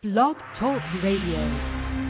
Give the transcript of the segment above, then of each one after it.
Blog Talk Radio.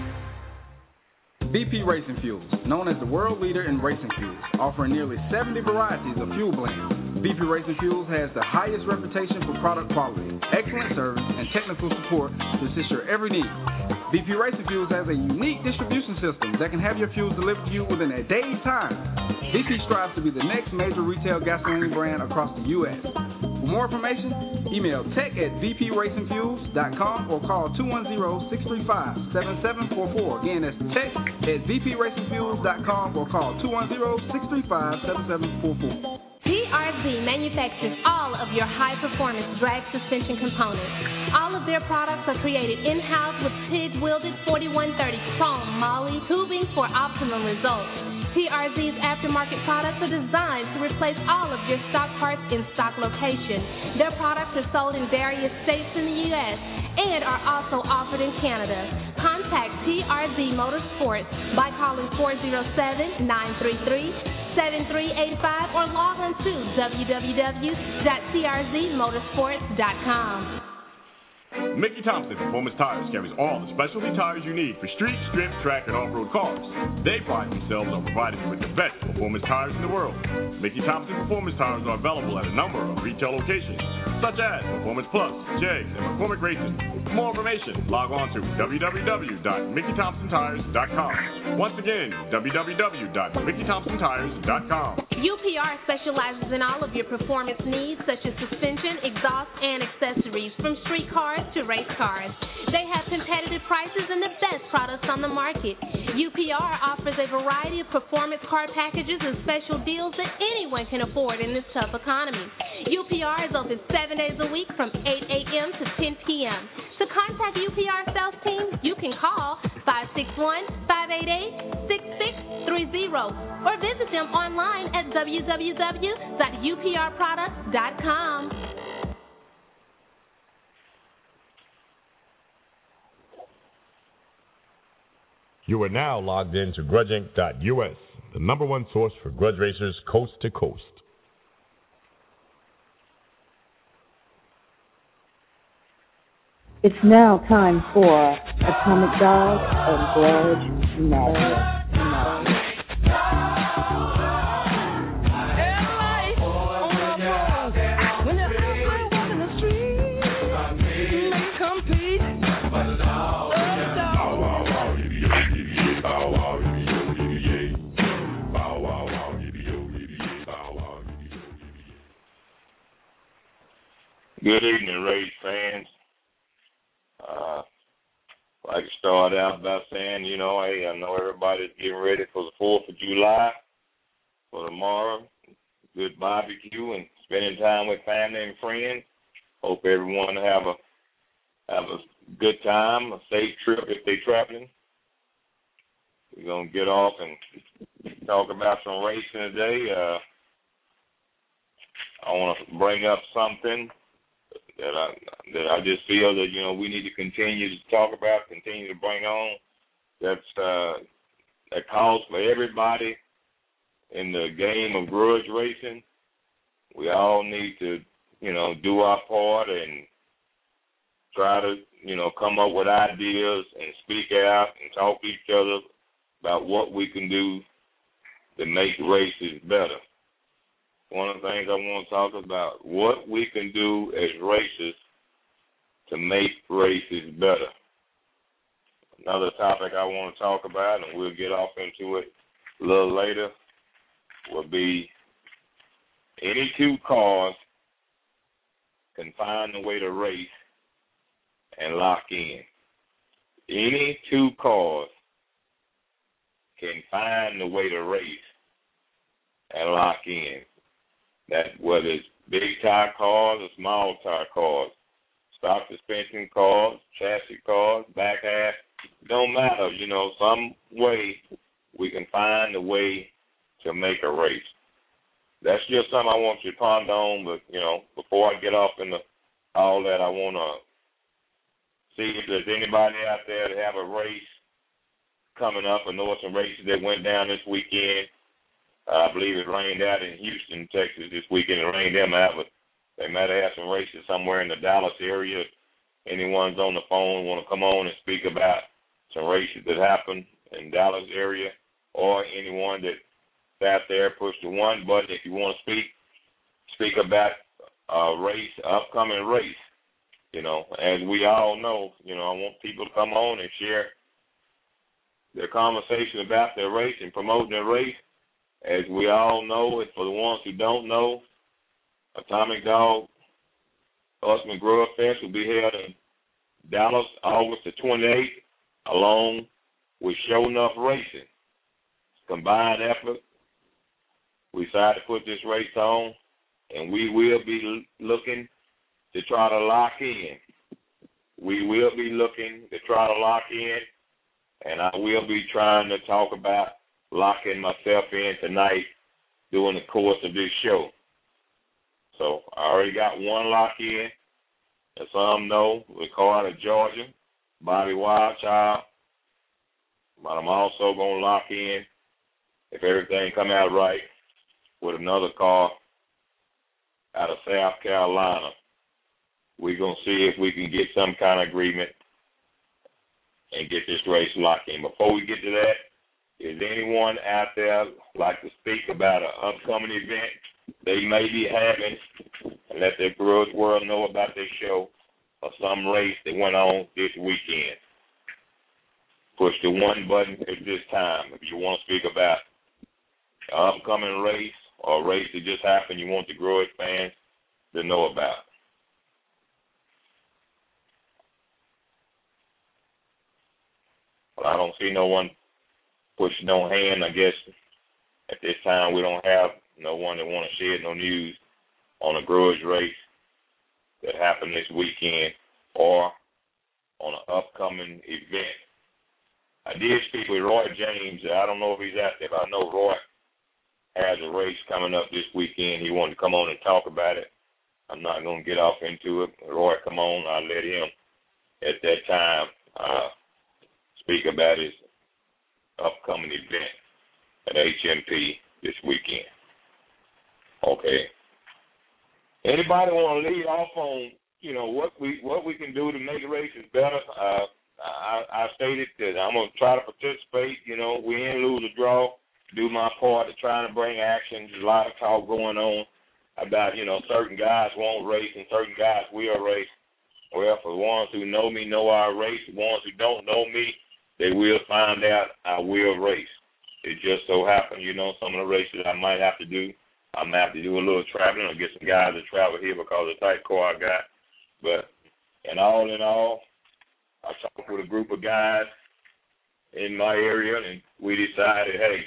BP Racing Fuels, known as the world leader in racing fuels, offering nearly 70 varieties of fuel blends. BP Racing Fuels has the highest reputation for product quality, excellent service, and technical support to assist your every need. BP Racing Fuels has a unique distribution system that can have your fuels delivered to you within a day's time. BP strives to be the next major retail gasoline brand across the U.S. For more information, email tech@bpracingfuels.com or call 210-635-7744. Again, that's tech@bpracingfuels.com or call 210-635-7744. TRZ manufactures all of your high-performance drag suspension components. All of their products are created in-house with TIG-welded 4130 foam moly tubing for optimum results. TRZ's aftermarket products are designed to replace all of your stock parts in stock location. Their products are sold in various states in the U.S. and are also offered in Canada. Contact TRZ Motorsports by calling 407-933-7385 or log on to www.trzmotorsports.com. Mickey Thompson Performance Tires carries all the specialty tires you need for street, strip, track, and off-road cars. They pride themselves on providing you with the best performance tires in the world. Mickey Thompson Performance Tires are available at a number of retail locations, such as Performance Plus, Jegs, and McCormick Racing. For more information, log on to www.MickeyThompsonTires.com. Once again, www.MickeyThompsonTires.com. UPR specializes in all of your performance needs, such as suspension, exhaust, and accessories, from street cars to race cars. They have competitive prices and the best products on the market. UPR offers a variety of performance car packages and special deals that anyone can afford in this tough economy. UPR is open 7 days a week from 8 a.m. to 10 p.m. To contact UPR sales team, you can call 561-588-6630 or visit them online at www.uprproducts.com. You are now logged in to grudgeinc.us, the number one source for grudge racers coast to coast. It's now time for Atomic Dog and Grudge Madness. Good evening, race fans. I'd like to start out by saying, hey, I know everybody's getting ready for the 4th of July, for tomorrow. Good barbecue and spending time with family and friends. Hope everyone have a good time, a safe trip if they're traveling. We're going to get off and talk about some racing today. I want to bring up something that I just feel that, we need to continue to talk about, continue to bring on. That calls for everybody in the game of grudge racing. We all need to, do our part and try to, come up with ideas and speak out and talk to each other about what we can do to make races better. One of the things I want to talk about, what we can do as racers to make races better. Another topic I want to talk about, and we'll get off into it a little later, will be any two cars can find a way to race and lock in. Any two cars can find a way to race and lock in. That whether it's big tire cars or small tire cars, stock suspension cars, chassis cars, back half, don't matter. Some way we can find a way to make a race. That's just something I want you to ponder on. But before I get off into all that, I want to see if there's anybody out there that have a race coming up. I know some races that went down this weekend. I believe it rained out in Houston, Texas this weekend. It rained them out, but they might have had some races somewhere in the Dallas area anyone's on the phone want to come on and speak about some races that happened in Dallas area, or anyone that's out there, push the one button if you want to speak about a race, upcoming race. You know, as we all know, you know, I want people to come on and share their conversation about their race and promoting their race. As we all know, and for the ones who don't know, Atomic Dog Ultimate Grudge Fest will be held in Dallas August the 28th, along with Show Enough Racing. Combined effort, we decided to put this race on, and we will be looking to try to lock in. We will be looking to try to lock in, and I will be trying to talk about locking myself in tonight during the course of this show. So I already got one lock in. As some know, Ricardo, Georgia, Bobby Wildchild. But I'm also going to lock in, if everything come out right, with another car out of South Carolina. We're going to see if we can get some kind of agreement and get this race locked in. Before we get to that, is anyone out there like to speak about an upcoming event they may be having and let the grudge world know about their show or some race that went on this weekend? Push the one button at this time if you want to speak about an upcoming race or a race that just happened you want the grudge fans to know about. Well, I don't see no one pushing no hand. I guess at this time we don't have no one that want to share no news on a grudge race that happened this weekend or on an upcoming event. I did speak with Roy James. I don't know if he's out there, but I know Roy has a race coming up this weekend. He wanted to come on and talk about it. I'm not going to get off into it. Roy, come on. I'll let him at that time speak about his upcoming event at HMP this weekend. Okay. Anybody want to lead off on, you know, what we can do to make the races better? I stated that I'm going to try to participate. You know, win, lose, or draw. Do my part to trying to bring action. There's a lot of talk going on about, you know, certain guys won't race and certain guys will race. Well, for the ones who know me, know our race. The ones who don't know me, they will find out I will race. It just so happened, you know, some of the races I might have to do. I might have to do a little traveling or get some guys to travel here because of the tight car I got. But in all, I talked with a group of guys in my area, and we decided, hey,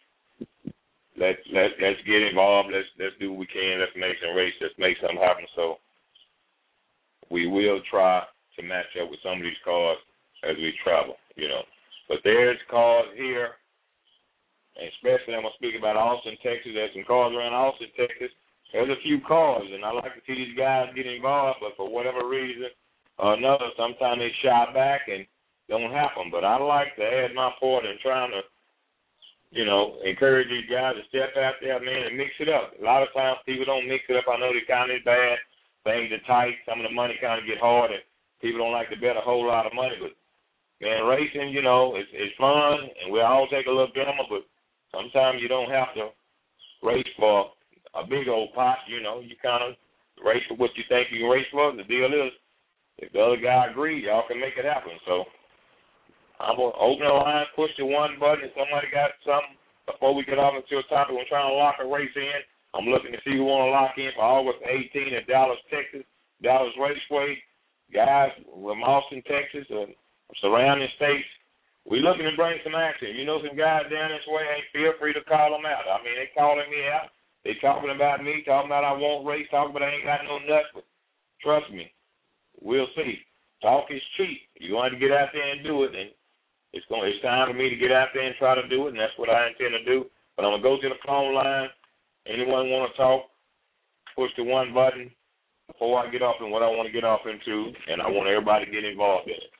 let's get involved. Let's do what we can. Let's make some race. Let's make something happen. So we will try to match up with some of these cars as we travel, you know. But there's cars here, and especially I'm going to speak about Austin, Texas. There's some cars around Austin, Texas. There's a few cars, and I like to see these guys get involved, but for whatever reason or another, sometimes they shy back and don't happen. But I like to add my part in trying to, you know, encourage these guys to step out there, man, and mix it up. A lot of times people don't mix it up. I know the economy is bad. Things are tight. Some of the money kind of get hard, and people don't like to bet a whole lot of money. But, man, racing, you know, it's fun, and we all take a little gamble, but sometimes you don't have to race for a big old pot. You know, you kind of race for what you think you can race for. The deal is, if the other guy agrees, y'all can make it happen. So I'm going to open the line, push the one button. If somebody got something before we get off into a topic, we're trying to lock a race in. I'm looking to see who want to lock in for August 18 at Dallas, Texas, Dallas Raceway. Guys from Austin, Texas, or surrounding states, we're looking to bring some action. You know some guys down this way, hey, feel free to call them out. I mean, they calling me out. They talking about me, talking about I won't race, talking about I ain't got no nuts. But trust me, we'll see. Talk is cheap. You want to get out there and do it, and it's time for me to get out there and try to do it, and that's what I intend to do. But I'm going to go to the phone line. Anyone want to talk, push the one button before I get off in what I want to get off into, and I want everybody to get involved in it.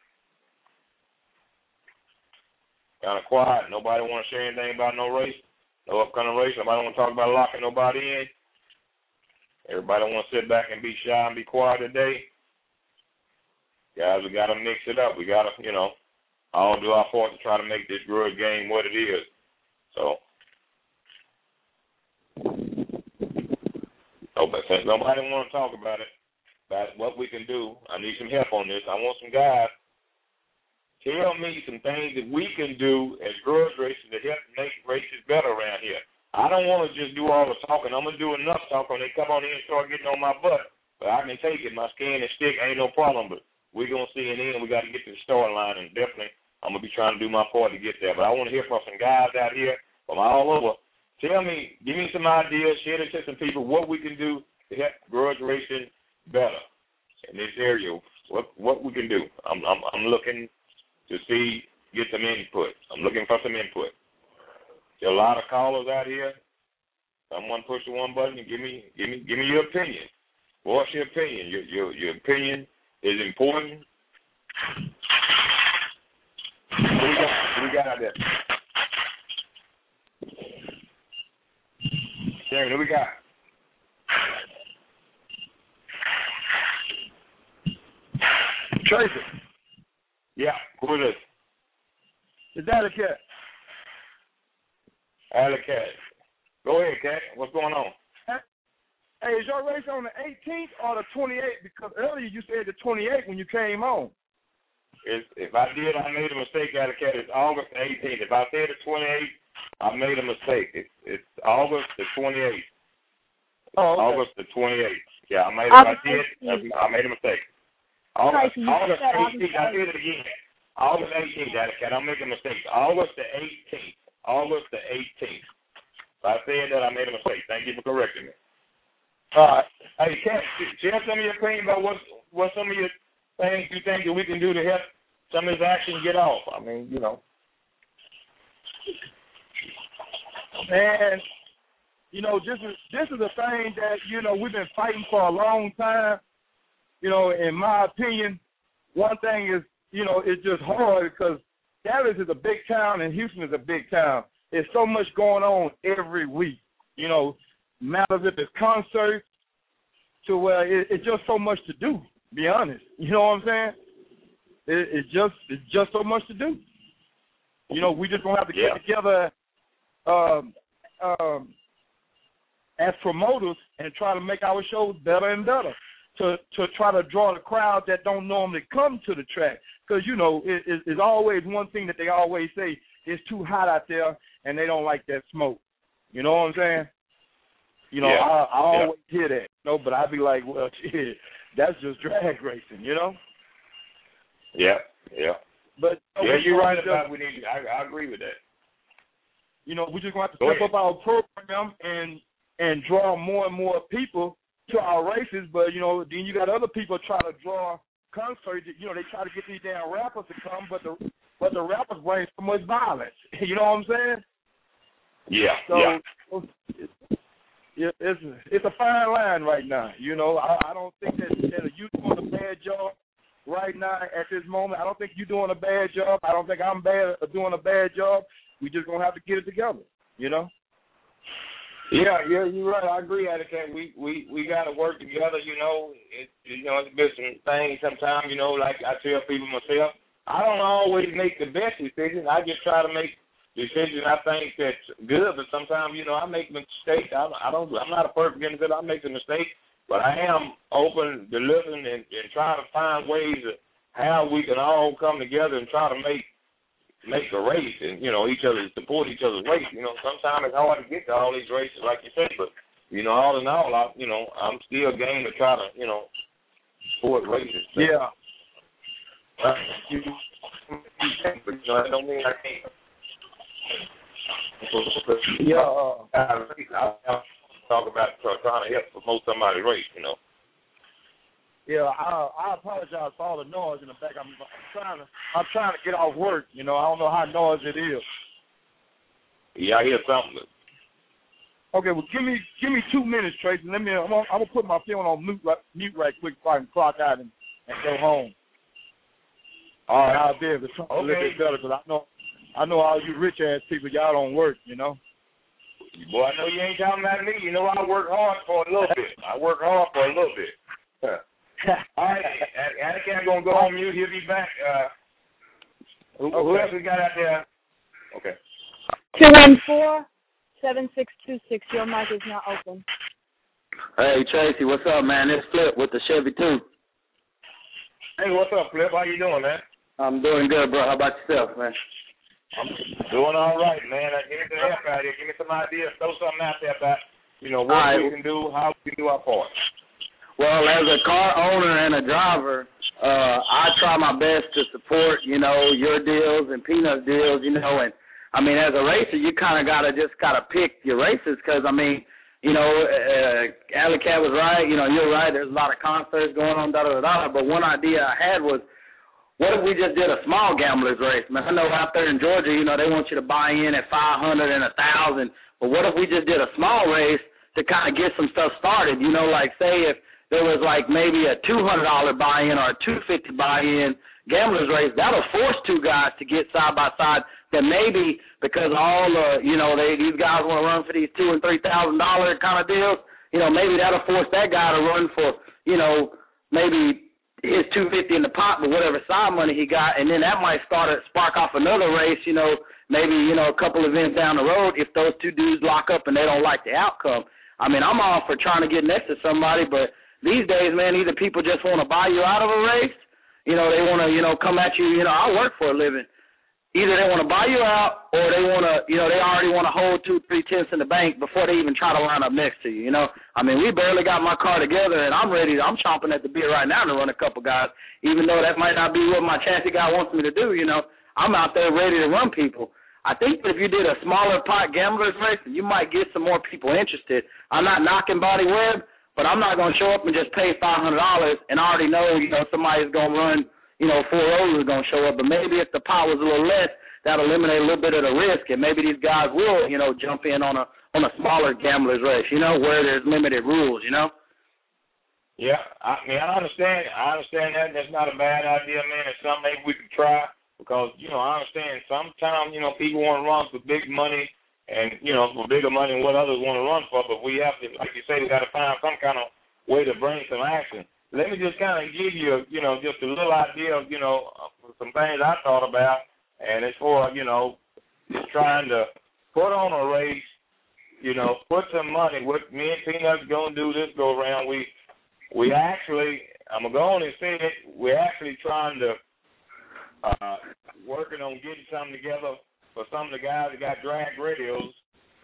Kind of quiet. Nobody want to share anything about no race, no upcoming race. Nobody want to talk about locking nobody in. Everybody want to sit back and be shy and be quiet today. Guys, we got to mix it up. We got to, all do our part to try to make this grudge game what it is. So, but since nobody want to talk about what we can do, I need some help on this. I want some guys. Tell me some things that we can do as grudge racers to help make races better around here. I don't want to just do all the talking. I'm going to do enough talking when they come on in and start getting on my butt. But I can take it. My skin and stick ain't no problem. But we're going to see it in. We got to get to the storyline. And definitely I'm going to be trying to do my part to get there. But I want to hear from some guys out here from all over. Tell me, give me some ideas, share it to some people, what we can do to help grudge racing better in this area. What we can do. I'm looking to get some input. I'm looking for some input. There are a lot of callers out here. Someone push the one button and give me your opinion. What's your opinion? Your opinion is important. What we got out there? Sharon, who we got? Tracy. Yeah, who is this? It's Alley Cat. Alley Cat. Go ahead, Cat. What's going on? Hey, is your race on the 18th or the 28th? Because earlier you said the 28th when you came on. If I did, I made a mistake, Alley Cat. It's August 18th. If I said the 28th, I made a mistake. It's August the 28th. Oh, okay. August the 28th. Yeah, I made a mistake. August 18th. I did it again. August 18th, Alley Cat. I'm making a mistake. August the 18th. August the 18th. If I said that, I made a mistake. Thank you for correcting me. All right. Hey, Cat, share some of your opinion about what some of your things you think that we can do to help some of this action get off. I mean, Man, this is a thing that, we've been fighting for a long time. In my opinion, one thing is, it's just hard because Dallas is a big town and Houston is a big town. There's so much going on every week. Matters if it's concerts to where it's just so much to do, to be honest. You know what I'm saying? It's just so much to do. We just gonna have to get together as promoters and try to make our shows better and better to try to draw the crowd that don't normally come to the track. Because, it's always one thing that they always say, it's too hot out there and they don't like that smoke. You know what I'm saying? I always hear that, but I be like, well, shit, that's just drag racing, Yeah. But you're right about we need. I agree with that. We're just going to have to step up our program and draw more and more people to our races. But then you got other people try to draw concerts. They try to get these damn rappers to come, but the rappers bring so much violence. You know what I'm saying? Yeah. So, it's a fine line right now. I don't think that you doing a bad job right now at this moment. I don't think you're doing a bad job. I don't think I'm doing a bad job. We just gonna have to get it together. Yeah, you're right. I agree, Etiquette. We got to work together. It's been some things sometimes. Like I tell people myself, I don't always make the best decisions. I just try to make decisions I think that's good, but sometimes, I make mistakes. I'm not a perfect individual. I make a mistake, but I am open to listen and try to find ways of how we can all come together and try to make a race and, support each other's race. Sometimes it's hard to get to all these races, like you said, but, all in all, I'm still game to try to, support races. So. Yeah. That don't mean I can't. Yeah. I'll talk about trying to help promote somebody's race, Yeah, I apologize for all the noise in the back. I'm trying to get off work. I don't know how noisy it is. Yeah, I hear something. Okay, well, give me 2 minutes, Tracy. I'm gonna put my phone on mute right quick so I can clock out and go home. All right, I'll be able to talk a little bit better because I know all you rich ass people, y'all don't work, Boy, I know you ain't talking about me. I work hard for a little bit. All right, Alley Cat going to go on mute. He'll be back. Who else we got out there? Okay. 214-7626. Your mic is now open. Hey, Tracy, what's up, man? It's Flip with the Chevy 2. Hey, what's up, Flip? How you doing, man? I'm doing good, bro. How about yourself, man? I'm doing all right, man. Give me some help out here. Give me some ideas. Throw something out there about, what we can do, how we can do our part. Well, as a car owner and a driver, I try my best to support, your deals and Peanut's deals, and I mean, as a racer, you kind of gotta pick your races because, I mean, Alley Cat was right. You're right. There's a lot of concerts going on, But one idea I had was, what if we just did a small gamblers race? Man, I know out there in Georgia, they want you to buy in at $500 and $1,000. But what if we just did a small race to kind of get some stuff started? Like say if there was like maybe a $200 buy-in or a $250 buy-in gamblers race, that'll force two guys to get side by side. That maybe because all these guys want to run for these $2,000 and $3,000 kind of deals, maybe that'll force that guy to run for maybe his $250 in the pot, but whatever side money he got, and then that might spark off another race, maybe a couple events down the road if those two dudes lock up and they don't like the outcome. I mean, I'm all for trying to get next to somebody, but these days, man, either people just want to buy you out of a race, they want to, come at you, I work for a living. Either they want to buy you out or they want to, they already want to hold 2-3 tenths in the bank before they even try to line up next to you, I mean, we barely got my car together, and I'm chomping at the bit right now to run a couple guys, even though that might not be what my chassis guy wants me to do, I'm out there ready to run people. I think that if you did a smaller pot gamblers race, you might get some more people interested. I'm not knocking Body Web, but I'm not going to show up and just pay $500 and I already know, somebody's going to run, 4 rows is going to show up. But maybe if the pot was a little less, that'll eliminate a little bit of the risk, and maybe these guys will, jump in on a smaller gamblers race, where there's limited rules, Yeah, I mean, I understand that. That's not a bad idea, man. It's something maybe we could try because, I understand sometimes, people want to run for big money and, for bigger money than what others want to run for, but we have to, like you say, we got to find some kind of way to bring some action. Let me just kind of give you, just a little idea of, some things I thought about, and it's for, just trying to put on a race, put some money. What me and Peanut's going to do this go around, we actually, I'm going to go on and say it, we're actually trying to, working on getting something together for some of the guys that got drag radios,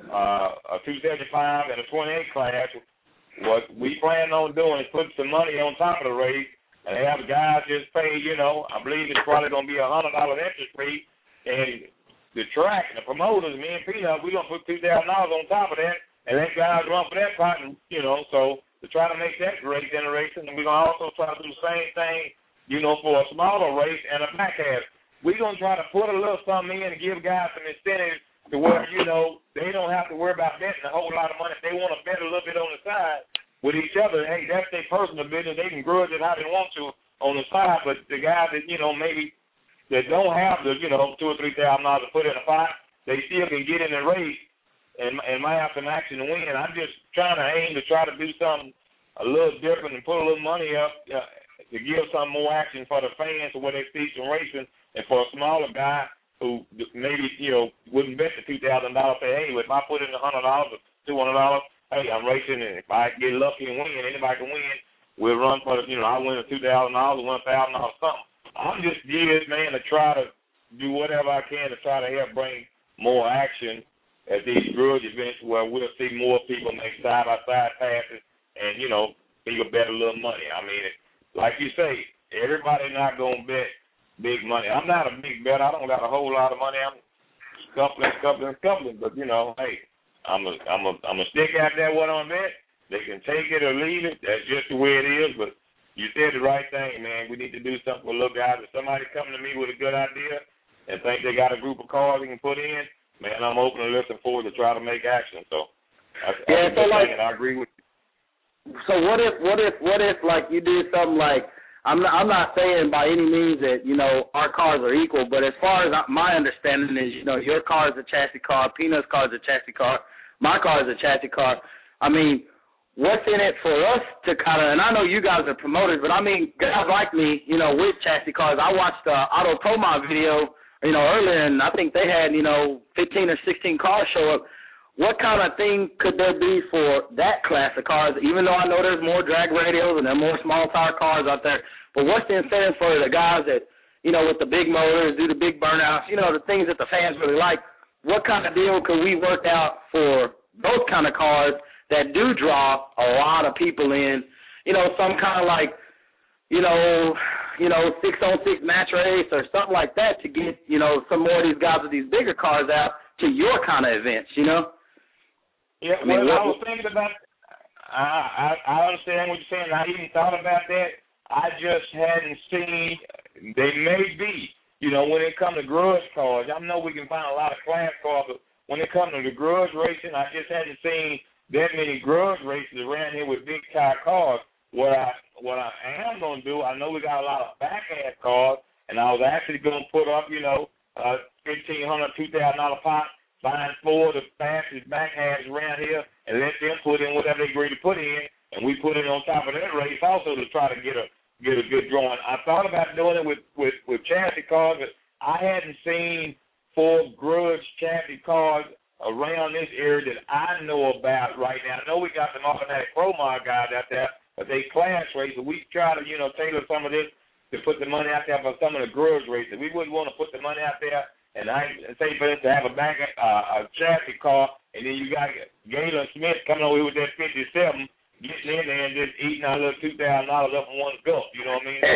a 275 and a 28 class. What we plan on doing is putting some money on top of the race and have guys just pay, I believe it's probably going to be $100 interest rate. And the track, the promoters, me and Peanut, we're going to put $2,000 on top of that and let guys run for that pot, so to try to make that great generation. And we're going to also try to do the same thing, for a smaller race and a back half. We're going to try to put a little something in and give guys some incentives to where, they don't have to worry about betting a whole lot of money. If they want to bet a little bit on the side with each other, hey, that's their personal business. They can grudge it how they want to on the side. But the guys that, maybe that don't have the, $2,000 or $3,000 to put in a pot, they still can get in the race and might have some action to win. I'm just trying to aim to try to do something a little different and put a little money up to give some more action for the fans or where they see some racing, and for a smaller guy who maybe, wouldn't bet the $2,000, say, hey, if I put in $100 or $200, hey, I'm racing, and if I get lucky and win, anybody can win. We'll run for, I win a $2,000 or $1,000 something. I'm just geared, man, to try to do whatever I can to try to help bring more action at these grudge events where we'll see more people make side-by-side passes and, people bet a little money. I mean, like you say, everybody not going to bet big money. I'm not a big bet. I don't got a whole lot of money. I'm scuffling. But hey, I'm a stick out there. What on bet? They can take it or leave it. That's just the way it is. But you said the right thing, man. We need to do something for little guys. If somebody come to me with a good idea and think they got a group of cars they can put in, man, I'm open and listen forward to try to make action. So I agree with you. So what if like you did something like, I'm not saying by any means that, our cars are equal, but as far as my understanding is, your car is a chassis car, Peanut's car is a chassis car, my car is a chassis car. I mean, what's in it for us to kind of, and I know you guys are promoters, but I mean, guys like me, you know, with chassis cars, I watched the Auto Pro Mod video, you know, earlier, and I think they had, you know, 15 or 16 cars show up. What kind of thing could there be for that class of cars, even though I know there's more drag radios and there are more small tire cars out there, but what's the incentive for the guys that, you know, with the big motors, do the big burnouts, you know, the things that the fans really like? What kind of deal could we work out for those kind of cars that do draw a lot of people in? You know, some kind of like, you know, 6-on-6 match race or something like that to get, you know, some more of these guys with these bigger cars out to your kind of events, you know? Yeah, I was thinking about, I understand what you're saying. I even thought about that. I just hadn't seen, they may be, you know, when it comes to grudge cars. I know we can find a lot of class cars, but when it comes to the grudge racing, I just hadn't seen that many grudge races around here with big tire cars. What I am going to do, I know we got a lot of back-ass cars, and I was actually going to put up, you know, $1,500, $2,000 pot, find 4 of the fastest back-ass around here, and let them put in whatever they agree to put in, and we put it on top of that race also to try to get a good drawing. I thought about doing it with chassis cars, but I hadn't seen 4 grudge chassis cars around this area that I know about right now. I know we got some automatic Pro Mod guys out there, but they class races. We try to, you know, tailor some of this to put the money out there for some of the grudge races. We wouldn't want to put the money out there and say, for instance, to have a chassis car, and then you got Galen Smith coming over here with that 57, getting in there and just eating our little $2,000 up in one gulp. You know what I mean?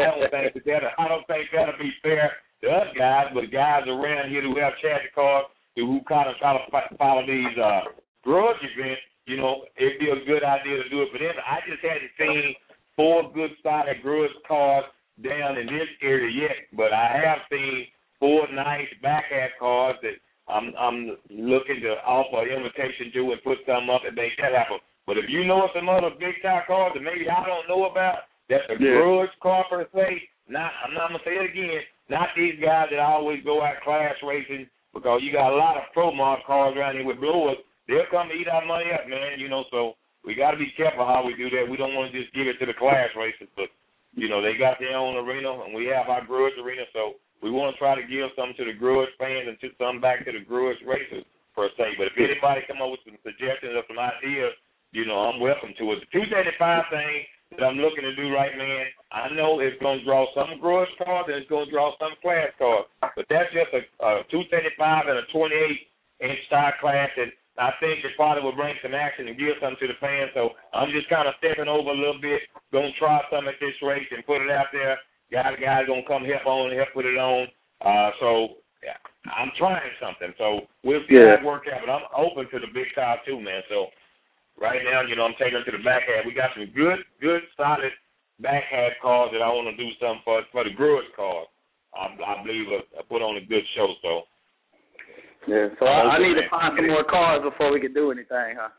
So I don't think that'll be fair to us guys, but guys around here who have chassis cars who kind of try to follow these grudge events, you know, it'd be a good idea to do it for them. I just hadn't seen 4 good solid grudge cars down in this area yet, but I have seen 4 nice back-ass cars that I'm looking to offer an invitation to and put some up and make that happen. But if you know of some other big-time cars that maybe I don't know about, that's a grudge car per se, I'm not going to say it again, not these guys that always go out class racing, because you got a lot of Pro Mod cars around here with blowers. They'll come to eat our money up, man, you know, so we got to be careful how we do that. We don't want to just give it to the class racers, but, you know, they got their own arena, and we have our grudge arena, so we want to try to give some to the grudge fans and some back to the grudge racers, per se. But if anybody come up with some suggestions or some ideas, you know, I'm welcome to it. The 235 thing that I'm looking to do right, man, I know it's going to draw some grudge cars and it's going to draw some class cars. But that's just a 235 and a 28-inch tire class that I think it probably will bring some action and give something to the fans. So I'm just kind of stepping over a little bit, going to try some at this race and put it out there. Guys going to come help put it on. So yeah, I'm trying something. So we'll see how it works out. But I'm open to the big tire too, man. So right now, you know, I'm taking them to the back half. We got some good, solid back half cars that I want to do something for the grudge cars. I believe I put on a good show. So yeah. So I need to find some more cars before we can do anything, huh?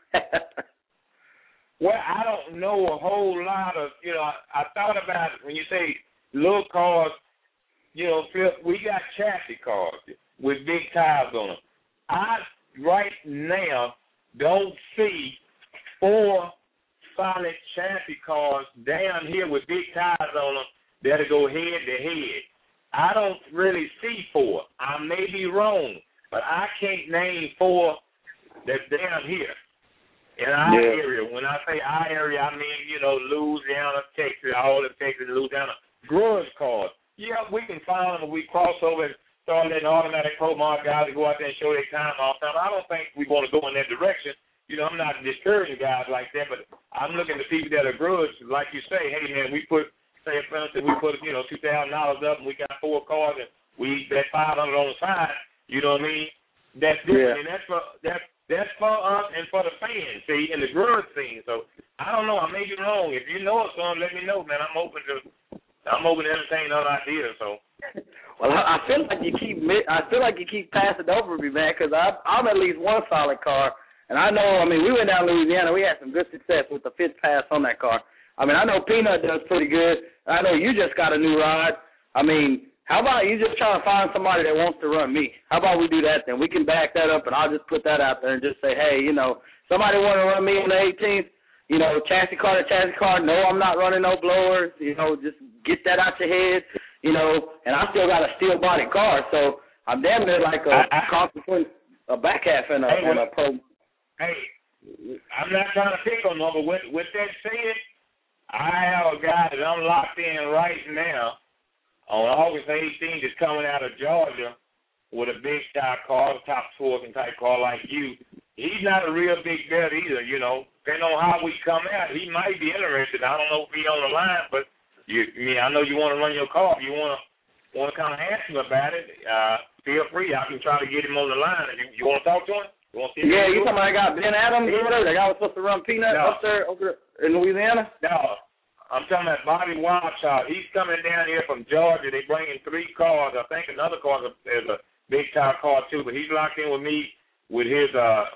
Well, I don't know a whole lot of, you know, I thought about it when you say little cars, you know, we got chassis cars with big tires on them. I, right now, don't see 4 solid chassis cars down here with big tires on them that'll go head-to-head. I don't really see 4. I may be wrong, but I can't name 4 that's down here. In our area, when I say our area, I mean, you know, Louisiana, Texas, all of Texas, Louisiana, grudge cars. Yeah, we can find them if we cross over and start letting automatic Pro Mod guys to go out there and show their time all the time. I don't think we want to go in that direction. You know, I'm not discouraging guys like that, but I'm looking to people that are grudge, like you say, hey, man, we put, say, for instance, we put, you know, $2,000 up and we got 4 cars and we bet $500 on the side, you know what I mean? That's different, and that's for us and for the fans, see, in the grudge scene. So I don't know. I may be wrong. If you know of some, let me know, man. I'm open to entertaining other ideas. So. Well, I feel like you keep passing over me, man, because I'm at least one solid car, and I know. I mean, we went down to Louisiana. We had some good success with the 5th pass on that car. I mean, I know Peanut does pretty good. I know you just got a new ride. I mean, how about you just try to find somebody that wants to run me? How about we do that then? We can back that up, and I'll just put that out there and just say, hey, you know, somebody want to run me on the 18th, chassis car to chassis car. No, I'm not running no blowers. Just get that out your head. And I still got a steel body car, so I'm damn near like a cross between a back half and a pro. Hey, I'm not trying to pick on them, but with that said, I have a guy that I'm locked in right now on August 18th that's coming out of Georgia with a big shot car, top sporting type car like you. He's not a real big bet either, Depending on how we come out, he might be interested. I don't know if he's on the line, but I know you want to run your car. If you want to kind of ask him about it, feel free. I can try to get him on the line. If you want to talk to him? Yeah, you talking about I got Ben Adams or whatever? The guy was supposed to run Peanut up there over in Louisiana? No. I'm talking about Bobby Wildchild. He's coming down here from Georgia. They bringing 3 cars. I think another car is a big time car too, but he's locked in with me with his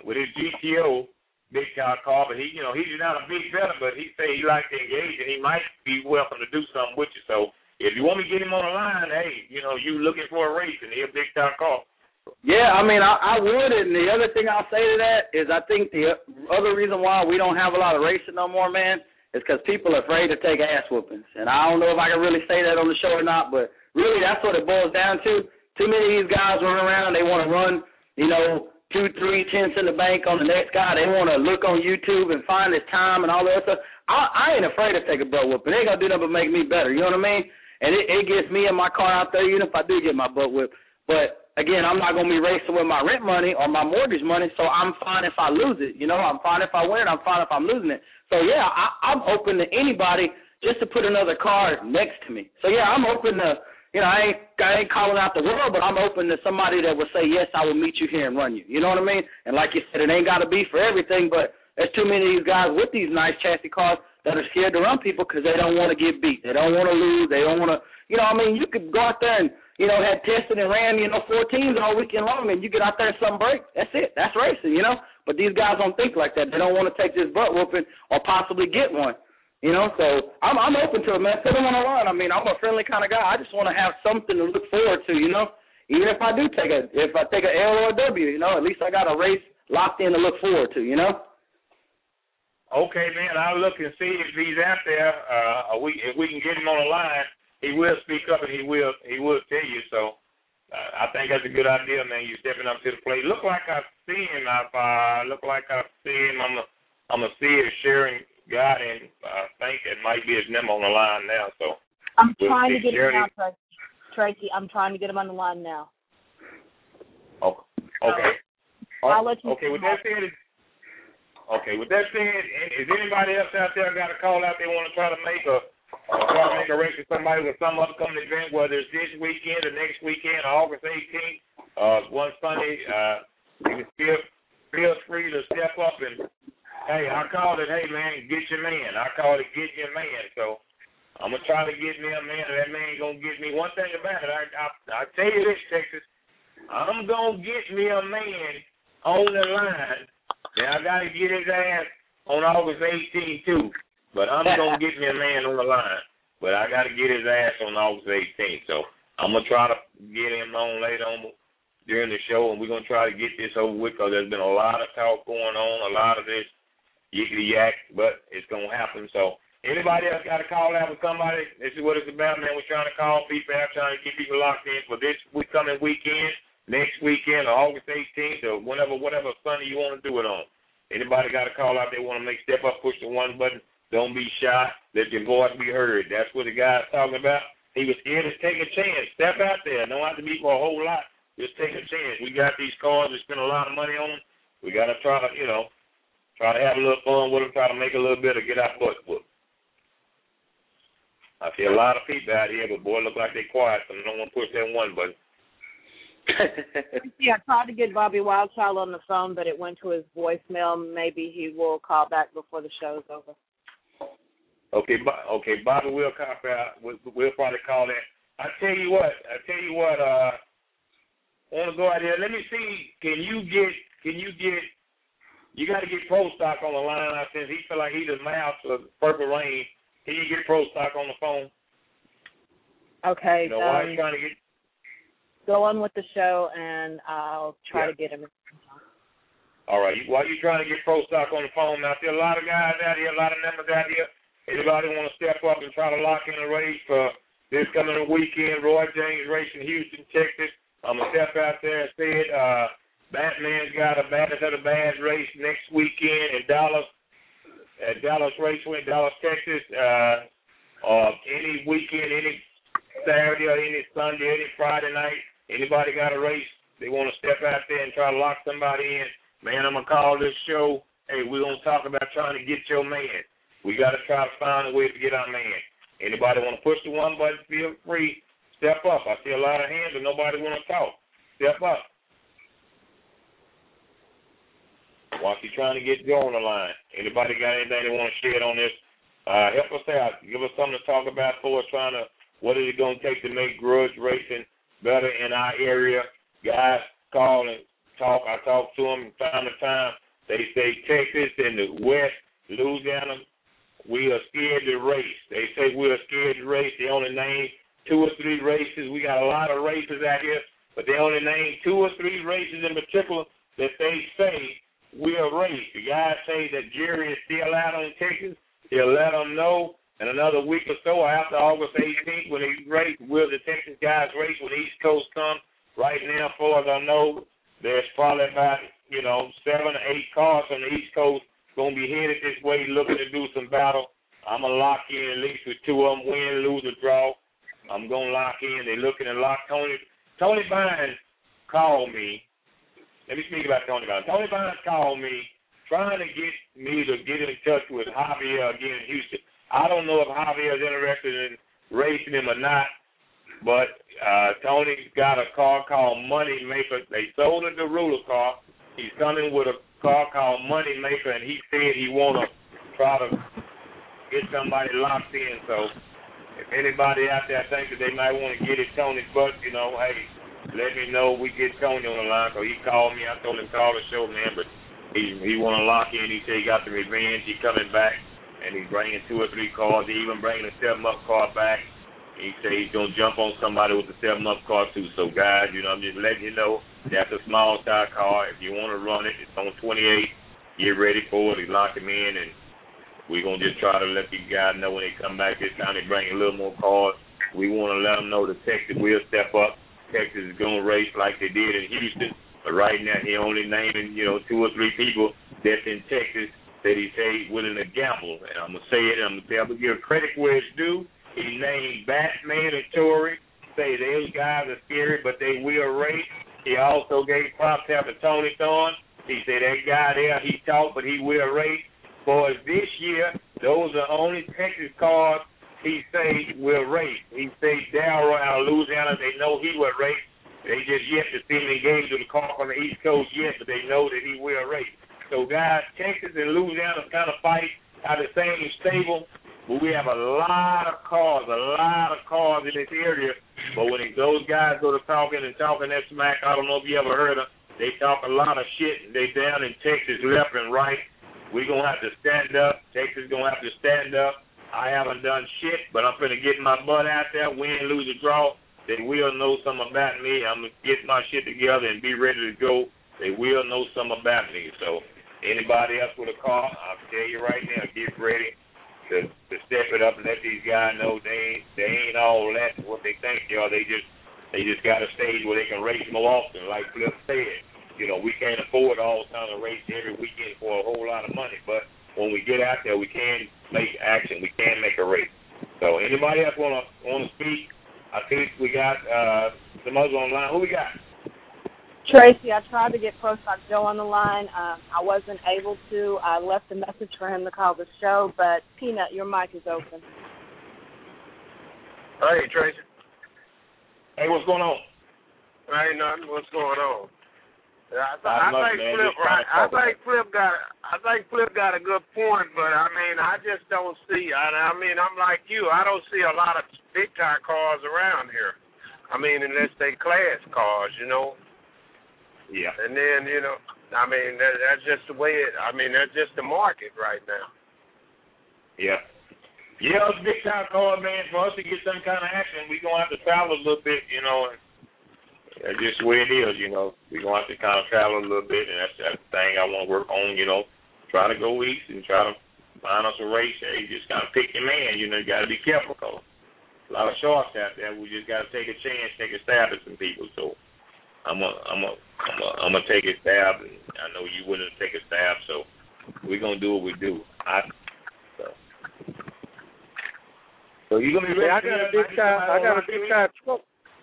GTO big time car. But he's not a big fella, but he say he likes to engage and he might be welcome to do something with you. So if you want me to get him on the line, hey, you looking for a race and he's a big time car. Yeah, I mean, I would, and the other thing I'll say to that is I think the other reason why we don't have a lot of racing no more, man, is because people are afraid to take ass whoopings. And I don't know if I can really say that on the show or not, but really that's what it boils down to. Too many of these guys run around, they want to run, 2-3 tenths in the bank on the next guy. They want to look on YouTube and find his time and all that stuff. I ain't afraid to take a butt whooping. They ain't going to do nothing but make me better, you know what I mean? And it gets me and my car out there, even if I do get my butt whipped. But again, I'm not going to be racing with my rent money or my mortgage money, so I'm fine if I lose it. I'm fine if I win it. I'm fine if I'm losing it. So, yeah, I'm open to anybody just to put another car next to me. So, yeah, I'm open to, I ain't calling out the world, but I'm open to somebody that will say, yes, I will meet you here and run you. You know what I mean? And like you said, it ain't got to be for everything, but there's too many of these guys with these nice chassis cars that are scared to run people because they don't want to get beat. They don't want to lose. They don't want to, you could go out there and, had tested and ran, 4 teams all weekend long, and you get out there and something breaks. That's it. That's racing, But these guys don't think like that. They don't want to take this butt whooping or possibly get one, So I'm open to it, man. Put them on the line. I mean, I'm a friendly kind of guy. I just want to have something to look forward to, Even if I do take a L or a W, at least I got a race locked in to look forward to, Okay, man. I'll look and see if he's out there. If we can get him on the line. He will speak up and he will tell you. So I think that's a good idea, man. You're stepping up to the plate. Look like I see him. I'm a see it sharing guy, and I think it might be his name on the line now. So I'm trying to get him now, Tracy. I'm trying to get him on the line now. Okay. I'll let you. Okay. With that said, is anybody else out there got a call out they want to try to make a race with somebody with some upcoming event, whether it's this weekend or next weekend or August 18th, one Sunday, you can feel free to step up and, hey, I called it, hey, man, get your man. I called it get your man. So I'm going to try to get me a man, and that man going to get me. One thing about it, I tell you this, Texas, I'm going to get me a man on the line. Now, I got to get his ass on August 18th, too. But I'm going to get me a man on the line. But I got to get his ass on August 18th. So I'm going to try to get him on later on during the show, and we're going to try to get this over with because there's been a lot of talk going on, a lot of this yickety-yak, but it's going to happen. So anybody else got to call out with somebody? This is what it's about, man. We're trying to call people out, trying to get people locked in for this coming weekend, next weekend, or August 18th, or whatever Sunday you want to do it on. Anybody got a call out they want to make step up, push the one button. Don't be shy. Let your voice be heard. That's what the guy's talking about. He was here to take a chance. Step out there. Don't have to be for a whole lot. Just take a chance. We got these cars. We spend a lot of money on them. We got to try to, try to have a little fun with them, try to make a little bit of get our butt whooped. I see a lot of people out here, but boy, look like they quiet, so they don't want to push that one button. Yeah, I tried to get Bobby Wildchild on the phone, but it went to his voicemail. Maybe he will call back before the show's over. Okay, Bobby will call out. We'll probably call that. I tell you what. I want to go out there. Let me see. Can you get? You got to get Pro Stock on the line. Since he feel like he the mouse of Purple Rain. Can you get Pro Stock on the phone? Okay. Why are you trying to get? Go on with the show, and I'll try to get him. All right. While you're trying to get Pro Stock on the phone, out there, a lot of guys out here, a lot of members out here. Anybody want to step up and try to lock in a race for this coming weekend? Roy James Racing, Houston, Texas. I'm going to step out there and say it. Batman's got a Baddest of the Bad race next weekend in Dallas, at Dallas Raceway, Dallas, Texas. Any weekend, any Saturday or any Sunday, any Friday night, anybody got a race, they want to step out there and try to lock somebody in. Man, I'm going to call this show. Hey, we're going to talk about trying to get your man. We got to try to find a way to get our man. Anybody want to push the one button, feel free. Step up. I see a lot of hands, and nobody want to talk. Step up. While you're trying to get Joe on the line, anybody got anything they want to share on this? Help us out. Give us something to talk about for us. What is it going to take to make grudge racing better in our area? Guys call and talk. I talk to them from time to time. They say Texas and the West, Louisiana, we are scared to race. They say we are scared to race. They only name 2 or 3 races. We got a lot of races out here, but they only name 2 or 3 races in particular that they say we'll race. The guys say that Jerry is still out in Texas. He'll let them know in another week or so after August 18th when they race. Will the Texas guys race when the East Coast comes? Right now, as far as I know, there's probably about, 7 or 8 cars on the East Coast going to be headed this way looking to do some battle. I'm going to lock in at least with 2 of them, win, lose, or draw. I'm going to lock in. They're looking to lock Tony. Tony Bynes called me. Let me speak about Tony Bynes. Tony Bynes called me trying to get me to get in touch with Javier again in Houston. I don't know if Javier is interested in racing him or not, but Tony's got a car called Money Maker. They sold him the Ruler car. He's coming with a car called Money Maker, and he said he want to try to get somebody locked in. So if anybody out there thinks that they might want to get it Tony's butt, hey, let me know. We get Tony on the line. So he called me. I told him call the show, man, but he want to lock in. He said he got the revenge. He coming back, and he's bringing 2 or 3 cars. He even bringing a 7-up car back. He said he's going to jump on somebody with a 7-up car, too. So, guys, I'm just letting you know that's a small-size car. If you want to run it, it's on 28. Get ready for it. He lock him in, and we're going to just try to let these guys know when they come back this time they bring a little more cars. We want to let them know that Texas will step up. Texas is going to race like they did in Houston. But right now he only naming, 2 or 3 people that's in Texas that he say willing to gamble. And I'm going to say it. I'm going to give credit where it's due. He named Batman and Tory. Say those guys are scary, but they will race. He also gave props out to Tony Thorne. He said that guy there, he talked, but he will race. For this year, those are only Texas cars he say will race. He say Darryl out of Louisiana, they know he will race. They just yet to see him engaged with the car from the East Coast yet, but they know that he will race. So, guys, Texas and Louisiana kind of fight out of the same stable. But we have a lot of cars in this area. But when those guys go to talking that smack, I don't know if you ever heard them, they talk a lot of shit. They down in Texas left and right. We're going to have to stand up. Texas going to have to stand up. I haven't done shit, but I'm going to get my butt out there, win, lose, or draw. They will know something about me. I'm going to get my shit together and be ready to go. They will know something about me. So anybody else with a car, I'll tell you right now, get ready to step it up and let these guys know they ain't all that what they think they are. They just got a stage where they can race more often, like Flip said. We can't afford all the time to race every weekend for a whole lot of money, but when we get out there, we can make action. We can make a race. So anybody else want to speak? I think we got some others on the line. Who we got? Tracy, I tried to get Pro Stock Joe on the line. I wasn't able to. I left a message for him to call the show, but Peanut, your mic is open. Hey, Tracy. Hey, what's going on? Ain't nothing. What's going on? I think Flip got a good point, but I just don't see. I'm like you. I don't see a lot of big time cars around here. Unless they class cars, Yeah. And then, that's just the way that's just the market right now. Yeah. Yeah, it's a big time call, man. For us to get some kind of action, we're going to have to travel a little bit, and That's just the way it is, you know. We're going to have to kind of travel a little bit, and that's the thing I want to work on, you know. Try to go east and try to find us a race. You just got to pick your man, you know. You got to be careful, because a lot of sharks out there. We just got to take a chance, take a stab at some people. So I'm gonna take a stab, and I know you wouldn't take a stab, so we're going to do what we do. So you gonna be ready? I got a big time truck.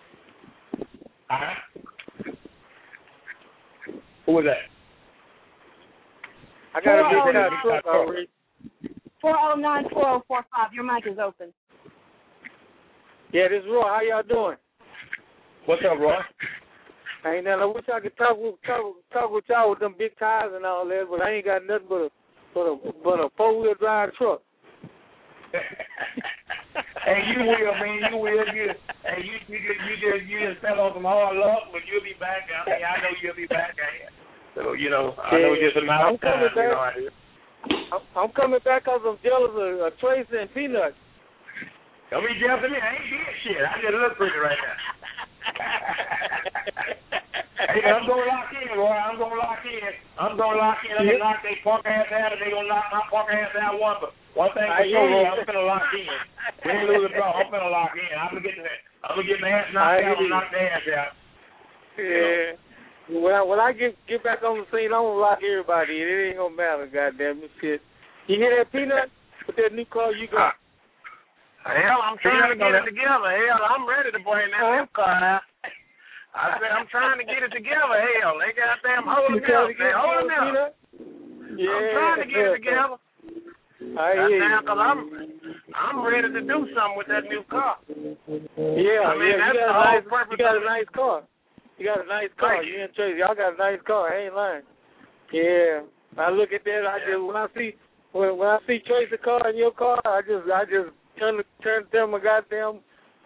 Who was that? I got a big time truck already. 409-4045. Your mic is open. Yeah, this is Roy. How y'all doing? What's up, Roy? Ain't nothing. I wish I could talk with y'all with them big tires and all that, but I ain't got nothing but a 4-wheel drive truck. Hey, you will, man. You will. You just fell on some hard luck, but you'll be back. I mean, I know you'll be back. So, you know, I know it's just a matter of time. You know how it is. I'm coming back because I'm jealous of Tracy and Peanut. Don't be jealous of me. I ain't did shit. I just look pretty right now. Hey, I'm going to lock in, Roy. I'm going to lock in. I'm going to knock their punk ass out, and they're going to knock my punk ass out one. But one thing for sure, Roy, I'm going to lock in. We ain't lose a draw. I'm going to lock in. I'm going to get my ass knocked out and knock their ass out. Yeah. You know? When I get back on the scene, I'm going to lock everybody in. It ain't going to matter, goddamn it, shit. You hear that, Peanut? With that new car you got? Hell, I'm trying to get it together. Hell, I'm ready to bring that new car out. I said, I'm trying to get it togetber. Hell, they goddamn holding me up. They holding me up. Yeah. I'm trying to get it together. Because I'm ready to do something with that new car. Yeah, I mean, that's the whole purpose. You got a nice car. You and Tracy, y'all got a nice car. I ain't lying. Yeah. I look at that. When I see Tracy's car and your car, I just turn them a goddamn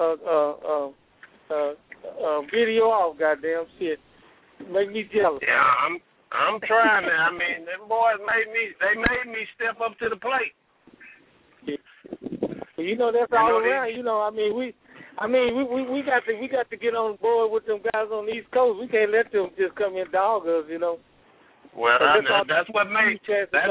video off, goddamn shit. Make me jealous. Yeah, I'm trying to. I mean, them boys made me step up to the plate. Well, you know that's all around. You know, we got to get on board with them guys on the East Coast. We can't let them just come in dog us, you know. Well, that's what made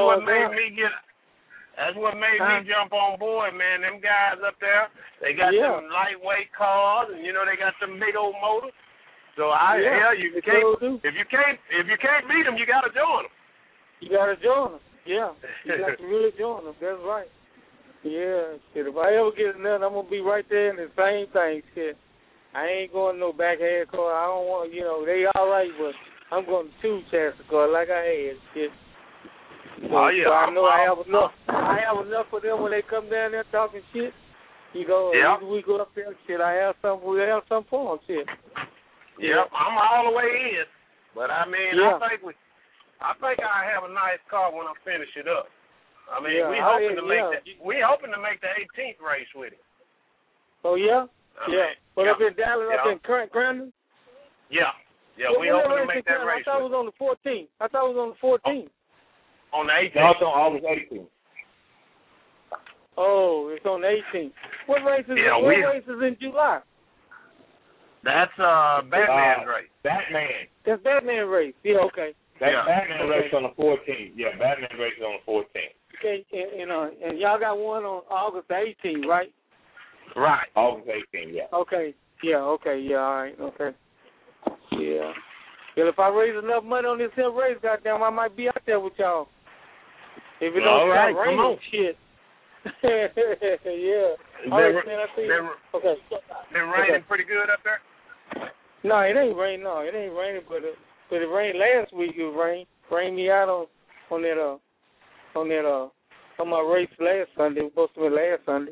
me jump on board, man. Them guys up there, they got them lightweight cars, and you know they got them big old motors. So if you can't beat them, you gotta join them. You gotta join them. Yeah, you got to really join them. That's right. Yeah, shit. If I ever get nothing, I'm gonna be right there in the same thing. Shit, I ain't going no backhand car. I don't want, you know, they all right, but I'm going to two-chassis car like I had. Shit. So I know I have enough. I have enough for them when they come down there talking shit. You go, we go up there, shit. I have some. We have some for them, shit. Yep, I'm all the way in. But I mean, I think I have a nice car when I finish it up. I mean, we hoping to make the 18th race with it. Oh yeah, But up in Dallas, up in Crandon. Yeah, we hoping to make that race. I thought it was on the 14th. On the 18th. No, it's on August 18th. Oh, it's on the 18th. What race is in July? That's Batman's race. Batman. That's Batman race. Yeah, okay. Batman race on the 14th. Yeah, Batman race is on the 14th. Okay, and y'all got one on August 18th, right? Right. August 18th, yeah. Okay. Yeah, all right, okay. Yeah. Well, if I raise enough money on this here race, goddamn, I might be out there with y'all. If it don't start raining, shit. Yeah. All right, man, I see you. Okay. Been raining pretty good up there? No, it ain't raining. No, it ain't raining, but it rained last week. It rained me out on my race last Sunday. It was supposed to be last Sunday.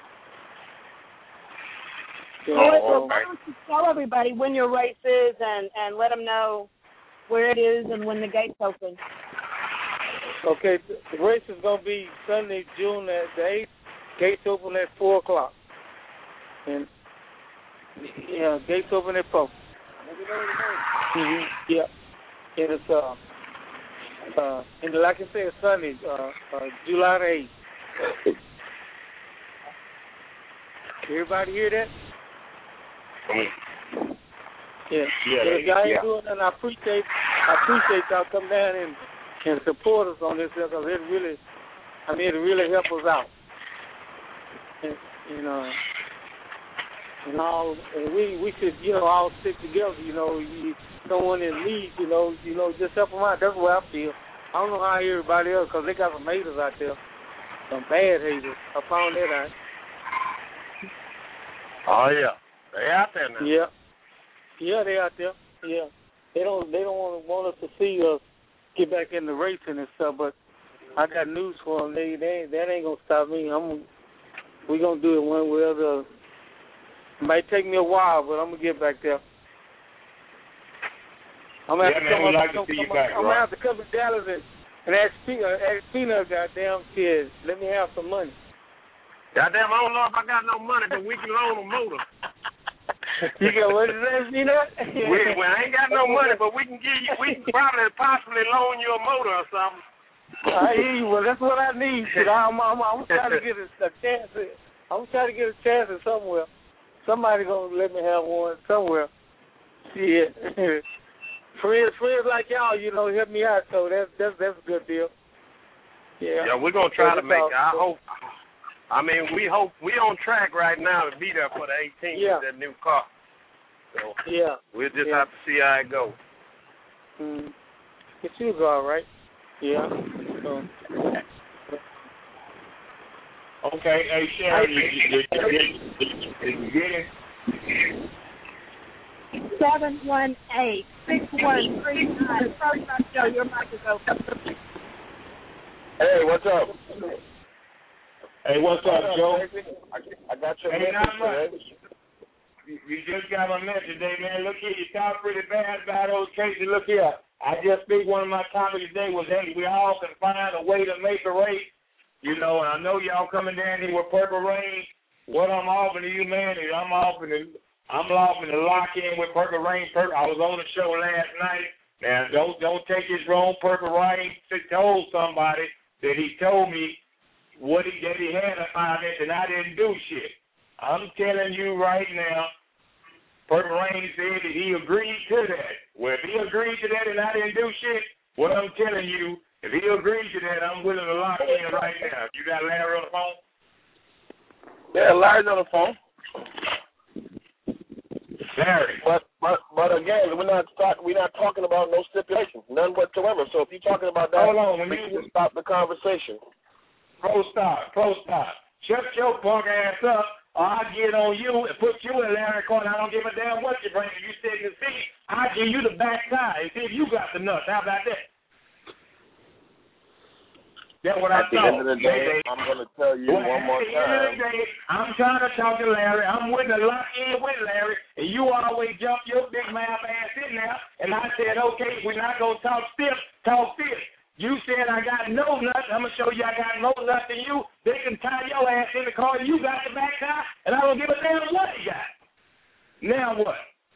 Yeah, why don't you tell everybody when your race is and let them know where it is and when the gates open. Okay, the race is going to be Sunday, June the 8th. Gates open at 4 o'clock. And, gates open at 4. Mm-hmm. Yeah. And it's, and like I said, Sunday, July the 8th. Everybody hear that? Yeah. If y'all ain't doing that, I appreciate y'all come down and support us on this because it really help us out. And, and we should, all stick together. Someone in need, just help them out. That's what I feel. I don't know how everybody else, because they got some haters out there, some bad haters. I found that out. Oh yeah, they out there now. Yeah, they out there. Yeah, they don't want us to see us get back in the racing and stuff. But I got news for them. That ain't gonna stop me. We gonna do it one way or the other. It might take me a while, but I'm gonna get back there. I'm gonna have to come to Dallas and ask Peanut, goddamn kid, let me have some money. Goddamn, I don't know if I got no money, but we can loan a motor. You got what is that, Peanut? I ain't got no money, but we can possibly loan you a motor or something. I hear you. Well, that's what I need. I'm trying to get a chance. I'm trying to get a chance at somewhere. Somebody gonna let me have one somewhere. Shit. Friends like y'all, help me out. So that's a good deal. Yeah. Yeah, we're gonna try to make it. I hope. We hope we on track right now to be there for the 18th with that new car. So we'll just have to see how it goes. It should go all right. Yeah. So. Okay, hey Sharon, you get it? 718-6139. First time show, your mic is open. Hey, what's up? Hey, what's up, Joe? I got your message, man. You just got my message today, man. Look here, you talk pretty bad about those cases. Look here, I just think one of my topics today was, hey, we all can find a way to make a race. And I know y'all coming down here with Purple Rain. What I'm offering to you, man, is I'm offering to lock in with Purple Rain. I was on the show last night. Now, don't take this wrong. Purple Rain told somebody that he told me that he had a finance and I didn't do shit. I'm telling you right now, Purple Rain said that he agreed to that. Well, if he agreed to that and I didn't do shit, what I'm telling you, if he agrees to that, I'm willing to lock in right now. You got Larry on the phone? Yeah, Larry's on the phone. Larry. But again, we're not talking about no stipulations, none whatsoever. So if you're talking about that, hold on, we can stop the conversation. Pro stop. Shut your punk ass up, or I get on you and put you in Larry corner. I don't give a damn what you bring. If you sit in the seat, I give you the back tie and see if you got the nuts. How about that? That's what I thought. At the end of the day, I'm going to tell you one more time. At the end of the day, I'm trying to talk to Larry. I'm willing to lock in with Larry, and you always jump your big mouth ass in there. And I said, okay, we're not going to talk stiff. You said I got no nuts. I'm going to show you I got no nuts than you. They can tie your ass in the car. You got the back tie, and I don't give a damn what you got. Now what?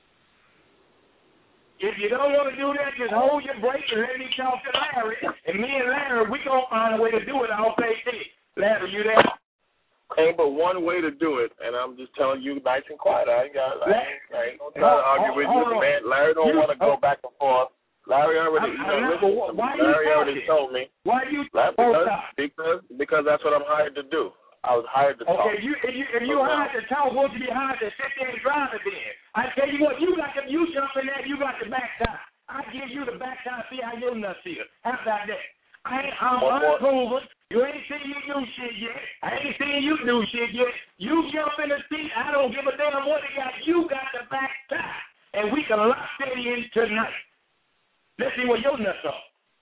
If you don't want to do that, just hold your brakes and let me talk to Larry. And me and Larry, we going to find a way to do it all day. Larry, you there? Ain't but one way to do it, and I'm just telling you nice and quiet. I ain't going to try to argue with you, man. Larry don't want to go back and forth. Larry already, Larry already told me. Why you because that's what I'm hired to do. I was hired to talk. Okay, if you hired to talk, won't you be hired to sit there and drive it then? I tell you what, you jump in there, you got the back tie. I give you the back tie, see how your nuts feel. How about that? I'm unproven. You ain't seen you do shit yet. I ain't seen you do shit yet. You jump in the seat, I don't give a damn what you got. You got the back tie. And we can lock that in tonight. Let's see what your nuts are.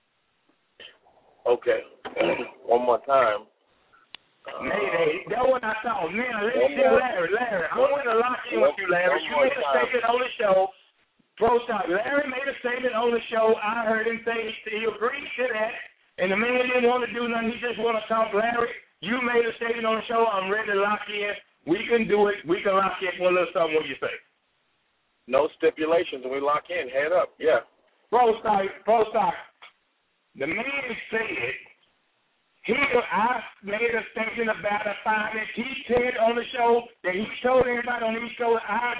Okay. One more time. That's what I thought. Now, let me tell Larry, I want to lock in with you, Larry. You made a statement on the show. Larry made a statement on the show. I heard him say he agreed to that, and the man didn't want to do nothing. He just want to talk. Larry, you made a statement on the show. I'm ready to lock in. We can do it. We can lock in for a little something. What do you say? No stipulations, and we lock in. Head up. Yeah. Pro stock. The man said I made a statement about a 5-inch. He said on the show that he told everybody on the show and I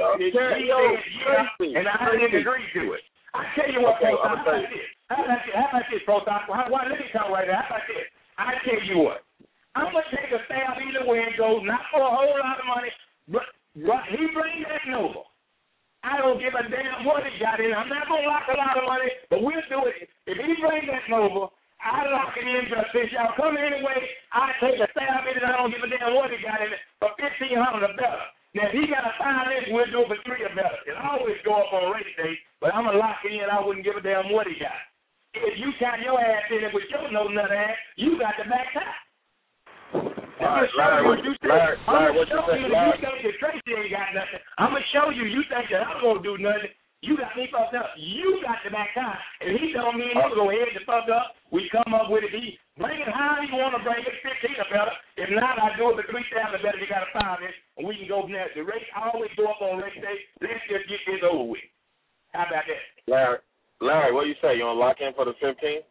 didn't agree to it. I tell you what, Pro Stock, how about this, Pro Stock? Let me talk right now. How about this? I tell you what. I'm going to take a stab either way it goes, not for a whole lot of money, but he brings that Nova. I don't give a damn what he got in. I'm not going to lock a lot of money, but we'll do it. If he brings that Nova, I lock it in just this. Y'all come anyway, I take a stab in it. I don't give a damn what he got in it for $1,500 or better. Now, if he got a 5-inch, we'll do it for $3 or better. It'll always go up on race day, but I'm going to lock it in. I wouldn't give a damn what he got. If you count your ass in it with your no nut ass, you got the back top. I'm going to show you that Tracy ain't got nothing. I'm going to show you think that I'm going to do nothing. You got me fucked up. You got the back time. And he told me he was going to head the fuck up. We come up with it. He bring it how you want to bring it, 15 or better. If not, I do it for 3,000 better. You got a 5-inch, and we can go from there. The race always go up on race day. Let's just get this over with. How about that? Larry, what do you say? You want to lock in for the 15?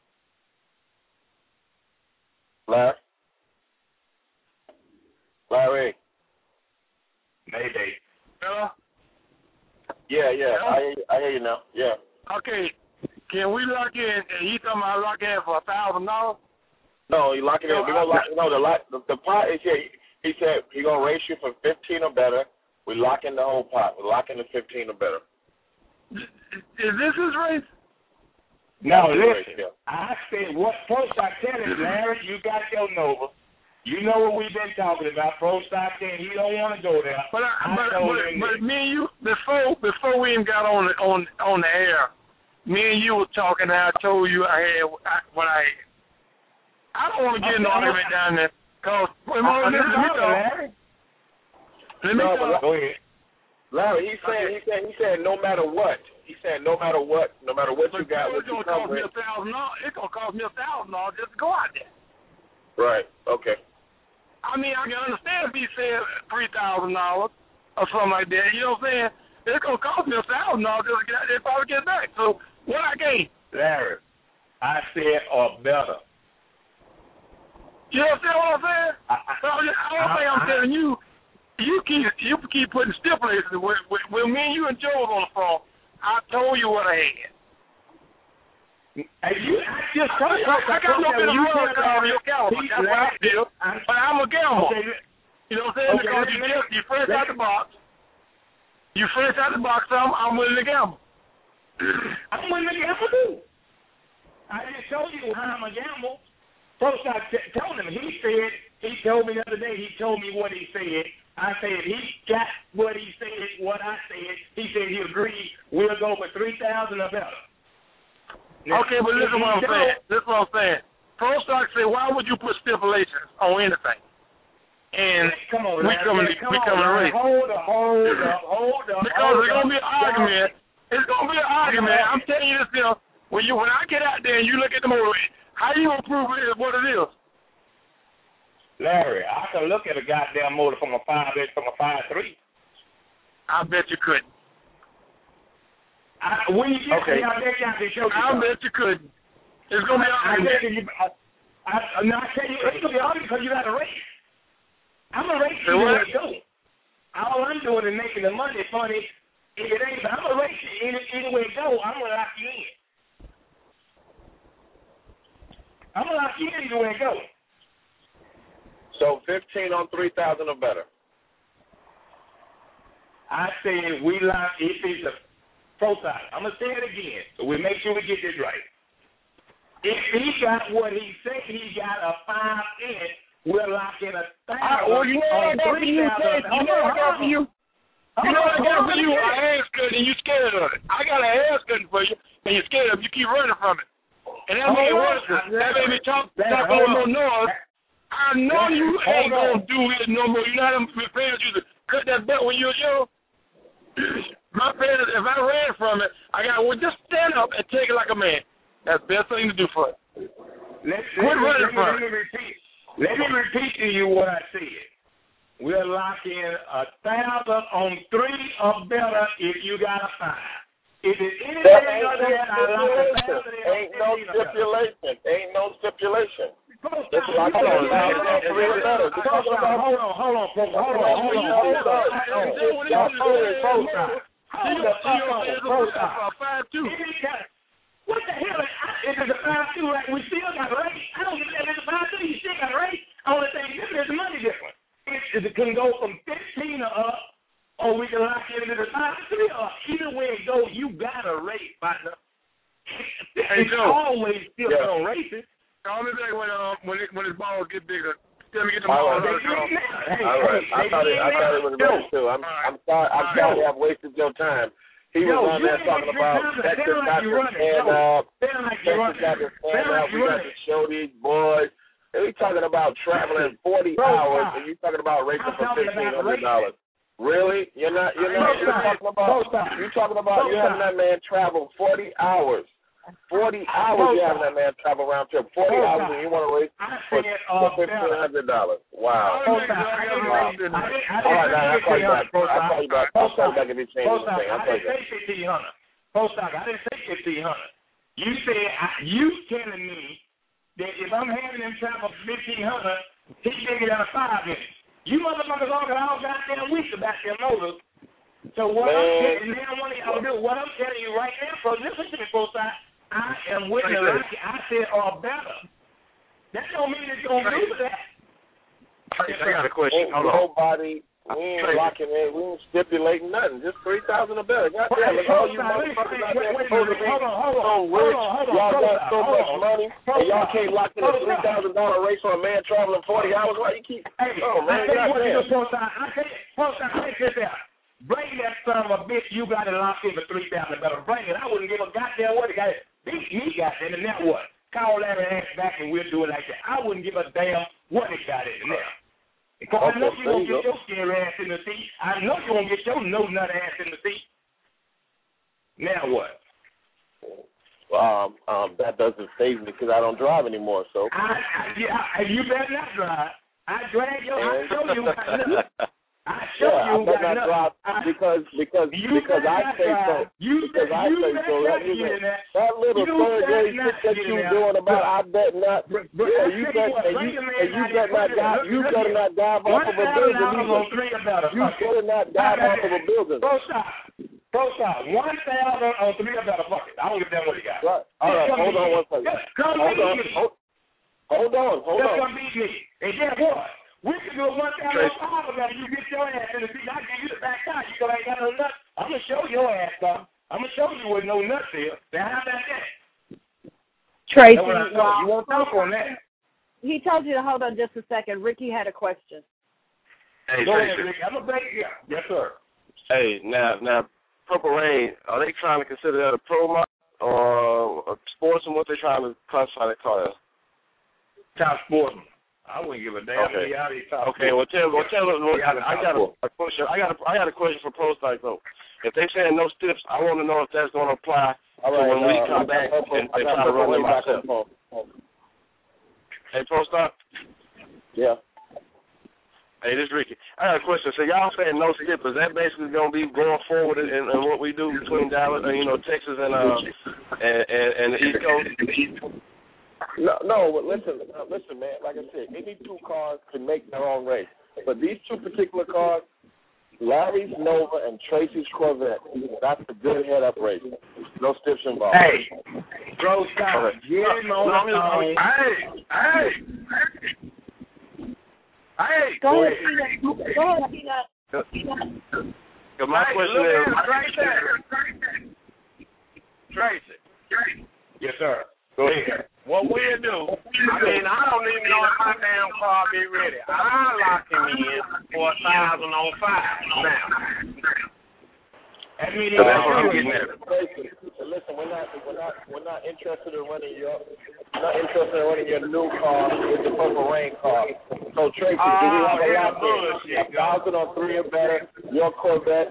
Larry? Mayday. Hello? Yeah. I hear you now. Yeah. Okay. Can we lock in? He talking about lock in for $1,000? No, you lock it in. We're gonna lock. No, the pot is here. He said he's gonna race you for 15 or better. We lock in the whole pot. We lock in the 15 or better. Is this his race? No, listen. Yeah. I said what first I tell him, Larry, you got your Nova. You know what we've been talking about. Pro Stock saying he don't want to go there. But me and you before we even got on the air, me and you were talking. And I told you I had what I had. I don't want to get an argument down there because let me talk. Go ahead. Larry, he said no matter what. He said no matter what you got, what you come with. It's gonna cost me $1,000 just to go out there. Right. Okay. I mean, I can understand if he said $3,000 or something like that. You know what I'm saying? It's gonna cost me $1,000 just to get out there if I get back. So what I gain? Larry, I said or better. You understand what I'm saying? I'm telling you. You keep putting stipulations. When me and you and Joe was on the phone, I told you what I had. I got no bit of hard card on your calendar. That's what I do. But I'm a gambler. Okay. You know what I'm saying? Because you fresh out the box. You fresh out the box, so I'm willing to gamble. I'm willing to gamble too. I just told you how I'm a gamble. First I told him. He told me the other day, he told me what he said. I said he got what he said, what I said. He said he agreed. We'll go for 3,000 or better. Now, okay, but listen what I'm saying. This is what I'm saying. Pro Stock said, why would you put stipulations on anything? And come on, we coming to race. Hold up. Because it's gonna be an argument. It's gonna be an argument. I'm telling you this deal. When I get out there and you look at the motor, how you gonna prove it is what it is? Larry, I can look at a goddamn motor from a 5-inch from a 5.3. I bet you couldn't. When you get there, I bet you I can show you. I bet you couldn't. It's going to be an argument. I tell you, it's going to be argument because you got to race. I'm going to race you where it goes. All I'm doing is making the money funny. If it ain't, I'm going to race you any way it goes. I'm going to lock you in. I'm going to lock you in either way it goes. So 15 on 3,000 or better. I said we lock if it's a pro side. I'm gonna say it again, so we make sure we get this right. If he got what he said he got a 5-inch, we're locking 1,000. Well, you know what I got for you? You know what I got for you? You know what I got for you? An ass cutting, and you scared of it. I got an ass cutting for you, and you're scared of it. You keep running from it, and that made it worse. That made me talk over no noise. I know you ain't gonna do it no more. You know how my parents used to cut that butt when you was young? My parents, if I ran from it, just stand up and take it like a man. That's the best thing to do for it. Quit running from it. Let me repeat to you what I said. We'll lock in 1,000 on 3 or better if you got a 5. If it's anything other than ain't no stipulation. Ain't no stipulation. It's like hold on. What the hell? If it's a 5-2, like we still got a rate. I don't get that. If it's a 5-2, you still got a rate. Only thing different is the money difference. It can go from 15 or up, or we can lock it into the 5-3 or up. Either way it goes, you got a rate, partner. It's always still on races. The only thing when his balls get bigger, tell me get the All ball. right. I thought it was race too. I'm sorry. I'm sorry I've wasted your time. He was on there talking about Texas got to stand up. Texas got to stand up. We got to show these boys. And we talking about traveling 40 hours, and you talking about racing for $1,500. Really? You're talking about you having that man travel 40 hours. 40 hours you having that man travel around trip. 40 hours and you want to race for $1,500. Wow. All right, now I'll call you back. I'll call you back if you change anything. I'll call you back. I didn't say 1,500. You said, you telling me that if I'm having him travel 1,500, he can get out of 5 minutes. You motherfuckers all got all goddamn weeks about their motors. So what I'm telling you right now, bro, listen to me, folks. I am with the Rocky. I said, or better. That don't mean it's going to do that. I got a question. Nobody, we ain't locking in. We ain't stipulating nothing. Just $3,000 or better. Goddamn, look, all you motherfuckers out there supposed to be so rich. Y'all got so much money, and y'all can't lock in a $3,000 race on a man traveling 40 hours. Why you keep? Oh man, Bring that son of a bitch. You got it locked in for $3,000 better. Bring it. I wouldn't give a goddamn what he got. He got it in there. What? Call that ass back and we'll do it like that. I wouldn't give a damn what he got in there. Because I know you won't get your scary ass in the seat. I know you won't get your no nut ass in the seat. Now what? That doesn't faze me because I don't drive anymore. So. You better not drive. I drag your. I show you. I better not drive because I say so. Because I say so. That little third grade shit that you doing about I bet not. Yeah, you better not dive off of a building. You better not dive off of a building. Pro stop. 1,000 on 3 or better. Fuck it. I don't give a damn what he got. Right. All right. Hold on one second. Hold on. Just come beat me. And guess what? We can do a 1,005 about it. You get your ass in the seat. I give you the back tire. You ain't got no nuts. I'm going to show your ass something. I'm going to show you where no nuts is. Now, how about that? Tracy, you won't talk on that. He told you to hold on just a second. Ricky had a question. Hey, go ahead, Ricky. I'm going to break it. Yes, sir. Hey, now, Purple Rain, are they trying to consider that a pro model or a sportsman? What they trying to classify that car as? Top sportsman. I wouldn't give a damn. Okay. Well, tell me. I got a question. I got a question for Pro Stock though. If they saying no steps, I want to know if that's going to apply to when we come back and try to run them ourselves. Hey, Pro Stock. Yeah. Hey, this is Ricky. I got a question. So y'all saying no steps? Is that basically going to be going forward in what we do between Dallas, Texas and the East Coast? No, but listen, man. Like I said, any two cars can make their own race. But these two particular cars, Larry's Nova and Tracy's Corvette, that's a good head-up race. No steps involved. Hey, bro, stop. Hey. Go ahead, Peanut. My question is... Tracy. Yes, sir. Go ahead. What we'll do, I don't even know if my damn car be ready. I'll lock him in for 1,000 on 5 now. Listen, we're not interested in running your new car with the Purple Rain car. So Tracy, do we have a lot there? 1,000 on 3 or better. Your Corvette,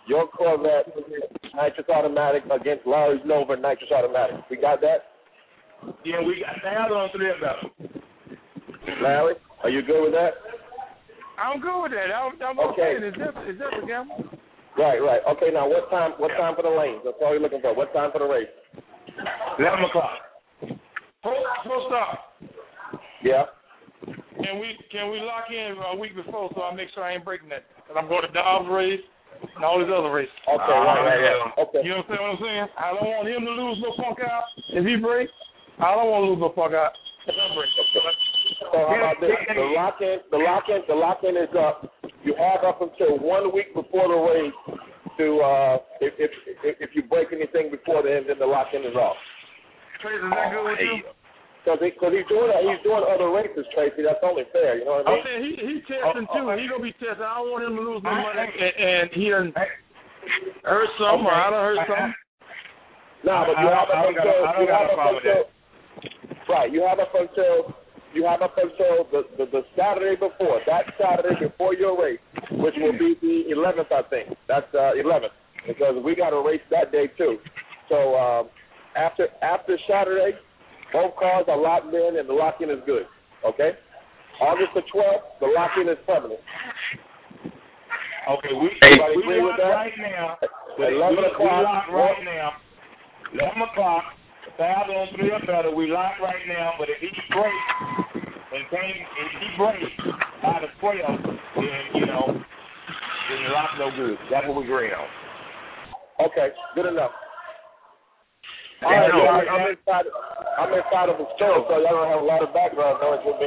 nitrous automatic against Larry's Nova nitrous automatic. We got that? Yeah, we got 1,000 on 3 of them. Larry, are you good with that? I'm good with that. I'm okay. Is this a gamble? Right. Okay, now what time for the lanes? That's all you're looking for. What time for the race? 11 o'clock. Full stop. Yeah. Can we lock in a week before so I make sure I ain't breaking that? Because I'm going to Dobbs race and all these other races. Okay, right. Okay. You understand what I'm saying? I don't want him to lose no punk out. If he breaks, I don't want to lose no punk out. If I break. So how about this? The lock-in is up. You have up until 1 week before the race to if you break anything before then the lock-in is off. Tracy, is that good with you? Because he's doing other races, Tracy. That's only fair. You know what I mean? I'm saying he's testing too. He's gonna be testing. I don't want him to lose no money, and he done hurt some, or I done hurt some. No, but you have up until the Saturday before. That Saturday before your race, which will be the 11th, I think. That's 11th because we got a race that day too. So after Saturday. Both cars are locked in, and the lock-in is good. Okay? August the 12th, the lock-in is permanent. Okay, we lock right now. 11 o'clock. We lock right now. 11 o'clock. 1,000 on 3 or better. We lock right now, but if he breaks by the 12th, then, then the lock no good. That's what we agree on. Okay, good enough. All right, I'm inside of the store, so y'all don't have a lot of background noise with me.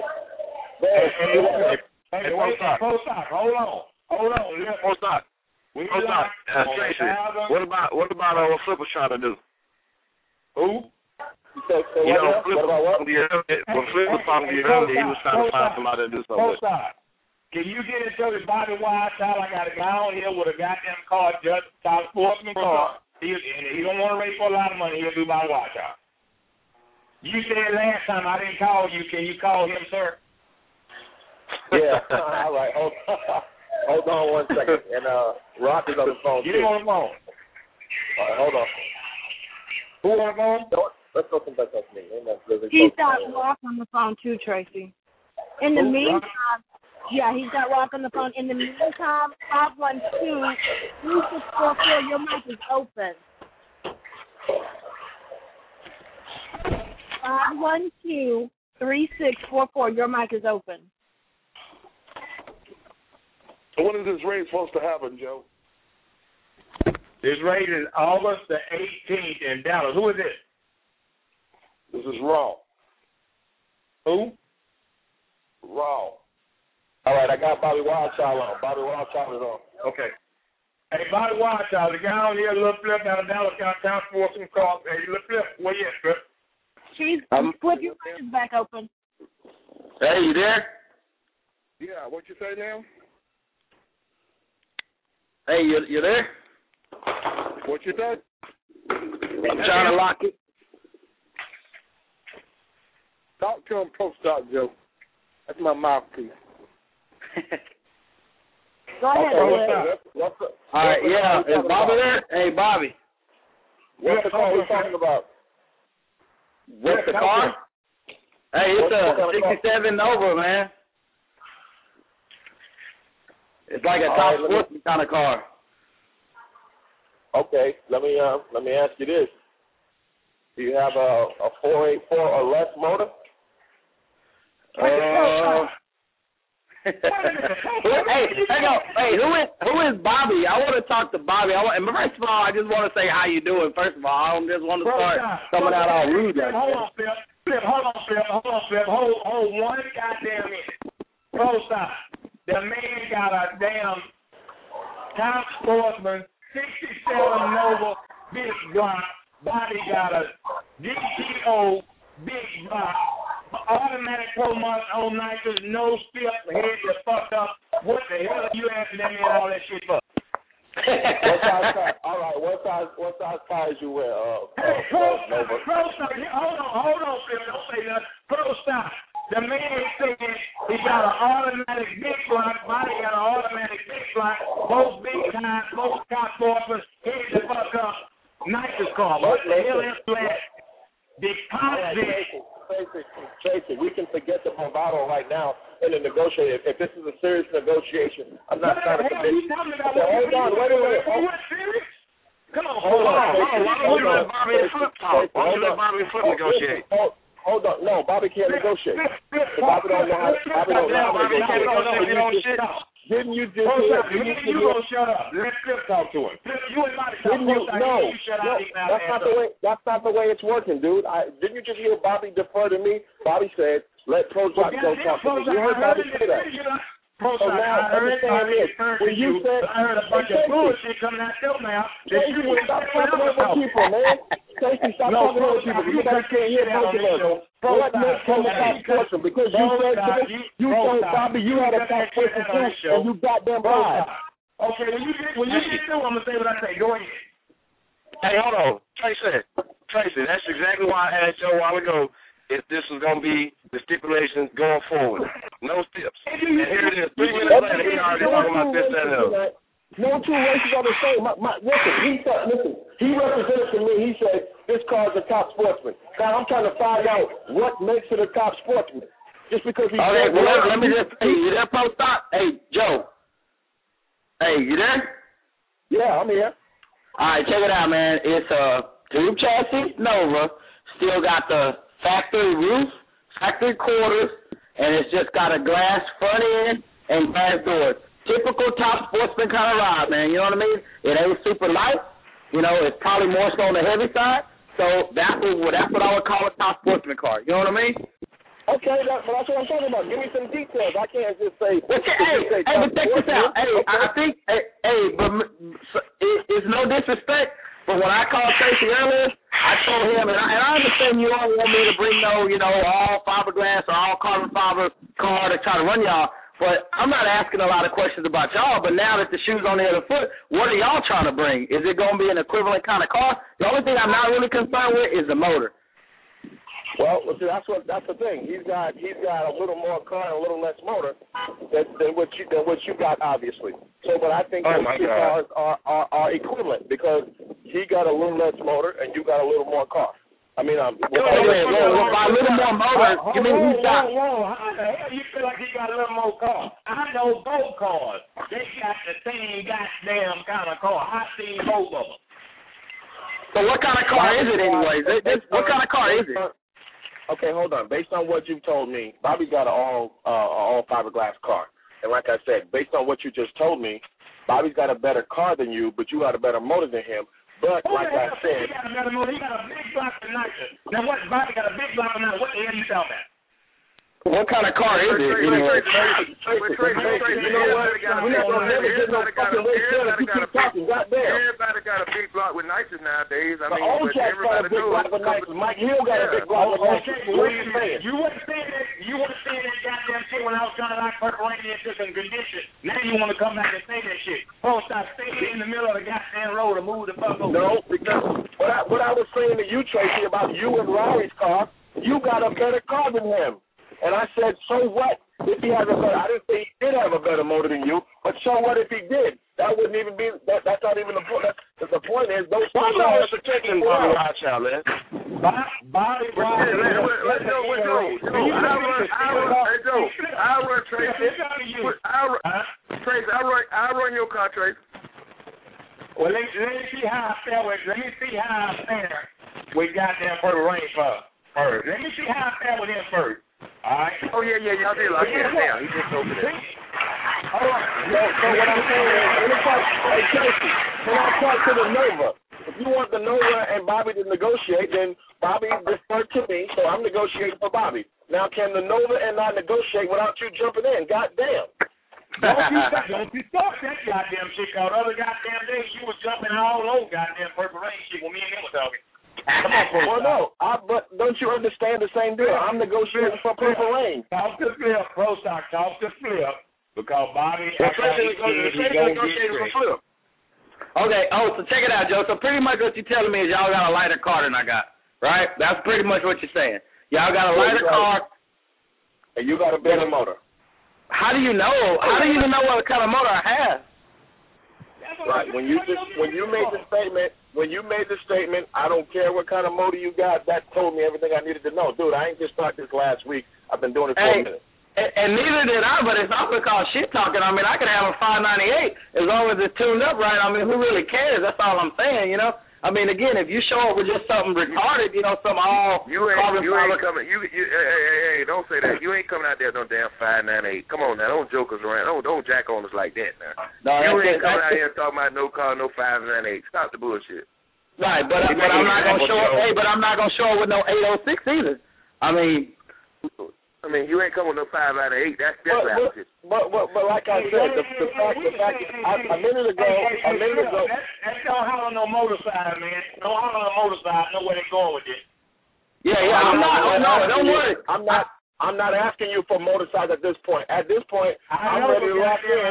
Hey, hold on. Tracy, what about what Flip was trying to do? Who? Flip was talking to you earlier, he was trying to find somebody to do something with. Can you get into his body wide out? I got a guy on here with a goddamn car, just top sportsman car. He don't want to race for a lot of money. He'll do my watch out. You said last time I didn't call you. Can you call him, sir? Yeah. All right. Hold on 1 second. And Rock is on the phone. Get him on the phone. All right, hold on. Who on the phone? Let's go come back up to me. He's got Rock on the phone too, Tracy. In the meantime, he's got Rock on the phone. In the meantime, 512-3644, your mic is open. 512-3644, your mic is open. When is this race supposed to happen, Joe? This race is August the 18th in Dallas. Who is this? This is Raw. Who? Raw. All right, I got Bobby Wildchild on. Bobby Wildchild is on. Okay. Hey, Bobby Wildchild, the guy on here, Little Flip, out of Dallas, Town Sports and Call. Hey, Little Flip, where you at, Flip? Flip, your mic is back open. Hey, you there? Yeah, what you say now? Hey, you there? What you say? I'm trying to lock it. Talk to him post-op, Joe. That's my mouthpiece. Go ahead, What's up? All right, yeah. Is Bobby there? Hey, Bobby. What's the car we're talking about? What's the car? Hey, it's a 67 Nova, man. It's like a top sportsman kind of car. Okay, let me ask you this: do you have a 484 or less motor? Hey, who is Bobby? I want to talk to Bobby. First of all, I just want to say how you doing. First of all, I don't just want to start coming out all rude. Hold on, Flip. Hold one goddamn minute. Close up. The man got a damn top sportsman, 67 Nova, big block. Bobby got a GTO, big block. Automatic pro months on nitrous, no spit, head the fuck up. What the hell are you asking them and all that shit for? What size tires? All right, what size tires you wear? Pro Stop. Hold on, Phil. Don't say nothing. Pro Stop. The man said he got an automatic big block. Body got an automatic big block. Both big tires, both top forces, head the fuck up. Nitrous car. What the hell is that? Deposit. Tracy, we can forget the bravado right now in the negotiation. If this is a serious negotiation, I'm not trying to commit. Hold on, wait a minute. Come on, hold on. Why don't you let Bobby and Flip talk? Why don't you let Bobby and Flip negotiate? Hold on. No, Bobby can't negotiate. Bobby don't know how to negotiate. Didn't you just you gonna shut up. Let Flip talk to him. Flip, you and Bobby talk. That's not the way it's working, dude. Didn't you just hear Bobby defer to me? Bobby said, let Prozac go talk to me. You heard Bobby say that. So now, understand this. When you said, I heard a bunch of bullshit coming out your mouth. Stop talking over people, man. Tracy, stop talking over people. You guys can't hear both of us. What makes him a top sportsman? Because you said you told Bobby you had a top sportsman too, and you got them live. Okay, when you get through, I'm gonna say what I say. Go ahead. Hey, hold on, Tracy. That's exactly why I asked you a while ago if this was gonna be the stipulations going forward. No tips. And here it is. 3 minutes later, he already talking about this and that. No two races are the same. Listen, he represented to me, he said, this car's a top sportsman. Now, I'm trying to find out what makes it a top sportsman. Just because he's... Okay, well, let me just... Hey, you there, Pro Stop? Hey, Joe. Hey, you there? Yeah, I'm here. All right, check it out, man. It's a tube chassis Nova. Still got the factory roof, factory quarters, and it's just got a glass front end and glass doors. Typical top sportsman kind of ride, man. You know what I mean? It ain't super light. You know, it's probably more so on the heavy side. So that's what I would call a top sportsman car. You know what I mean? Okay, but that's what I'm talking about. Give me some details. I can't just say. But check this out. Hey, okay. I think, but it's no disrespect. But when I called Tracy earlier, I told him, and I understand you all want me to bring all fiberglass or all carbon fiber car to try to run y'all. But I'm not asking a lot of questions about y'all, but now that the shoe's on the other foot, what are y'all trying to bring? Is it going to be an equivalent kind of car? The only thing I'm not really concerned with is the motor. Well, see, that's the thing. He's got a little more car and a little less motor than what you got, obviously. So, but I think those two cars are equivalent because he got a little less motor and you got a little more car. I mean, by a little more motor, you mean he's got... How the hell you feel like he got a little more car? I know both cars. They got the same goddamn kind of car. I've seen both of them. So what kind of car is it anyways? What kind of car is it? Okay, hold on. Based on what you've told me, Bobby's got an all fiberglass car. And like I said, based on what you just told me, Bobby's got a better car than you, but you got a better motor than him. But like I said, he got a better motor. He got a big block of nicer. Now what? Bobby got a big block of nicer. What the hell you talking about? What kind of car is it? You know what? We're not gonna never get no fucking way if you keep talking. Goddamn. Everybody got a big block with nices nowadays. I mean, but everybody knows. Mike Hill got a big block with nices. What are you saying? You wasn't saying that. You wasn't saying that goddamn shit when I was trying to lock Purple Rain into some condition. Now you want to come back and say that shit. Oh, stop staying in the middle of the goddamn road and move the fuck over. No, because what I was saying to you, Tracy, about you and Larry's car, you got a better car than him. And I said, so what if he has a better? I didn't say he did have a better motor than you, but so what if he did? That wouldn't even be. That's not even the point. The point is those. Why not protecting Bobby Rothschild, man? Bobby, let's go with Joe. I run Tracy. Tracy, I run your car, Tracy. Well, let me see how I fare with goddamn Purple Rain first. Let me see how I fare with him first. All right. Oh, yeah, y'all did like that. Yeah, he just over there. All right. So what I'm saying is, hey, Tracy, can I talk to the Nova? If you want the Nova and Bobby to negotiate, then Bobby deferred to me, so I'm negotiating for Bobby. Now, can the Nova and I negotiate without you jumping in? Goddamn. Don't you start that goddamn shit, because other goddamn days you was jumping all over goddamn Purple Rain shit when me and him were talking. Well, no, but don't you understand the same deal? I'm negotiating for Purple Rain. Talk to Flip, Pro Stock, talk to Flip, because Bobby negotiating for Flip. Okay, so check it out, Joe. So pretty much what you're telling me is y'all got a lighter car than I got, right? That's pretty much what you're saying. Y'all got a lighter car. And you got a better motor. How do you know? How do you even know what kind of motor I have? Right. When you made the statement, I don't care what kind of motor you got. That told me everything I needed to know, dude. I ain't just started this last week. I've been doing it for a minute. And neither did I, but it's also called shit talking. I mean, I could have a 598 as long as it's tuned up right. I mean, who really cares? That's all I'm saying, you know. I mean, again, if you show up with just something retarded, you know, some all you ain't coming. Hey, don't say that. You ain't coming out there no damn 598. Come on now, don't joke us around. Don't jack on us like that now. No, you ain't coming out here talking about no car, no 598. Stop the bullshit. Right, but I'm not gonna show up. Hey, but I'm not gonna show up with no 806 either. I mean, you ain't coming with no 5 out of 8. That's different. But like I said, the fact a minute ago. That's don't holler on no motorcycle, man. Don't holler on no motorcycle. Know where they going with this. Yeah. Don't worry. I'm not asking you for motorcycles at this point. At this point, I'm ready to lock in.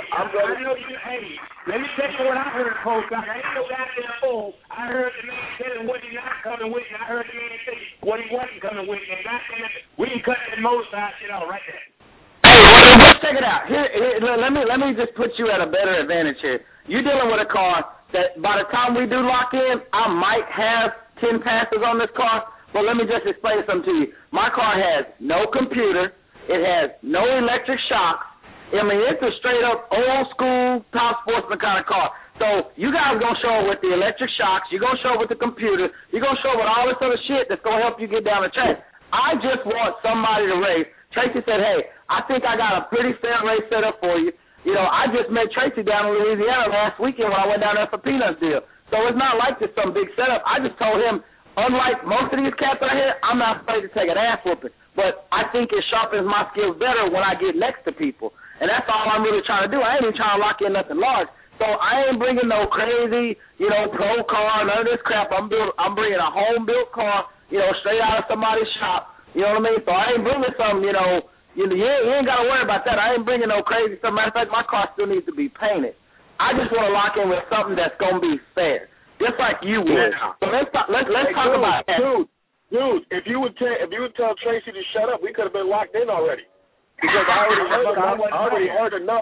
Let me tell you what I heard, folks. I ain't no goddamn fool. I heard the man telling what he not coming with, and I heard the man say what he wasn't coming with, and goddamn, we can cut that motorcycle shit out right there. Hey, let's check it out. Here, let me just put you at a better advantage here. You're dealing with a car that by the time we do lock in, I might have 10 passes on this car. But let me just explain something to you. My car has no computer. It has no electric shocks. I mean, it's a straight-up old-school, top sportsman kind of car. So you guys going to show up with the electric shocks. You're going to show up with the computer. You're going to show up with all this other shit that's going to help you get down the track. I just want somebody to race. Tracy said, hey, I think I got a pretty fair race set up for you. You know, I just met Tracy down in Louisiana last weekend when I went down there for Peanuts deal. So it's not like this some big setup. I just told him, unlike most of these cats out here, I'm not afraid to take an ass whooping. But I think it sharpens my skills better when I get next to people. And that's all I'm really trying to do. I ain't even trying to lock in nothing large. So I ain't bringing no crazy, you know, pro car, none of this crap. I'm bringing a home-built car, you know, straight out of somebody's shop. You know what I mean? So I ain't bringing some, you ain't got to worry about that. I ain't bringing no crazy stuff. Matter of fact, my car still needs to be painted. I just want to lock in with something that's going to be fair, just like you would. So let's talk about that. Dude, if you would tell Tracy to shut up, we could have been locked in already. Because I already heard enough.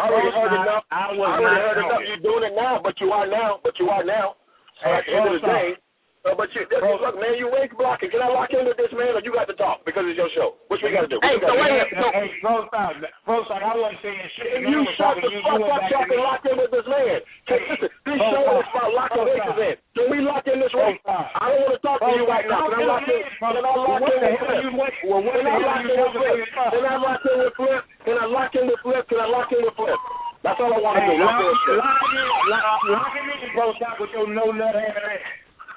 You're doing it now, but you are now. So at the end of the day, look, man, you race blocking. Can I lock in with this man, or you got to talk because it's your show? What we got to do? Hey, Pro Stock, I wasn't saying shit. You shut the fuck up talking lock in with this man. Listen, this show is about locking races in. Can we lock in this race? I don't want to talk to you right now. Can I lock in? Can I lock in with Flip? Can I lock in with Flip? That's all I want to do. Lock in with Pro Stock with your no nut having ass.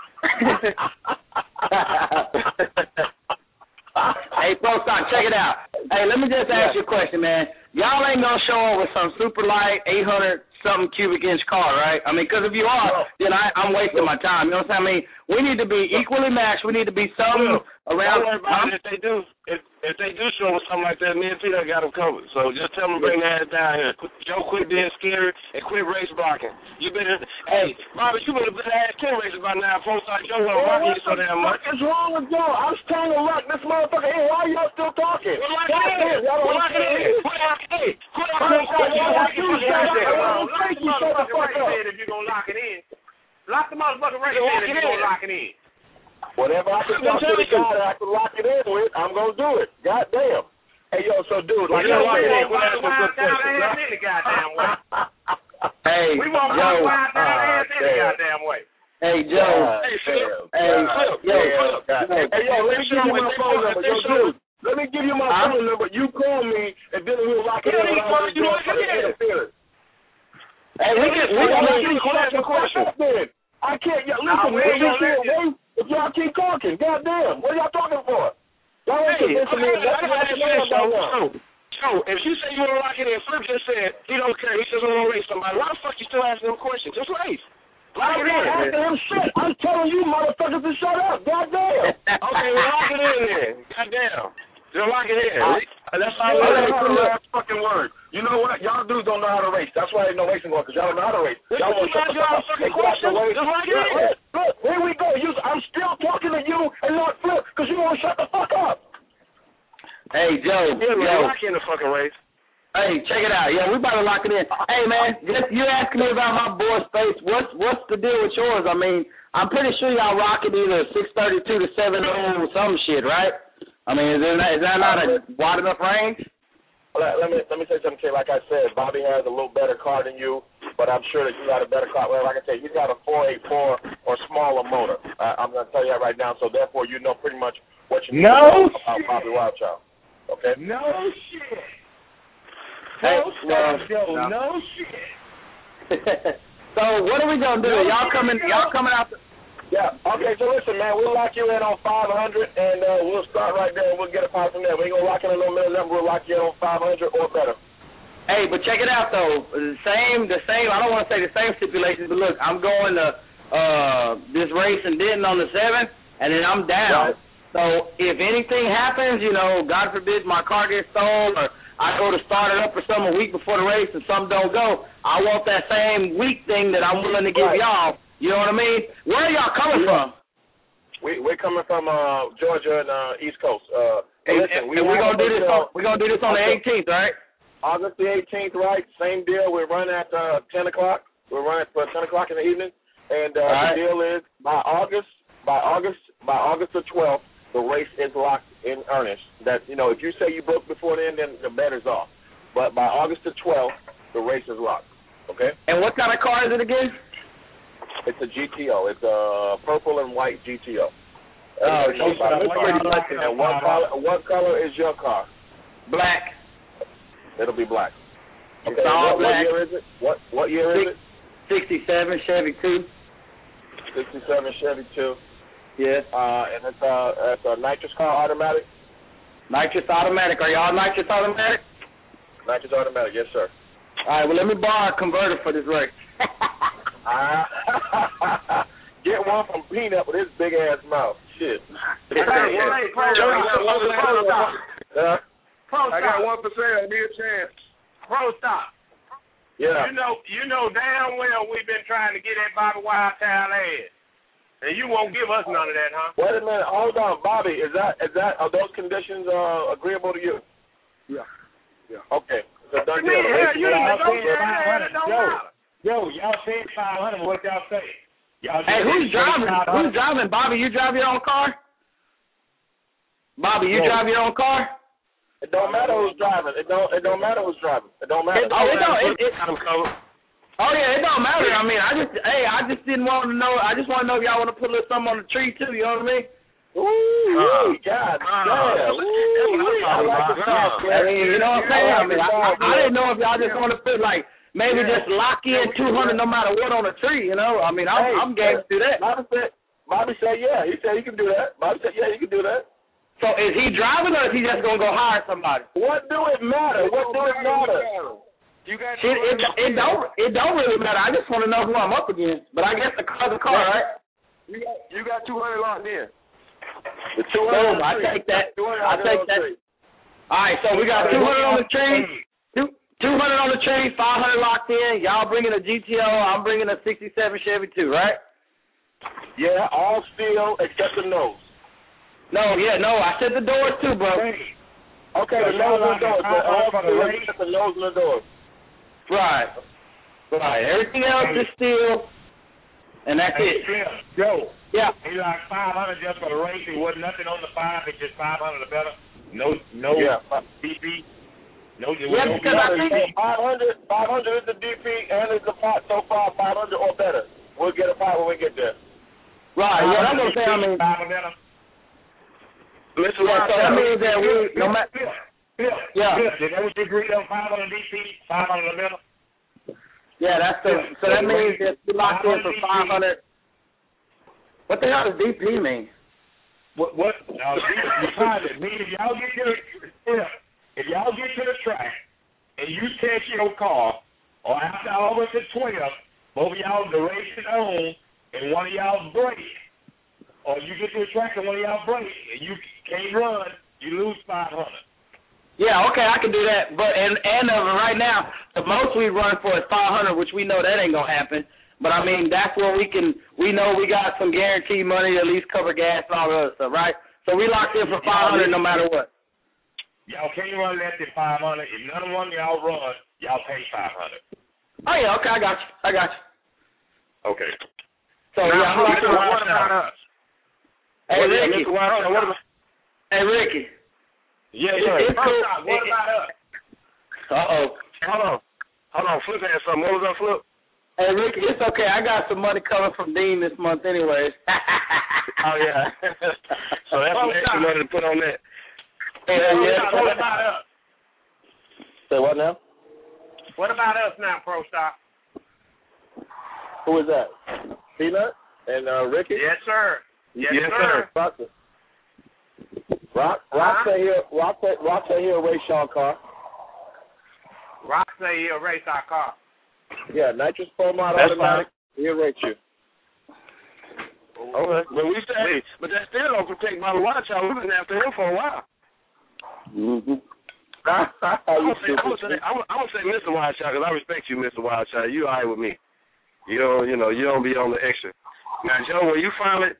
Hey, Pro Stock, check it out. Hey, let me just ask you a question, man. Y'all ain't gonna show up with some super light 800-something cubic inch car, right? I mean, because if you are, then I'm wasting my time. You know what I'm saying? I mean, we need to be equally matched. We need to be something around. Don't worry about it. If they do show us something like that, me and Peter got them covered. So just tell them to bring that down here. Joe, quit being scary and quit race blocking. Hey, Bobby, you better ask 10 races by now. Folks like Joe won't rock you so damn much. What is wrong with Joe? I'm trying to lock this motherfucker in. Why are y'all still talking? Quit asking if you're going to lock it in. Lock the motherfucker right in if you're going to lock it in. Whatever I can talk to the guy that I can lock it in with, I'm going to do it. God damn. Hey, yo, so, dude, like I said, hey, we won't go wild down ass any goddamn way. Hey, Joe. Hey, yo, let me give you my phone number. Yo, dude, let me give you my phone number. You call me, and then we'll lock it in. Hey, we can ask a question. I can't, listen, if y'all keep talking, goddamn, what are y'all talking for? Y'all ain't convincing me. So, if you say you want to lock it in, Flip just said he don't care. He just want to race somebody. Why the fuck you still asking him questions? Just race. Lock it in. I'm not asking him shit. I'm telling you motherfuckers to shut up. Goddamn. Okay, well, lock it in then. Goddamn. Just lock it in. That's all last fucking word. You know what? Y'all dudes don't know how to race. That's why ain't no racing going, because y'all don't know how to race. Y'all want to shut the fuck up. Look, here we go. I'm still talking to you and not Flip, because you want to shut the fuck up. Hey, Joe. Lock in the fucking race. Hey, check it out. Yeah, we about to lock it in. Hey, man, you asking me about my boy Space. What's the deal with yours? I mean, I'm pretty sure y'all rocking either 632 to 70 or some shit, right? I mean, is that not a wide enough range? Let me say something to you. Like I said, Bobby has a little better car than you, but I'm sure that you got a better car. Well, like I said, he's got a 484 or smaller motor. I'm going to tell you that right now, so therefore you know pretty much what you need to know about Bobby Wildchild. Okay? No shit. No shit. So what are we gonna do? Y'all coming out? Yeah. Okay. So listen, man, we'll lock you in on 500, and we'll start right there. And we'll get a pot from there. We ain't gonna lock in a little middle number. We'll lock you in on 500 or better. Hey, but check it out though. The same. I don't want to say the same stipulations, but look, I'm going to this race in Denton on the 7th, and then I'm down. Right. So if anything happens, God forbid my car gets stolen or I go to start it up for some a week before the race and some don't go, I want that same week thing that I'm willing to give y'all. You know what I mean? Where are y'all coming from? We're coming from Georgia and East Coast. Listen, we're gonna do this. We're gonna do this on the 18th, right? August the 18th, right? Same deal. We run at 10 o'clock. We run at 10 o'clock in the evening, and the deal is by August the 12th, the race is locked in earnest. That if you say you broke before then the bet is off. But by August the 12th, the race is locked. Okay. And what kind of car is it again? It's a GTO. It's a purple and white GTO. And what color is your car? Black. It'll be black. Okay. It's all black. What year is it? What year is it? 67 Chevy 2. 67 Chevy 2. Yeah. And it's a nitrous car, automatic. Nitrous automatic. Are y'all nitrous automatic? Nitrous automatic. Yes, sir. All right. Well, let me borrow a converter for this race. Get one from Peanut with his big ass mouth. Shit. I got one for sale. Give me a chance. Pro Stop. Yeah. You know damn well we've been trying to get that Bobby Wildchild ass, and you won't give us none of that, huh? Wait a minute. Hold on, Bobby. Are those conditions agreeable to you? Yeah. Okay. So done deal. Yo, y'all said 500. What y'all say? Hey, who's driving? Who's driving? Bobby, you drive your own car? Bobby, you drive your own car? It don't matter who's driving. It don't matter who's driving. It don't matter. Oh, it don't matter. I mean, I just didn't want to know. I just want to know if y'all want to put a little something on the tree too. You know what I mean? Ooh, God damn. You know what I'm saying? I mean, I didn't know if y'all just want to put like maybe just lock in 200 no matter what on the tree. You know? I mean, I'm game to do that. Bobby said yeah. He said he can do that. Bobby said yeah, he can do that. So is he driving or is he just gonna go hire somebody? What do it matter? You got it don't really matter. I just want to know who I'm up against. But I guess the car's a car, right? You got 200 locked in. The 200. Boom, I take that. I take that. All right, so we got 200 on the tree. 200 on the tree. 500 locked in. Y'all bringing a GTO. I'm bringing a '67 Chevy 2, right? Yeah, all steel except the nose. No, I said the doors too, bro. Okay, the nose and the doors, but all except the nose and the doors. Right. Everything else is steel, and that's it. Joe. Yeah. He like 500 just for the race. It wasn't nothing on the 5. It's just 500 or better. No DP. No. Yeah, because I think 500 is the DP and it's the pot so far 500 or better. We'll get a pot when we get there. Right. Yeah, that's what I'm saying. I mean. 5 or better. Listen, so that means that we no matter. Yeah. Did that what you agreed on 500 DP, 500 or better? Yeah, that's the. So that means that we locked in for 500. What the hell does DP mean? What? Now, it means if y'all get to the track and you catch your car, or after August the 12th, both of y'all the race is on, and one of y'all break, or you get to the track and one of y'all break, and you can't run, you lose 500. Yeah, okay, I can do that. But and right now, the most we run for is 500, which we know that ain't gonna happen. But I mean, that's where we know we got some guaranteed money to at least cover gas and all the other stuff, right? So we locked in for 500 no matter what. Y'all can't run less than 500. If none of one of y'all run, y'all pay 500. Oh yeah, okay, I got you. Okay. So now, what about us? Hey Ricky. Hey Ricky. Yeah, it's cool. What about us? Hold on. Flip had something. What was up, Flip? Hey Ricky, it's okay. I got some money coming from Dean this month, anyways. Oh yeah. So that's some extra money to put on that. What about us? Say what now? What about us now, Pro Stock? Who is that? Peanut and Ricky? Yes, sir. Yes, sir. Rock say he'll race Sean Carr. Rock say he'll race our car. Yeah, nitrous full mod automatic. He'll race you. Okay, but that still don't protect my watch. I've been after him for a while. Mm-hmm. I'm gonna say Mr. Wildchild because I respect you, Mr. Wildchild. You all right with me? You don't be on the extra. Now, Joe, when you finally,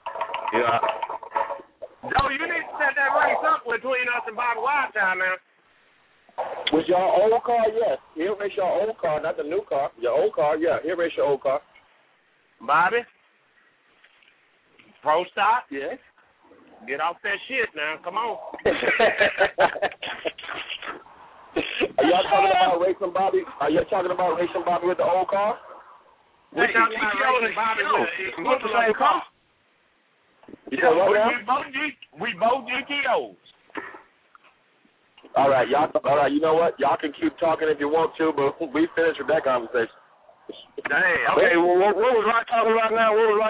Joe, you need to set that race up between us and Bobby Wildchild now. With your old car, yes. He'll race your old car, not the new car. Your old car, yeah. He'll race your old car. Bobby? Pro Stock? Yes. Get off that shit now. Come on. Are y'all talking about racing Bobby? Are you talking about racing Bobby with the old car? We're talking about racing Bobby with the same car. Yeah, we both GTOs. All right, you know what? Y'all can keep talking if you want to, but we finished with that conversation. Damn. Okay, well, what was Rock talking about now?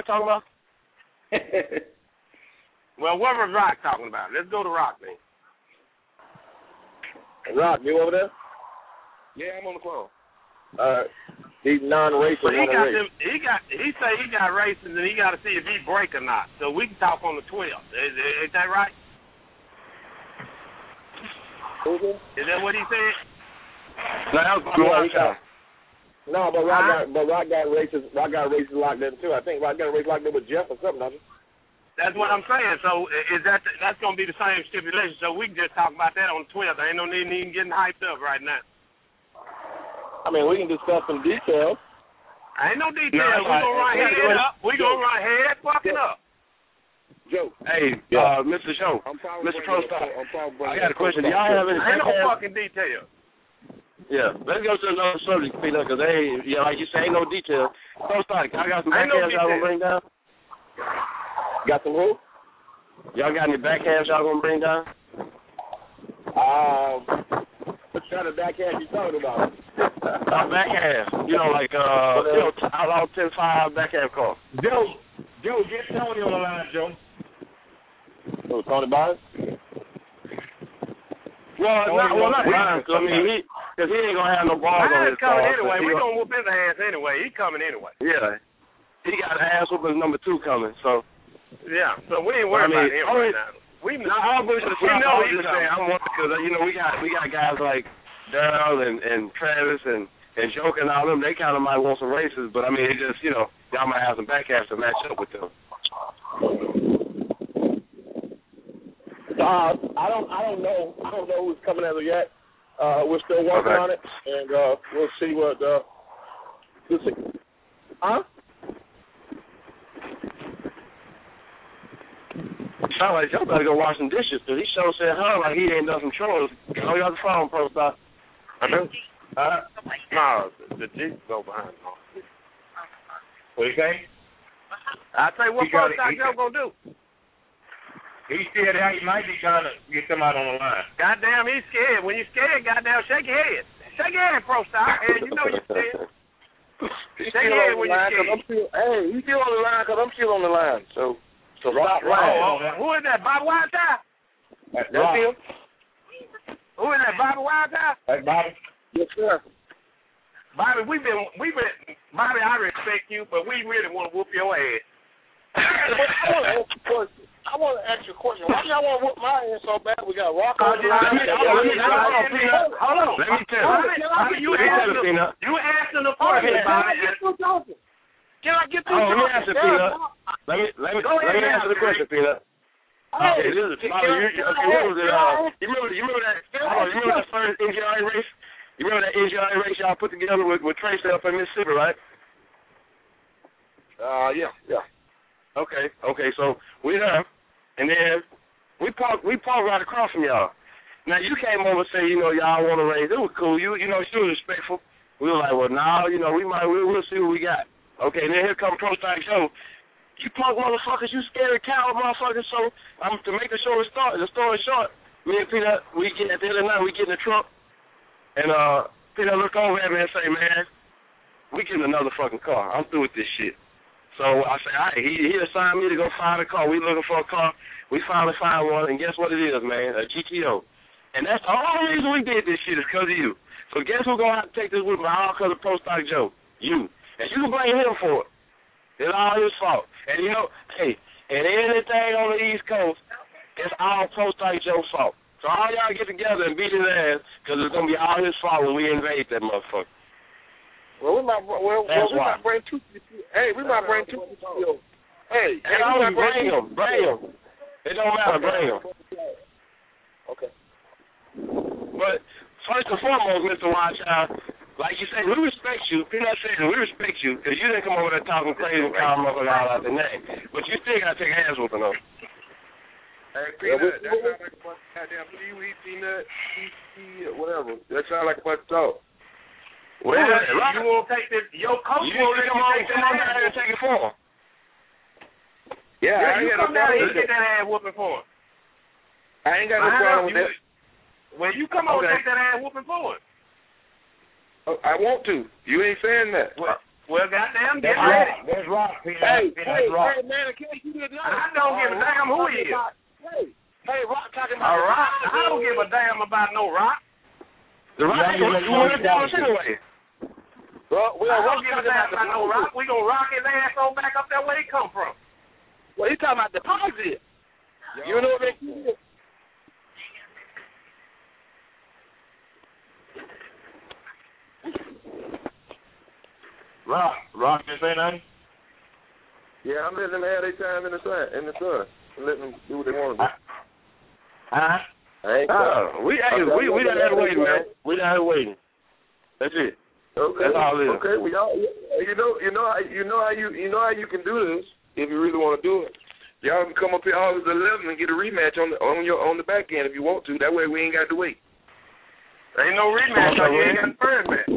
Well, what was Rock talking about? Let's go to Rock, then. Rock, you over there? Yeah, I'm on the phone. He's non-racing. But he say he got racing, and he got to see if he break or not. So we can talk on the 12th. Is that right? Is that what he said? No, but Rock got races locked in too. I think Rock got a race locked in with Jeff or something, doesn't he? That's what I'm saying. So is that's going to be the same stipulation? So we can just talk about that on the 12th. There ain't no need even getting hyped up right now. I mean, we can discuss some details. Ain't no details. We're going to run head up. We're going to run head fucking up. Joe. Hey, Mr. Show. Mr. Pro Stock. I got a question. Do y'all have any? Ain't no fucking details. Yeah, let's go to another subject, Peter, because like you say, ain't no detail. Pro Stock, I got some backhands y'all going to bring down? Got some who? Y'all got any backhands y'all going to bring down? What kind of backhand you talking about? Backhand. Like Outlaw 10-5 backhand call. Joe, get Tony on the line, Joe. Oh, Tony Byron? Not Byron. I mean, because he ain't going to have no balls on his car. Coming anyway. We're going to whoop his ass anyway. He coming anyway. Yeah. He got an ass whooping number 2 coming, so. Yeah, so we ain't worried about him right now. We know he's saying I want because we got guys like Daryl and Travis and Joke and all them. They kind of might want some races, but I mean, it just y'all might have some backhands to match up with them. I don't know who's coming as of yet. We're still working on it, and we'll see what. We'll see. Huh? Sound like y'all better go wash some dishes, because he sure said like he ain't done some chores. Oh, you got the phone, Pro Stock. I do. No, the Jeep go behind. What you say? I tell you what Pro Stock Joe gonna do. He's scared how he might be trying to get somebody on the line. Goddamn, he's scared. When you're scared, goddamn, shake your head. Shake your head, Pro Stock. Hey, you know you're scared. Shake your head when you're scared. He's still on the line because I'm still on the line, so. Who is that, Bobby Wildchild? That's him. Who is that, Bobby Wildchild? That's Bobby. Yes, sir. Bobby, Bobby, I respect you, but we really want to whoop your ass. I want to ask you a question. Why y'all want to whoop my ass so bad? We got Rock on the line. Hold on. Let me tell you. You asking the question, Bobby. Can I get through? Let me answer, Peanut. Let me answer the question, Peanut. Okay, this is what was it? You remember that first NGRA race? You remember that NGRA race y'all put together with Tracy up in Mississippi, right? Yeah. Okay. So we there, and then we parked right across from y'all. Now you came over and said, y'all want to race. It was cool. You she was respectful. We were like, well, now, we'll see what we got. Okay, and then here come Pro Stock Joe. You punk motherfuckers, you scary cow motherfuckers. So to make the story short, me and Peanut, we get at the end of the night, we get in the truck, and Peanut look over at me and say, man, we getting another fucking car. I'm through with this shit. So I say, all right, he assigned me to go find a car. We looking for a car. We finally find one, and guess what it is, man? A GTO. And that's the only reason we did this shit is because of you. So guess who's going to have to take this with me? All because of Pro Stock Joe. You. And you can blame him for it. It's all his fault. And and anything on the East Coast, it's all Pro Stock Joe's fault. So all y'all get together and beat his ass because it's going to be all his fault when we invade that motherfucker. Well, we might bring two. Hey, we might bring two. Hey, bring him. It don't matter, bring him. Okay. But first and foremost, Mr. Watchchild, like you say, we respect you. Peanut said we respect you because you didn't come over there talking crazy and calling up and all out the name. But you still got to take ass whooping though. Hey, Peanut, that sounds like a bunch of goddamn Peanut, whatever. That sounds like a bunch of talk. Well, you won't take this. Your coach won't let you take that ass and take it for him. Yeah, you come down here and get that ass whooping for him. I ain't got no problem with that. Well, you come over and take that ass whooping for him. Oh, I want to. You ain't saying that. Well, goddamn, get ready. That's Rock. Hey, man, you did not. I don't give a damn who he is. Hey, Rock talking about Rock. I don't give a damn about no Rock. The Rock ain't going to do us anyway. Well, I don't give a damn about no Rock. We gonna rock his ass on back up there where he come from. Well, he talking about deposit. You know what they do? Rock didn't say nothing? Yeah, I'm letting them have their time in the sun. I'm letting them do what they want to do. We down there waiting, man. We down here waiting. That's it. Okay. That's all it is. Okay. We all, you know how you can do this if you really want to do it. Y'all can come up here August 11 and get a rematch on the back end if you want to. That way we ain't got to wait. Ain't no rematch. You ain't got the first match.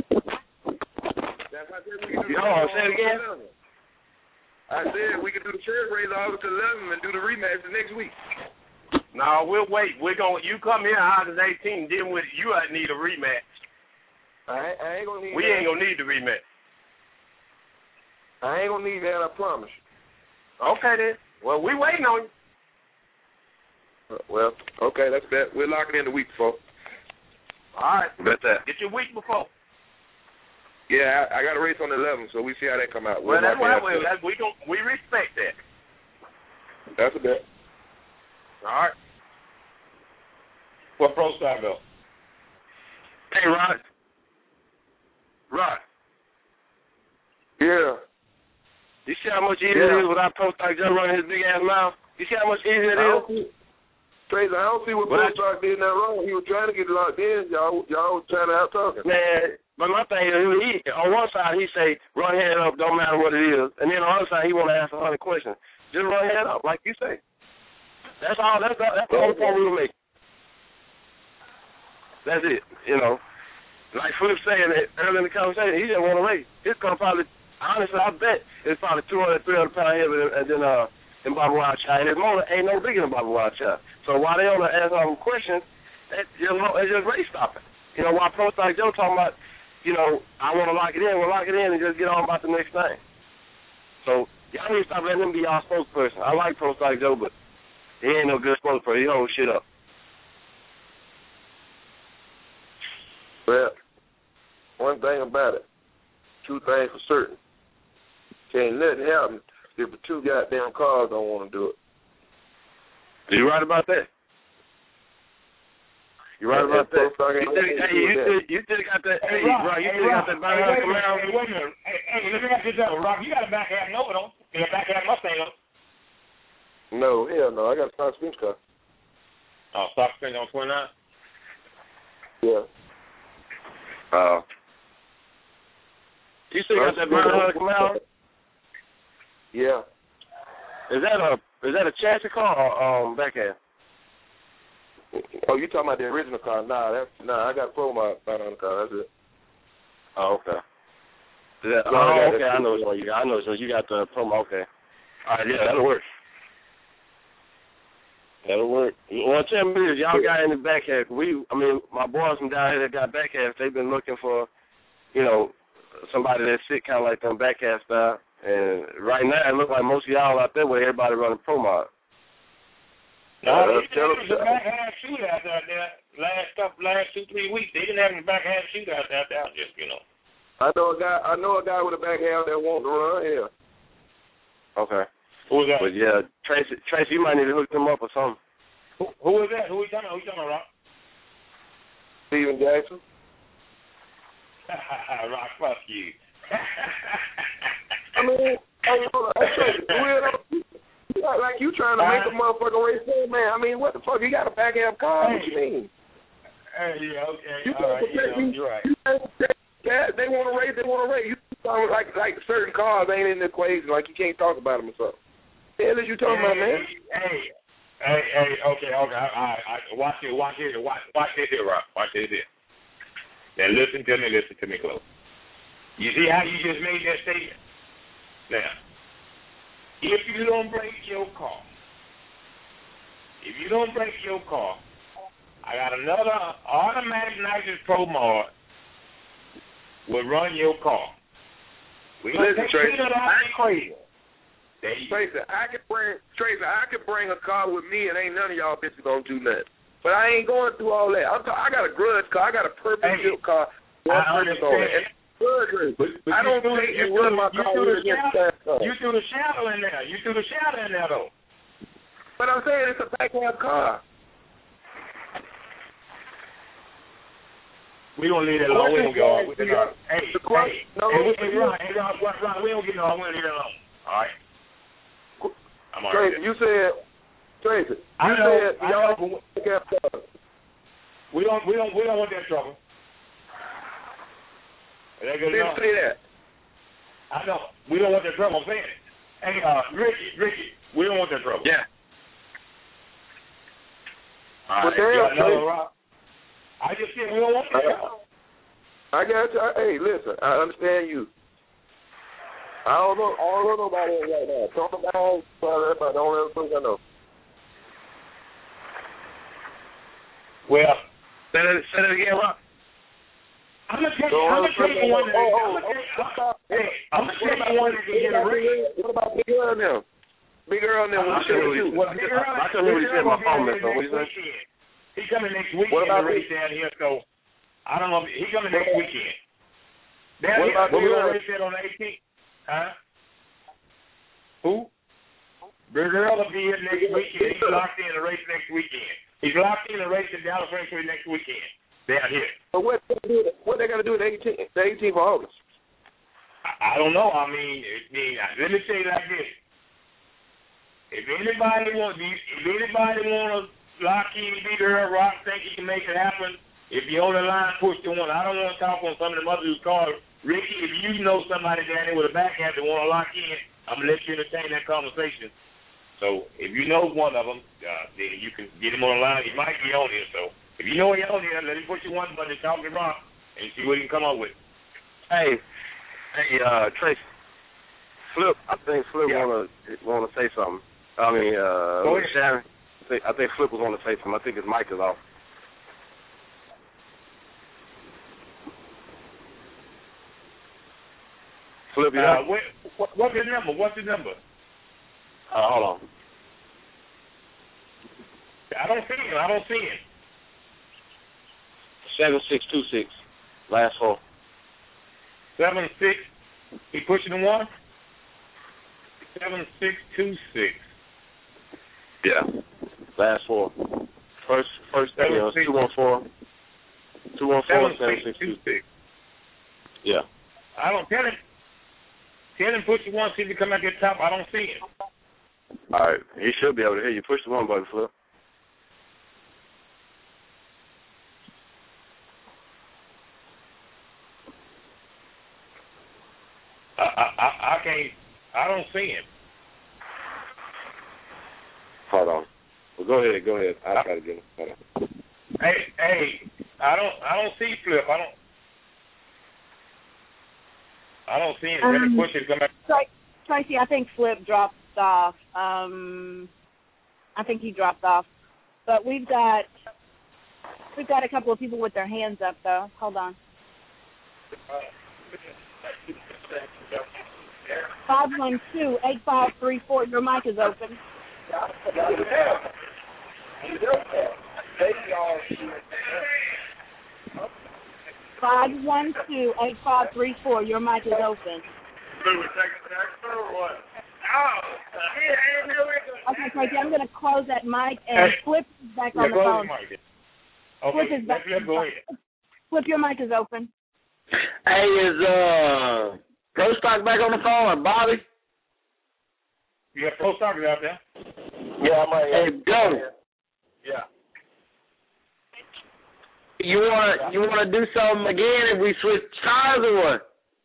Say it again. I said we can do the first race August 11 and do the rematch the next week. No, we'll wait. You come here August 18, then you need a rematch. I ain't gonna need. We ain't gonna need the rematch. I ain't gonna need that. I promise. Okay then. Well, we waiting on you. Well, okay, that's that. We're locking in the week before. All right. Bet that. Get your week before. Yeah, I got a race on the 11th, so we see how that come out. Well, that's why we respect that. That's a bet. All right. What Pro Stock go? Hey, Rod. Yeah. You see how much easier it is without Pro Stock just running his big ass mouth? You see how much easier it is? Tracy, I don't see what Pro Stock did that wrong. He was trying to get locked in. Y'all was trying to out talking. Man, but my thing is, he on one side he say run head up, don't matter what it is, and then on the other side he want to ask 100 questions. Just run head up, like you say. That's all. That's the only point we will make. That's it. Like Flip saying that earlier in the conversation, he didn't want to race. His car probably, honestly, I bet it's probably 200, 300 pounds heavier than Bobby Watchchild. His motor ain't no bigger than Bobby Watchchild. So while they want to ask all them questions, it's just race stopping. While Pro Stock Joe talking about, I want to lock it in, we'll lock it in and just get on about the next thing. So y'all need to stop letting him be our spokesperson. I like Pro Stock Joe, but he ain't no good spokesperson. He holds shit up. Well, one thing about it, two things for certain. Can't nothing happen if the two goddamn cars don't want to do it. You right about that. You right about that. You still got that. Hey, Rock, you still got that Bionic Camaro. Hey, wait a minute. Hey, let me ask you something. Rock, you got a back half Nova, don't you? You got a back half Mustang, though. No, hell no. I got a stock suspension car. Oh, stock suspension on 29? Yeah. You still got that 900 Camaro? Yeah. Is that a chassis car or back half? Oh, you talking about the original car? Nah, I got a Pro Mod 900 car. That's it. Oh, okay. Okay. I know which one you got. You got the Pro Mod. Okay. All right, yeah, that'll work. Well, tell me this, y'all got in the back half. My boys from down here that got back half, they've been looking for, somebody that's sick kind of like them back half style. And right now, it looks like most of y'all out there with everybody running Pro Mod. No, they didn't have the back half shootouts out there last 2-3 weeks. They didn't have the back half shootouts out there, just, I know a guy with a back half that wants to run, yeah. Okay. Who was that? But yeah, Tracy, you might need to hook them up or something. Who was that? Who you talking about, Rock? Steven Jackson. Rock, fuck you. I mean, like you trying to make a motherfucking race team, man. I mean, what the fuck? You got a back half car? What you mean? Yeah, okay. All right, you're right. They want to race. You talking like certain cars ain't in the equation. Like you can't talk about them or something. The hell is you talking about, man? Hey, okay. All right. Watch it here, Rock. Watch it here. Now listen to me close. You see how you just made that statement? Now, if you don't break your car, I got another automatic nitrous Pro Mod will run your car. We gonna take Peanut out the cradle. Tracy, I could bring a car with me and ain't none of y'all bitches gonna do nothing. But I ain't going through all that. I got a grudge car. I got a purpose-built car. I understand. But I don't think you run my car with against that car. You threw the shadow in there. Though. But I'm saying it's a back-half car. We don't leave that alone. We don't go. Hey, Ron, we don't get no. We don't leave that alone. All right. I'm all right. Tracy, you said y'all want back-half cars. We don't want that trouble. Didn't say that. I know. We don't want that trouble. I'm saying it. Hey, Ricky, we don't want that trouble. Yeah. All right. I just said we don't want that trouble. I got you. Hey, listen, I understand you. I don't know about it right now. Talk about everybody. Don't ever think I know. Well, say that again, Rock. I'm gonna take you one. I'm gonna take you one that can get a ring. What about Big Earl now? Big Earl now. I couldn't really say my phone messed up. What you say? He's coming next weekend to race down here, so I don't know. He's coming next weekend. Down here, we're gonna race that on the 18th. Huh? Who? Big Earl will be here next weekend. He's locked in to race next weekend. He's locked in to race in Dallas Raceway next weekend. Down here. But what they got to do the 18th of August? I don't know. I mean, let me say it like this: if anybody want to lock in, Big Earl, Rock, think he can make it happen. If you're on the line, push the one. I don't want to talk on some of them others who call. Ricky, if you know somebody down there with a back half that want to lock in, I'm gonna let you entertain that conversation. So if you know one of them, then you can get him on the line. He might be on here, so. If you know you're on here, let him push you one button and talk to Rock and see what he can come up with. Hey, Tracy, Flip. I think Flip wanna say something. I mean, Sharon. I think Flip was want to say something. I think his mic is off. Flip, what's his number? Hold on. I don't see him. 7626, last four. 76. He pushing the one. 7626. Yeah, last four. First thing was 214. 214-7626. Yeah. I don't tell him. Tell him push the one. See if he come out the top. I don't see him. All right, he should be able to hear you. Push the one button, Flip. I can't. I don't see him. Hold on. Well, go ahead. I'll try to get him. Hold on. Hey, I don't see Flip. I don't see him. Really push it. Come back. Tracy, I think Flip dropped off. I think he dropped off. But we've got a couple of people with their hands up though. Hold on. 512-8534. Your mic is open. 512-8534. Your mic is open. Okay, Tracy, I'm going to close that mic and Flip is back on the phone. Okay, Flip is back. Go ahead. Flip, your mic is open. Hey, is Pro Stock back on the phone or Bobby? You got Pro Stock out there? Yeah, I'm right here. Hey, go. Yeah. You wanna do something again if we switch tires or what?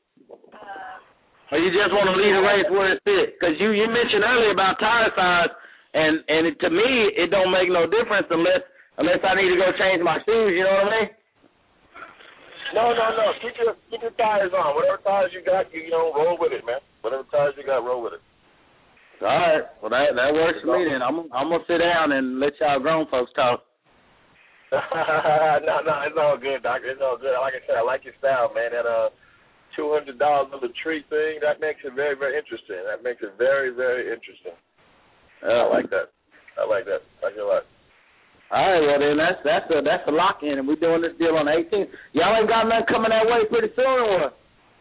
Or you just want to leave the race where it's at? Because you mentioned earlier about tire size, and to me, it don't make no difference unless I need to go change my shoes, you know what I mean? No. Keep your tires on. Whatever tires you got, roll with it, man. Whatever tires you got, roll with it. All right. Well, that works for me then. I'm gonna sit down and let y'all grown folks talk. No, it's all good, Doctor. It's all good. Like I said, I like your style, man. That $200 on the tree thing, that makes it very, very interesting. That makes it very, very interesting. I like that. I like it a lot. All right, well then that's a lock in, and we're doing this deal on the 18th. Y'all ain't got nothing coming that way pretty soon, or what?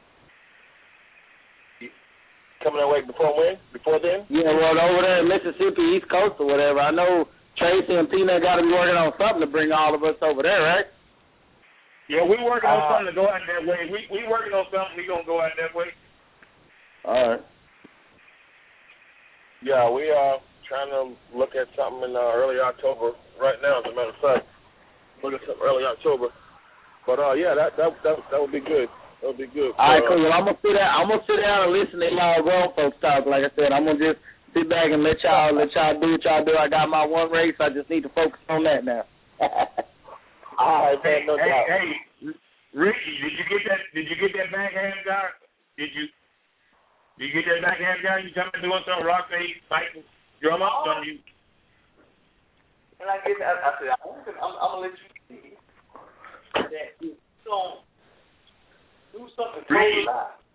Coming that way before when? Before then? Yeah, well over there in Mississippi, East Coast or whatever. I know Tracy and Peanut got to be working on something to bring all of us over there, right? Yeah, we working on something to go out that way. We working on something. We gonna go out that way. All right. Yeah, we are trying to look at something in early October. Right now, as a matter of fact, look at something early October. But yeah, that would be good. That would be good. All right, cool. Well, I'm gonna sit down and listen to y'all grown folks talk. Like I said, I'm gonna just sit back and let y'all do what y'all do. I got my one race. I just need to focus on that now. All right, man. No doubt. Hey, Ricky, did you get that backhand guy? Did you get that backhand guy? You coming doing some rock face fighting drum up on you? And I get that. I said, I'm gonna let you see that you don't do something crazy.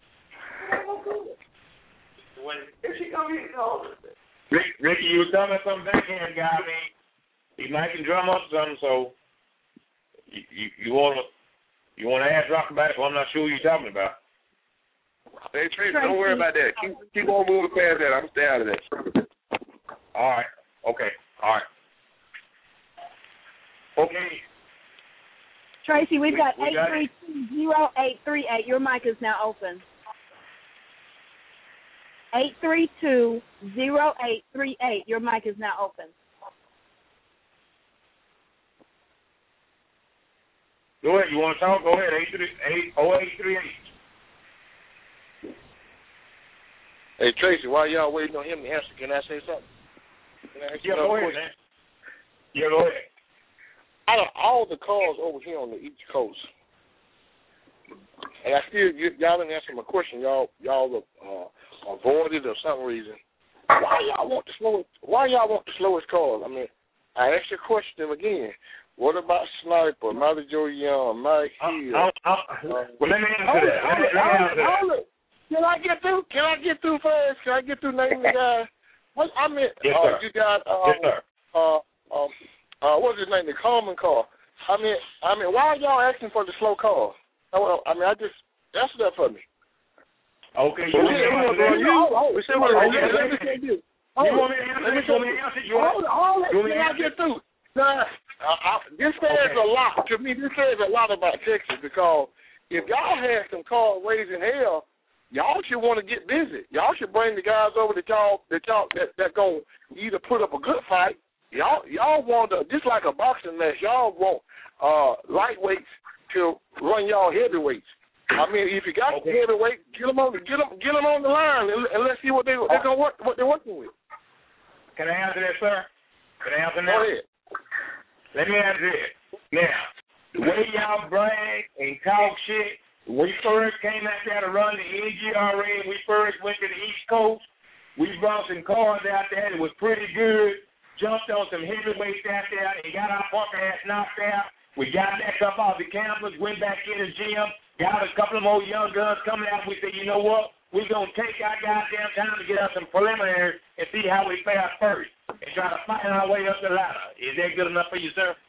If she gonna be Ricky, you were telling me some backhand guy. I mean, he might can drum up something, so you wanna ask Rock about it? Well, I'm not sure who you're talking about. Hey, Tracy, don't worry about that. Keep on moving past that. I'm stay out of that. All right. Okay. All right. Okay. Tracy, we've got 832-0838. Your mic is now open. 832-0838. Your mic is now open. Go ahead. You want to talk? Go ahead. 0838. Hey, Tracy, while y'all waiting on him to answer, can I say something? Go ahead, man. Yeah, go ahead. Out of all the calls over here on the East Coast, and I still, y'all didn't answer my question. Y'all avoided for some reason. Why y'all want the slowest calls? I mean, I asked your question again. What about Sniper, Mother Joe Young, Mike Hill? Well, let me answer that. Hold it. Can I get through first? Can I get through naming the guy? What I mean, yes, sir. You got yes, sir. What's his name? The Coleman call. I mean, why are y'all asking for the slow call? I mean, I just answer that for me. Okay. Can I get through? This says a lot to me. This says a lot about Texas because if y'all had some calls raising hell, y'all should want to get busy. Y'all should bring the guys over that gonna either put up a good fight. Y'all want to, just like a boxing match, y'all want lightweights to run y'all heavyweights. I mean, if you got heavyweight, get them on the line and let's see what they're working with. Can I answer that, sir? Can I answer that? Go ahead. Let me answer this. Now, the way y'all brag and talk shit, when we first came out there to run the NGRA, we first went to the East Coast, we brought some cars out there that was pretty good, jumped on some heavyweights out there, and got our punk ass knocked out. We got back up off the campus, went back in the gym, got a couple of more young guns coming out. We said, you know what? We're going to take our goddamn time to get us some preliminaries and see how we fare first and try to find our way up the ladder. Is that good enough for you, sir?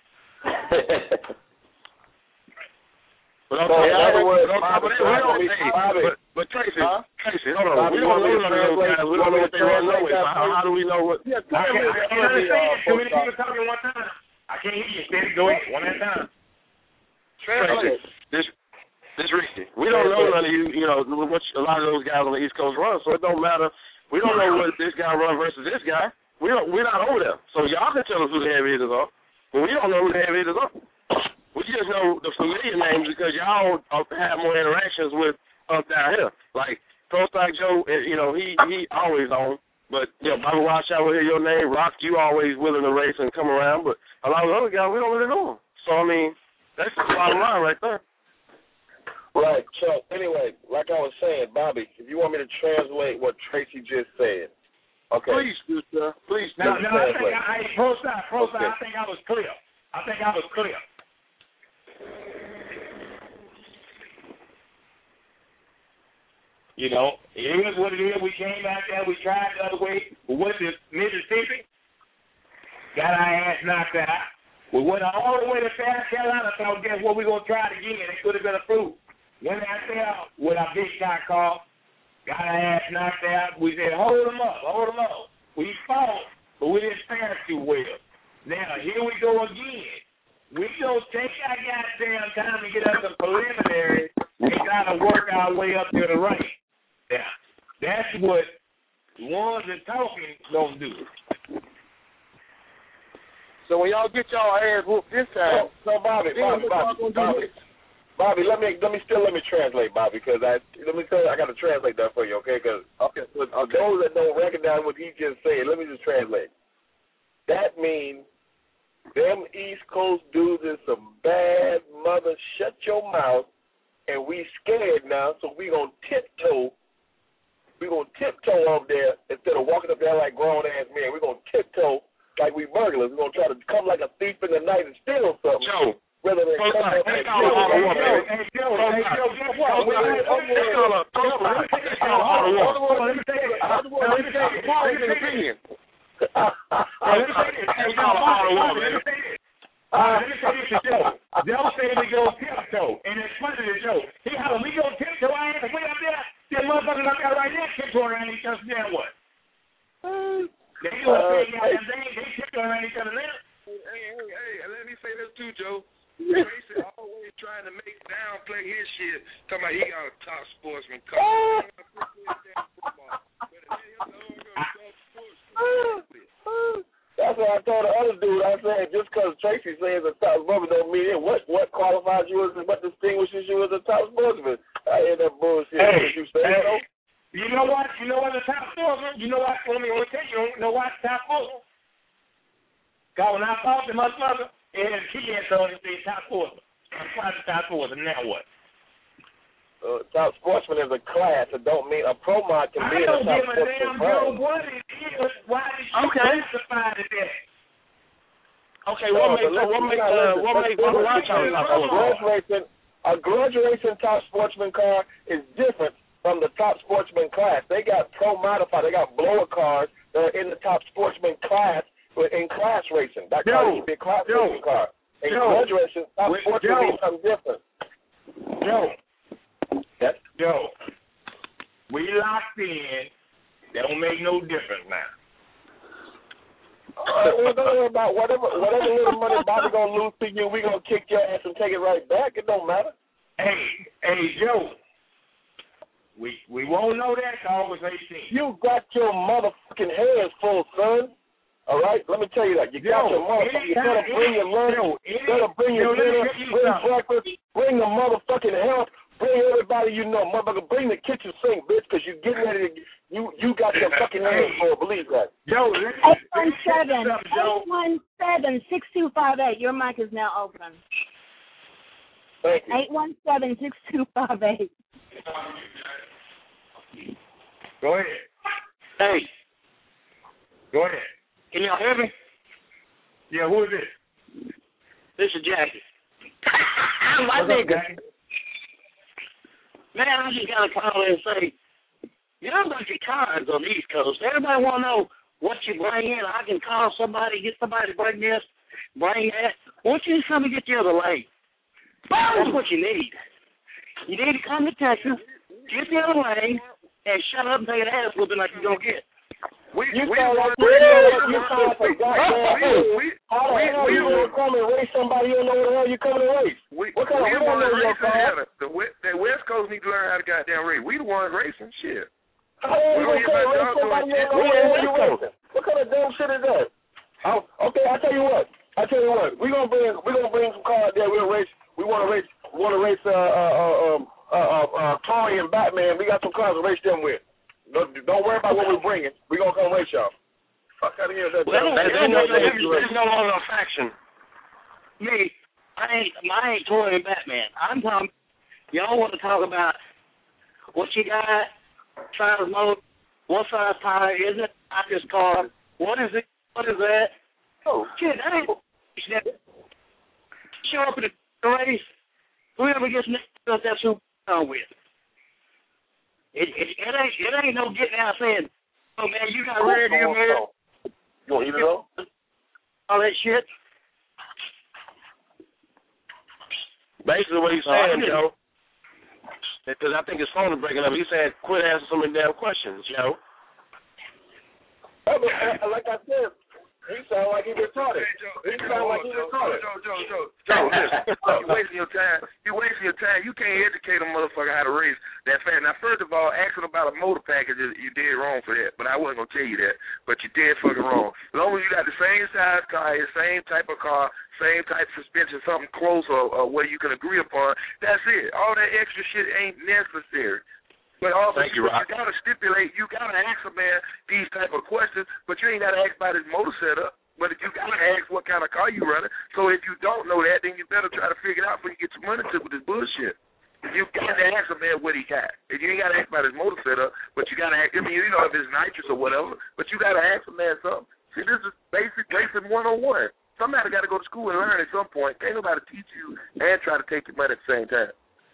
But Tracy, hold on. We don't know none of those guys. We don't know what they run with. How do we know what? I can't understand. Too many people talking one time. I can't hear you. Steady, go ahead. One at a time. Tracy, this Ricky. We don't know none of you know, what a lot of those guys on the East Coast run, so it don't matter. We don't know what this guy run versus this guy. We're not over there. So y'all can tell us who the heavy hitters are, but we don't know who the heavy hitters are. We just know the familiar names because y'all have more interactions with us down here. Like Pro Stock Joe, you know, he always on. But you know, Bobby Wildshot will hear your name. Rock, you always willing to race and come around. But a lot of the other guys, we don't really know them. So I mean, that's the bottom line right there. Right, Chuck. Anyway, like I was saying, Bobby, if you want me to translate what Tracy just said, okay. Please, sir. Please. No, I think Pro Stock, I think I was clear. You know, it is what it is. We came out there, we tried the other way. We went to Mississippi, got our ass knocked out. We went all the way to South Carolina, thought, guess what, we're going to try it again. It could have been approved. Went out there with our big shot car, got our ass knocked out. We said, hold them up. We fought, but we didn't fare too well. Now, here we go again. We don't take our goddamn time to get us some preliminaries and try to work our way up to the right. Now, that's what the ones that talking don't do. So when y'all get y'all ass whooped this time, Bobby, let me translate, Bobby, because I got to translate that for you, okay? Because those that don't recognize what he just said, let me just translate. That means them East Coast dudes is some bad mother. Shut your mouth, and we scared now, so we gonna tiptoe. We gonna tiptoe up there instead of walking up there like grown ass men. We gonna tiptoe like we burglars. We're gonna try to come like a thief in the night and steal something. Joe. Rather than come up and steal Let me say this to Joe. They'll say we go tiptoe, and it's funny to Joe. He holler, we go tiptoe, I ain't way up there. Them motherfuckers up there right there tiptoe around each other. Then what? They tiptoe around each other now. Hey, let me say this too, Joe. Tracy always trying to downplay his shit. Talking about he got a top sportsman car. That's what I told the other dude. I said, just because Tracy says a top sportsman don't mean it. What qualifies you as, what distinguishes you as a top sportsman? I hear that bullshit. You say so? You know what? The top sportsman? You know what? Let me tell you. You know what? Top sportsman? God, when I fought the motherfucker, it had a key answer on it, say top sportsman. I'm trying to top sportsman. Now what? Top sportsman is a class. It don't mean a pro mod can be in a top sportsman. I don't give a damn, bro. What it is? Why did you classify it that? Okay, what makes a grudge racing top sportsman car is different from the top sportsman class. They got pro modified. They got blower cars that are in the top sportsman class. In class racing, that car used to be a class racing car. In grudge racing, top sportsman means something different. Joe, we locked in. That don't make no difference now. Don't worry about whatever little money Bobby gonna lose to you. We gonna kick your ass and take it right back. It don't matter. Hey, Joe. We won't know that till August 18th. You got your motherfucking hands full, son. All right, let me tell you that. You got your motherfucking. You better bring your lunch. You better bring your dinner. Bring breakfast. Bring the motherfucking health. Bring everybody you know, motherfucker. Bring the kitchen sink, bitch, because you're getting ready to. You got your fucking hands full. Believe that. Yo, 817-625-8. Your mic is now open. Thank you. 817-625-8. Go ahead. Hey. Go ahead. Can y'all hear me? Yeah, who is this? This is Jackie. My nigga. Man, I just got to call in and say, you know about your cars on the East Coast. Everybody want to know what you bring in. I can call somebody, get somebody to bring this, bring that. Why don't you just come and get the other lane? That's what you need. You need to come to Texas, get the other lane, and shut up and take an ass whooping like you're going to get. You sound like you sound like a goddamn fool. How the hell you gonna come and race somebody you don't know what the hell you coming to race? What kind of woman is your car? The West Coast need to learn how to goddamn race. We the ones racing shit. How the hell you gonna race somebody you don't know what you racing? What kind of dumb shit is that? Okay, I tell you what. We're gonna bring some cars there. We'll race. We wanna race Toy and Batman. We got some cars to race them with. Don't worry about what we're bringing. We're going to come race y'all. Fuck out of here. There's no longer a faction. Me, I ain't Toy and Batman. I'm talking, y'all want to talk about what you got, size mode, what size tire is it, I just car, what is it, what is that? Oh, shit, that ain't show up in the race, whoever gets next, that's who I'm with. It ain't no getting out saying, oh man, you got rear view mirror. You want to eat it all? All that shit. Basically what he's saying, Joe, because I think his phone is breaking up, he said, quit asking so many damn questions, Joe. Like I said, he sound like he's retarded. Joe, listen. You're wasting your time. You can't educate a motherfucker how to race that fast. Now, first of all, asking about a motor package, you did wrong for that. But I wasn't going to tell you that. But you did fucking wrong. As long as you got the same size car, same type of car, same type of suspension, something close or what you can agree upon, that's it. All that extra shit ain't necessary. But also, you got to stipulate, you got to ask a man these type of questions, but you ain't got to ask about his motor setup. But you got to ask what kind of car you running. So if you don't know that, then you better try to figure it out before you get your money took with this bullshit. You got to ask a man what he got. If you ain't got to ask about his motor setup, but you got to ask, I mean, you know, if it's nitrous or whatever, but you got to ask a man something. See, this is basic racing 101. Somebody got to go to school and learn at some point. Can't nobody teach you and try to take your money at the same time.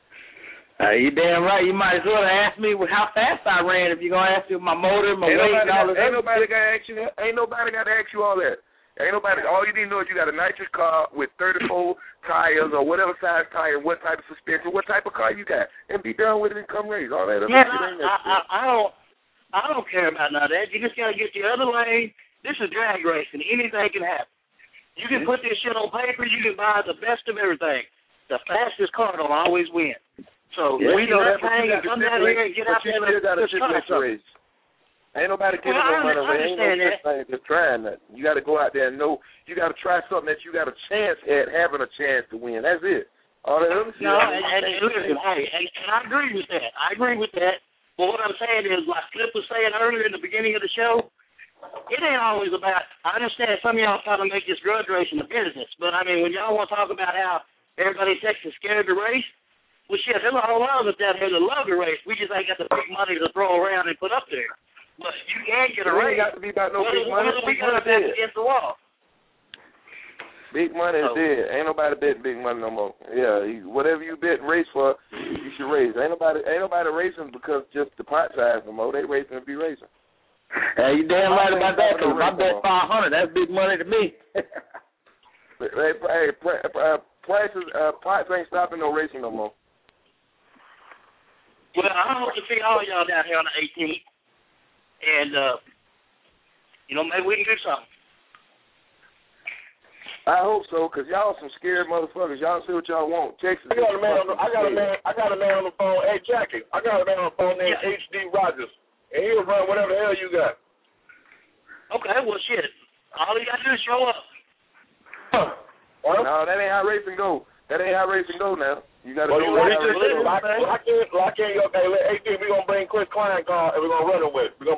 You damn right. You might as well ask me how fast I ran if you're going to ask me my motor, my weight, and all that. Ain't nobody got to ask you that. Ain't nobody got to ask you all that. All you need to know is you got a nitrous car with 34 tires or whatever size tire, what type of suspension, what type of car you got, and be done with it and come race. All that other shit ain't necessary. I don't care about none of that. You just got to get the other lane. This is drag racing. Anything can happen. You can put this shit on paper. You can buy the best of everything. The fastest car don't always win. So we know that, but you come down here and get out there and got to race. Ain't nobody giving no money away. Ain't no such thing as trying that. You got to go out there and know. You got to try something that you got a chance at having a chance to win. That's it. All that other shit. No, and listen, and I agree with that. But what I'm saying is, like Cliff was saying earlier in the beginning of the show, it ain't always about. I understand some of y'all trying to make this grudge racing a business, but I mean, when y'all want to talk about how everybody in Texas is scared to race. Well, shit, there's a whole lot of us down here that love to race. We just ain't got the big money to throw around and put up there. But you can't get a race. It ain't got to be about no big money. We got to back against the wall. Big money is dead. Ain't nobody betting big money no more. Yeah, whatever you bet and race for, you should race. Ain't nobody racing because just the pot size no more. They racing to be racing. Hey, you damn right about that. Cause if I bet 500, that's big money to me. Prices, pots ain't stopping no racing no more. Well, I hope to see all y'all down here on the 18th. And, maybe we can do something. I hope so, cause y'all some scared motherfuckers. Y'all see what y'all want. Texas. I got a man on the phone. Hey, Jackie, I got a man on the phone named H.D. Rogers, and he'll run whatever the hell you got. Okay, well, shit. All you got to do is show up. No, that ain't how racing go. Now. You got to do I can't. Okay, hey, we're gonna bring Chris Klein car, and we're gonna run him with. Who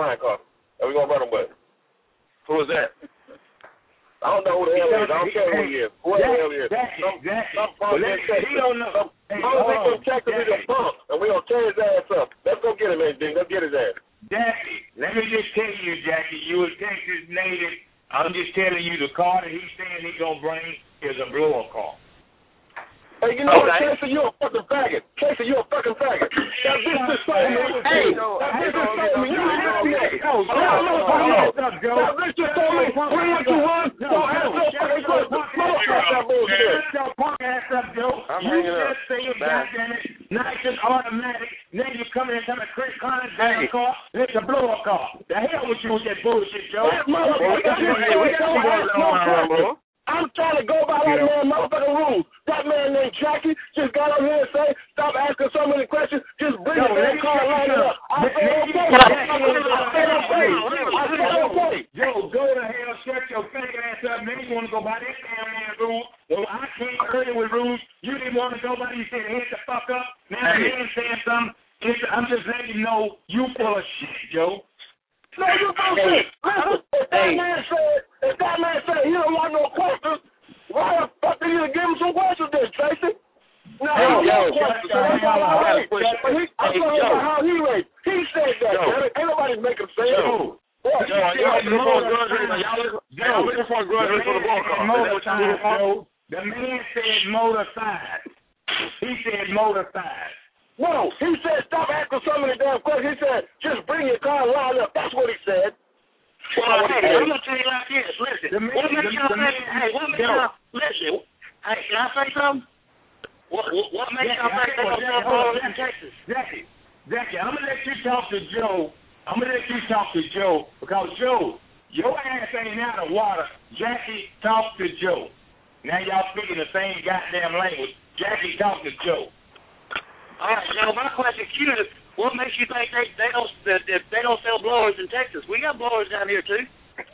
is that? I don't know who the hell he is. I don't care who he is. Whoever the hell he is. Some punk in Texas. He don't know. Some Texas is a punk, and we're going to tear his ass up. Let's go get him, H.D. Let's get his ass. Jackie, let me just tell you, Jackie, you a Texas native. I'm just telling you, the car that he's saying he's going to bring is a blower car. Hey, you know what, Casey, you a fucking faggot. That bitch just told me. Hey, that bitch just told me. You asked me. That bitch just told me. Where you run? Don't ask no fucking question. That bullshit. Shut your punk ass up, Joe. You just say it, goddamn it. Nice and automatic. Then you come in and tell me Chris Collins car. It's a blower car. The hell with you with that bullshit, Joe. I'm trying to go by that man motherfucking rules. That man named Jackie just got up here and say, stop asking so many questions, just bring it in the car and line it up. I said, okay. Joe, go to hell, shut your faggot ass up, man. You want to go by this damn rules. Well, I came earlier with rules. You didn't want to go by these. You said, hit the fuck up. Now, man saying something. I'm just letting you know you full of shit, Joe. No, you bullshit. Listen, if that man said he don't want no questions, why the fuck did you give him some questions then, Tracy? No, he don't questions. That's all I rate. I'm talking about how he rates. He said that. Ain't nobody make him say it. What? Y'all looking for a grudge race for the ball car. The man said motor-side. He said motor-side. No, he said stop asking so many damn questions. He said just bring your car and line up. That's what he said. Well, hey, I'm going to tell you like this. Listen, what makes y'all think, listen, hey, can I say something? What makes y'all think they're going to sell in Texas? Jackie, I'm going to let you talk to Joe. Because, Joe, your ass ain't out of water. Jackie, talk to Joe. Now y'all speaking the same goddamn language. Jackie, talk to Joe. All right, Joe, my question to you is, what makes you think they don't sell blowers in Texas? We got blowers down here, too.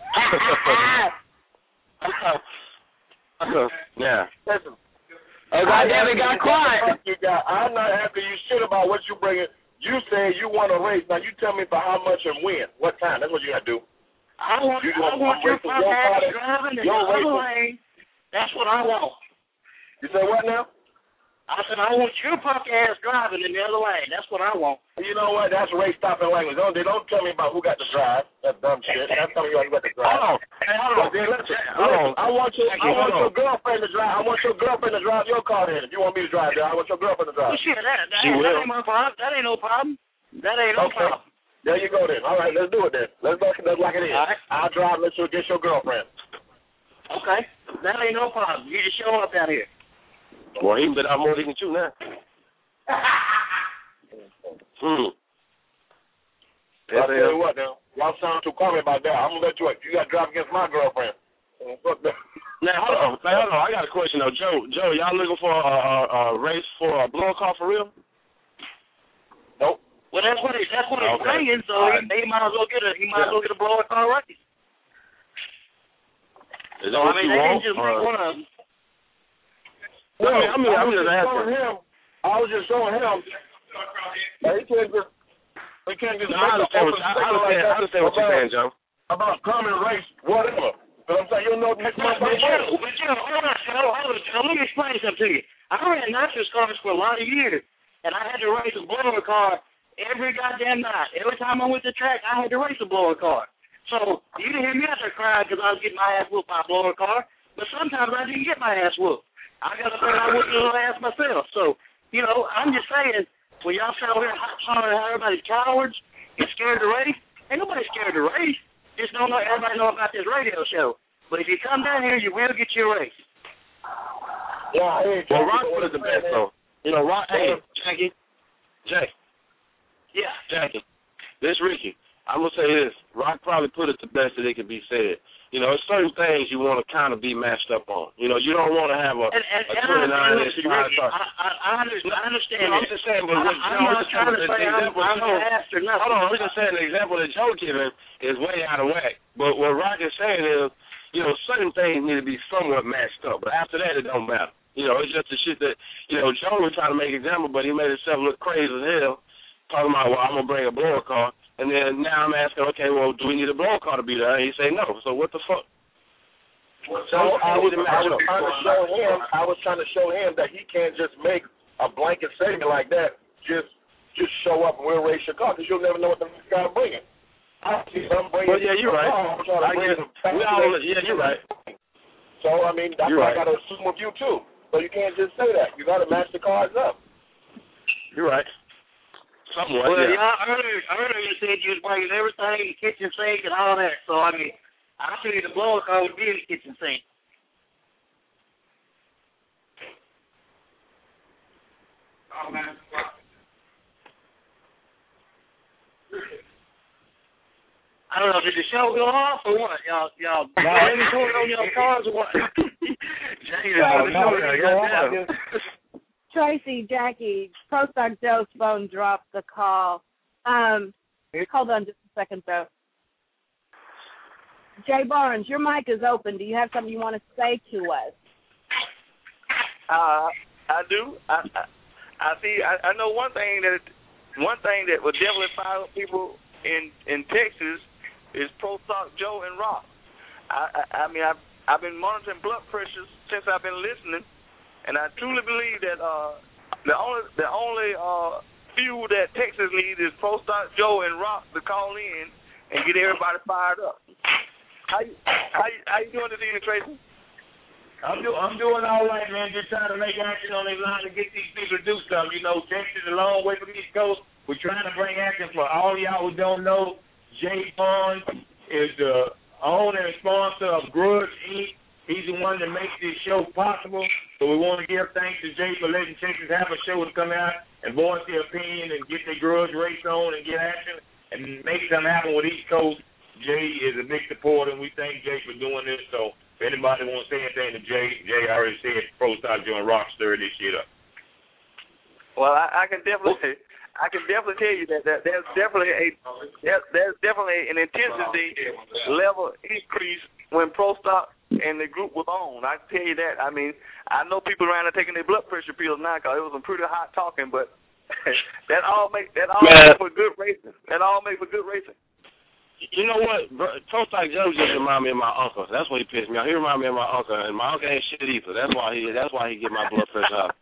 Yeah. Listen. Goddamn, it got quiet. I'm not asking you shit about what you bringing. You say you want to race. Now, you tell me for how much and when. What time? That's what you got to do. I want your punk ass driving in the other lane. That's what I want. You say what now? I said, I want your punk ass driving in the other lane. That's what I want. You know what? That's race stopping language. Don't tell me about who got to drive. That's dumb shit. That's telling you who got to drive. Hold on. I want your girlfriend to drive. I want your girlfriend to drive your car then. If you want me to drive there, I want your girlfriend to drive. Well, shit, that ain't my problem. That ain't no problem. Problem. There you go then. All right, let's do it then. Let's go like it is. Right. I'll drive. Let's get your girlfriend. Okay. That ain't no problem. You just show up down here. Well, he bet I'm more than you now. I'll tell you what now. Y'all sound too calm about that. I'm gonna let you. You got to drive against my girlfriend. Now hold on. I got a question though, Joe, y'all looking for a race for a blower car for real? Nope. Well, that's what he's bringing. So he might as well get a blower car race. Is that what you want? Just make one of them. No, I'm just asking him. I was just showing him. He can't just. I understand what you're saying, Joe. About coming race, whatever. But I'm saying, you know, next month. But Joe, hold on, Joe. Let me explain something to you. I ran nitrous cars for a lot of years, and I had to race a blower car every goddamn night. Every time I went to the track, I had to race a blower car. So you didn't hear me out there crying because I was getting my ass whooped by a blower car, but sometimes I didn't get my ass whooped. I got to say I whooped my ass myself. So, I'm just saying, when y'all sit over here hollering how everybody's cowards and scared to race, ain't nobody scared to race. Just don't know everybody know about this radio show. But if you come down here, you will get your race. Yeah, well, Rock put it the best, though. Rock, hey, Jackie. Yeah. Jackie. This Ricky. I'm going to say this. Rock probably put it the best that it could be said. You know, there's certain things you want to kind of be matched up on. You know, you don't want to have a 29-inch fire car. I understand. I'm just saying, but I'm not trying to say I'm fast or nothing. Hold on, I'm just saying the example that Joe given is way out of whack. But what Rock is saying is, you know, certain things need to be somewhat matched up. But after that, it don't matter. You know, it's just the shit that, you know, Joe was trying to make an example, but he made himself look crazy as hell, talking about, well, I'm going to bring a blower car. And then now I'm asking, okay, well, do we need a blower car to be there? And he say no. So what the fuck? So I was trying to show him that he can't just make a blanket statement like that. Just show up and we'll race your car because you'll never know what the guy's bringing. Well, yeah, you're right. You're right. So I mean, that's what I got to assume of you too. So you can't just say that. You got to match the cars up. You're right. Somewhat, well, yeah. Earlier you said you was bringing everything, the kitchen sink and all that. So, I mean, I figured the blower car would be in the kitchen sink. I don't know, did the show go off or what? Y'all inventory on your cars or what? Tracy, Jackie, Pro Stock Joe's phone dropped the call. Hold on just a second, though. Jay Barnes, your mic is open. Do you have something you want to say to us? I do. I see. I know one thing that would definitely fire up people in Texas is Pro Stock Joe and Rock. I mean, I've been monitoring blood pressures since I've been listening. And I truly believe that the only fuel that Texas needs is Pro Stock Joe and Rock to call in and get everybody fired up. How you doing this evening, Tracy? I'm doing all right, man. Just trying to make action on this line to get these people to do something. You know, Texas is a long way from the East Coast. We're trying to bring action for all y'all who don't know. Jay Barnes is the owner and sponsor of Grudge Inc. He's the one that makes this show possible. So we want to give thanks to Jay for letting Texas have a show to come out and voice their opinion and get their grudge race on and get action and make something happen with East Coast. Jay is a big supporter, and we thank Jay for doing this. So if anybody wants to say anything to Jay already said Pro Stock Joe and Rock stir this shit up. Well, I can definitely tell you that there's definitely an intensity level increase when Pro Stock and the group was on. I can tell you that. I mean, I know people around there taking their blood pressure pills now because it was some pretty hot talking, but that all make for good racing. That all make for good racing. You know what? Pro Stock Joe just remind me of my uncle. That's what he pissed me off. He remind me of my uncle, and my uncle ain't shit either. That's why he get my blood pressure up.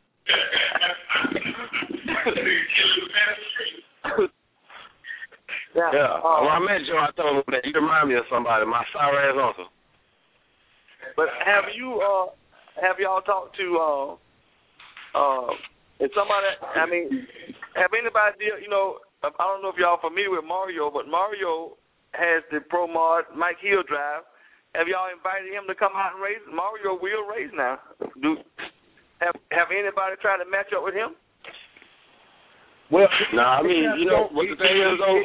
Yeah. When I met Joe, I told him that you remind me of somebody, my sour ass uncle. But have y'all talked to somebody? I mean, have anybody? You know, I don't know if y'all familiar with Mario, but Mario has the Pro Mod Mike Hill drive. Have y'all invited him to come out and race? Mario will race now. Have anybody tried to match up with him? Well, I mean, you know what the thing is though.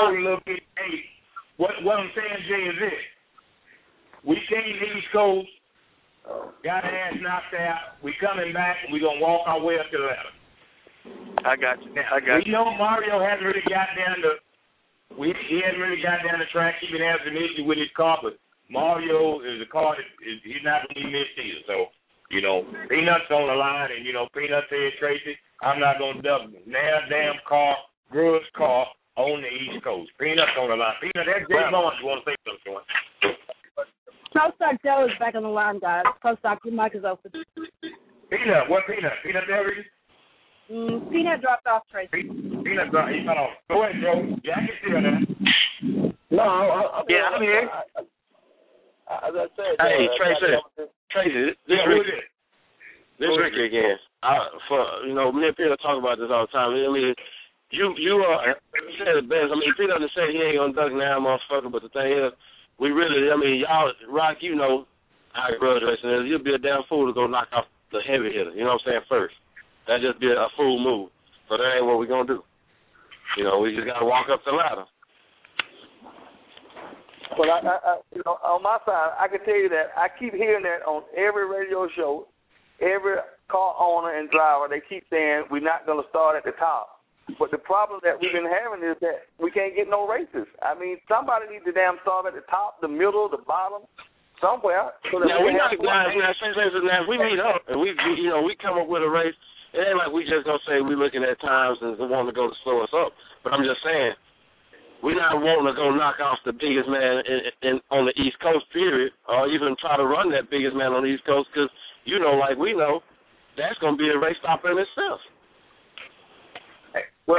What I'm saying, Jay, is this. We came to East Coast, got our ass knocked out. We coming back, and we're going to walk our way up to the ladder. I got you. We know Mario hasn't really got down he hasn't really got down the track. He been having an issue with his car, but Mario is a car that he's not going to be missed either. So, you know, Peanut's on the line, and, you know, Peanut said, Tracy, I'm not going to dump damn car, Grudge car on the East Coast. Peanut's on the line. Peanut, that's Jay Barnes. You want to say something to him? Pro Stock Joe is back on the line, guys. Pro Stock, your mic is open. Peanut, what Peanut? Peanut there? Peanut dropped off, Tracy. Peanut dropped off. Go ahead, Joe. Yeah, I can see her now. No, I'm here. As I said. Hey, Tracy, this is Ricky again. Me and Peter talk about this all the time. I mean, you said it best. I mean, Peter just said he ain't gonna duck now, motherfucker. But the thing is, we really, I mean, y'all, Rock, you know how grudge racing is. You'll be a damn fool to go knock off the heavy hitter. You know what I'm saying? First, that just be a fool move. So that ain't what we gonna do. You know, we just gotta walk up the ladder. But I on my side, I can tell you that I keep hearing that on every radio show, every car owner and driver. They keep saying we're not going to start at the top. But the problem that we've been having is that we can't get no races. I mean, somebody needs to damn start at the top, the middle, the bottom, somewhere. So that we meet up and we come up with a race. It ain't like we just gonna say we looking at times and want to go to slow us up. But I'm just saying, we're not wanting to go knock off the biggest man on the East Coast, period, or even try to run that biggest man on the East Coast because, like we know, that's going to be a race stopper in itself. Well,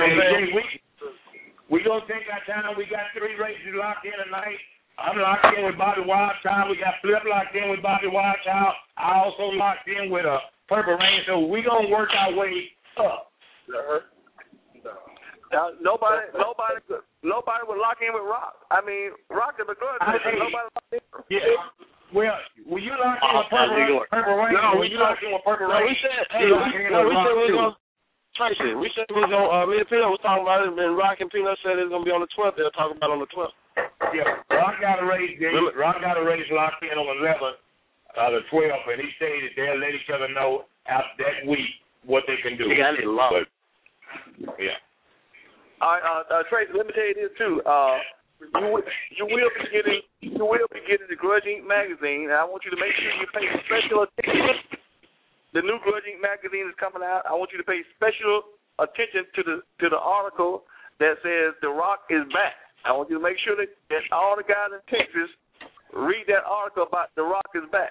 we going to take our time. We got 3 races locked in tonight. I'm locked in with Bobby Wildchild. We got Flip locked in with Bobby Wildchild. I also locked in with Purple Rain. So we going to work our way up. Nobody would lock in with Rock. I mean, Rock is a good. Nobody locked in. Yeah. Well, when you lock in with Purple Rain, when you lock in with Purple Rain, we said we were going. Tracy, we said we was going. Me and Peanut was talking about it, and Rock and Peanut said it's going to be on the 12th. They'll talk about it on the 12th. Yeah, Rock got a race locked in on the 11th, the 12th, and he said that they'll let each other know after that week what they can do. Yeah, I need a lot. Yeah. All right, Tracy, let me tell you this too. You will be getting the Grudge Inc. magazine, and I want you to make sure you pay special attention. The new Grudge Inc. magazine is coming out. I want you to pay special attention to the article that says The Rock is back. I want you to make sure that all the guys in Texas read that article about The Rock is back.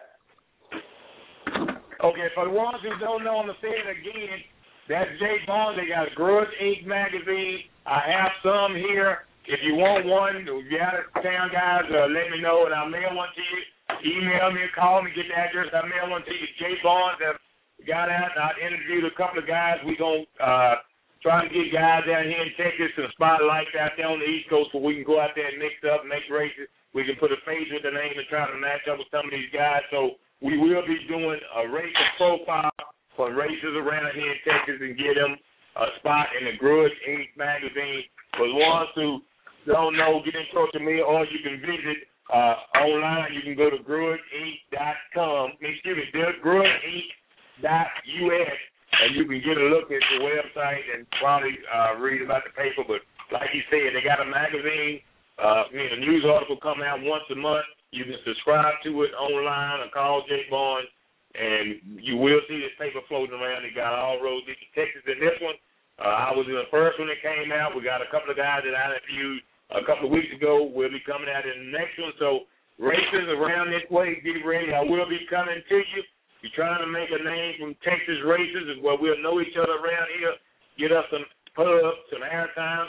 Okay, for the ones who don't know, I'm going to say it again. That's Jay Barnes. They got a Grudge Inc. magazine. I have some here. If you want one, if you out of town, guys, let me know, and I'll mail one to you. Email me or call me, get the address. I'll mail one to you. Jay Barnes got out, and I interviewed a couple of guys. We're going to try to get guys down here in Texas and spotlights out there on the East Coast where we can go out there and mix up, make races. We can put a face with the name and try to match up with some of these guys. So we will be doing a race profile for races around here in Texas and get them a spot in the Grudge Inc. magazine. For the ones who don't know, get in touch with me, or you can visit online. You can go to grudgeinc.com. grudgeinc.us, and you can get a look at the website and probably read about the paper. But like you said, they got a magazine. A news article come out once a month. You can subscribe to it online or call Jay Barnes, and you will see this paper floating around. They got all roads into Texas in this one. I was in the first one that came out. We got a couple of guys that I interviewed a couple of weeks ago. We'll be coming out in the next one. So races around this way, get ready. I will be coming to you. You're trying to make a name from Texas races where we'll know each other around here, get us some pubs, some airtime,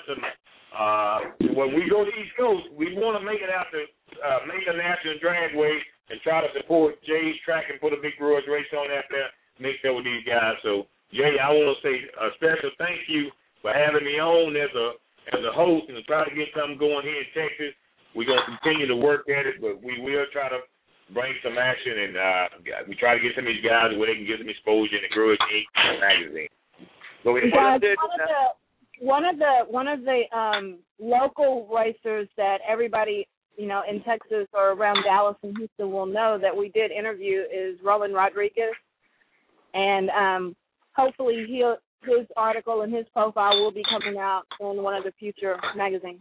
when we go to the East Coast, we want to make it out to make a national dragway and try to support Jay's track and put a big grudge race on out there, mix up with these guys. So, Jay, I want to say a special thank you for having me on as a host and to try to get something going here in Texas. We're going to continue to work at it, but we will try to bring some action, and we try to get some of these guys where they can get some exposure in the Grudge Inc. magazine. So one of the local racers that everybody in Texas or around Dallas and Houston will know that we did interview is Roland Rodriguez, and hopefully his article and his profile will be coming out in one of the future magazines.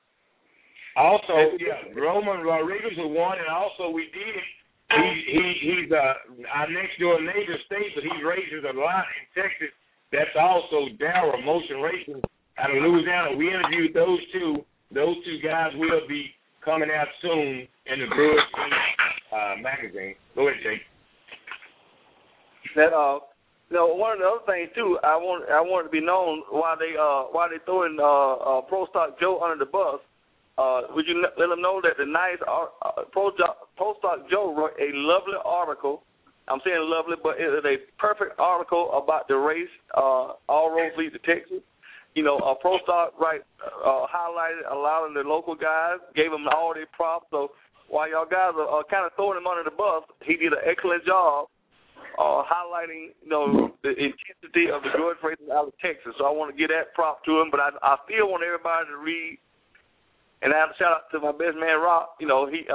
Also, Roman Rodriguez who won, and also we did. He's our next door neighbor state, but he races a lot in Texas. That's also Darrell Motion Racing out of Louisiana. We interviewed those two. Those two guys will be coming out soon in the Grudge Inc. magazine. Go ahead, Jake. That one of the other things too, I want to be known why they throwing Pro Stock Joe under the bus. Would you let them know that the nice Pro Stock Joe wrote a lovely article. I'm saying lovely, but it is a perfect article about the race. All roads lead to Texas. Pro Stock highlighted a lot of the local guys, gave them all their props. So while y'all guys are kind of throwing him under the bus, he did an excellent job highlighting the intensity of the grudge races out of Texas. So I want to give that prop to him, but I still want everybody to read And I have to shout out to my best man Rock. You know, he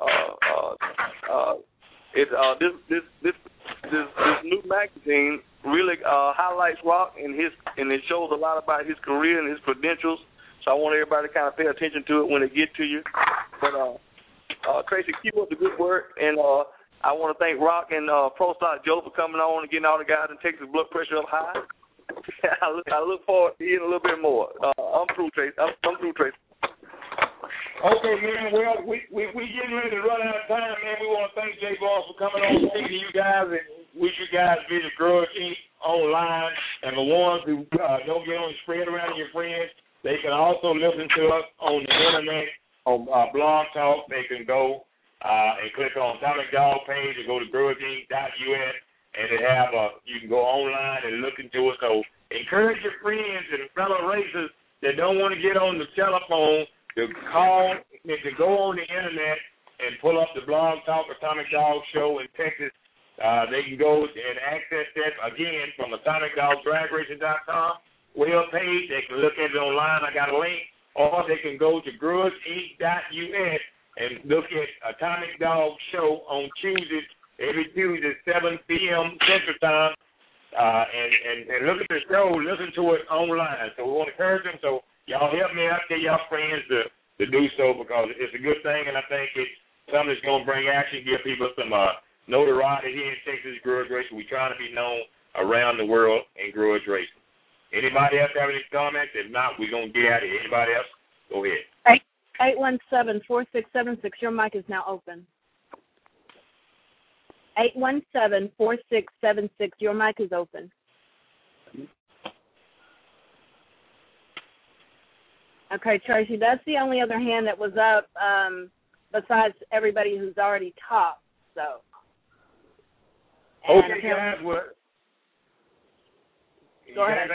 this new magazine really highlights Rock and it shows a lot about his career and his credentials. So I want everybody to kind of pay attention to it when they get to you. But Tracy, keep up the good work, and I want to thank Rock and Pro Stock Joe for coming on and getting all the guys in Texas blood pressure up high. I look forward to hearing a little bit more. I'm through, Tracy. I'm through, Tracy. Okay, man. Well, we getting ready to run out of time, man. We want to thank Jay Boss for coming on and speaking to you guys, and wish you guys visit Grudge Inc. online. And the ones who don't get on, spread around to your friends. They can also listen to us on the internet, on Blog Talk. They can go and click on Atomic Dog page and go to grudgeinc.us, and they have you can go online and look into it. So encourage your friends and fellow racers that don't want to get on the telephone to call and to go on the internet and pull up the Blog Talk Atomic Dog show in Texas. They can go and access that again from AtomicDogDragRacing.com web page. They can look at it online. I got a link. Or they can go to grudgeinc.us and look at Atomic Dog Show on Tuesdays, every Tuesday, 7 p.m. Central Time, and look at the show, listen to it online. So we want to encourage them. So y'all help me out, tell y'all friends to do so, because it's a good thing, and I think it's something that's going to bring action, give people some notoriety here in Texas, grudge racing. We're trying to be known around the world in grudge racing. Anybody else have any comments? If not, we're going to get out of here. Anybody else? Go ahead. 817-4676. Your mic is now open. 817-4676. Your mic is open. Okay, Tracy, that's the only other hand that was up besides everybody who's already talked. So. Okay, guys. Go ahead.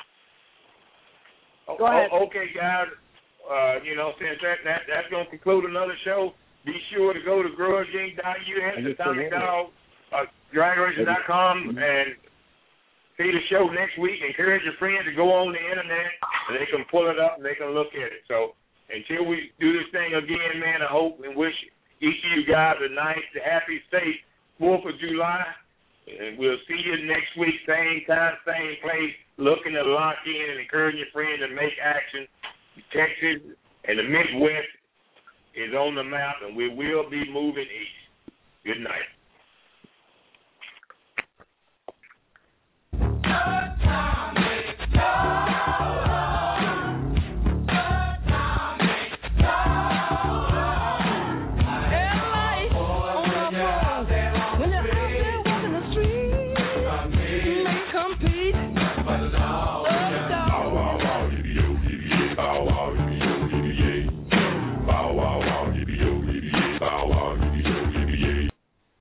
Go ahead. Okay, guys. Since that's going to conclude another show, be sure to go to grudgeinc.us, AtomicDogDragRacing.com, and see the show next week. Encourage your friends to go on the internet, and they can pull it up and they can look at it. So until we do this thing again, man, I hope and wish each of you guys a nice, happy, safe 4th of July. And we'll see you next week, same time, same place, looking to lock in and encouraging your friends to make action. Texas and the Midwest is on the map, and we will be moving east. Good night.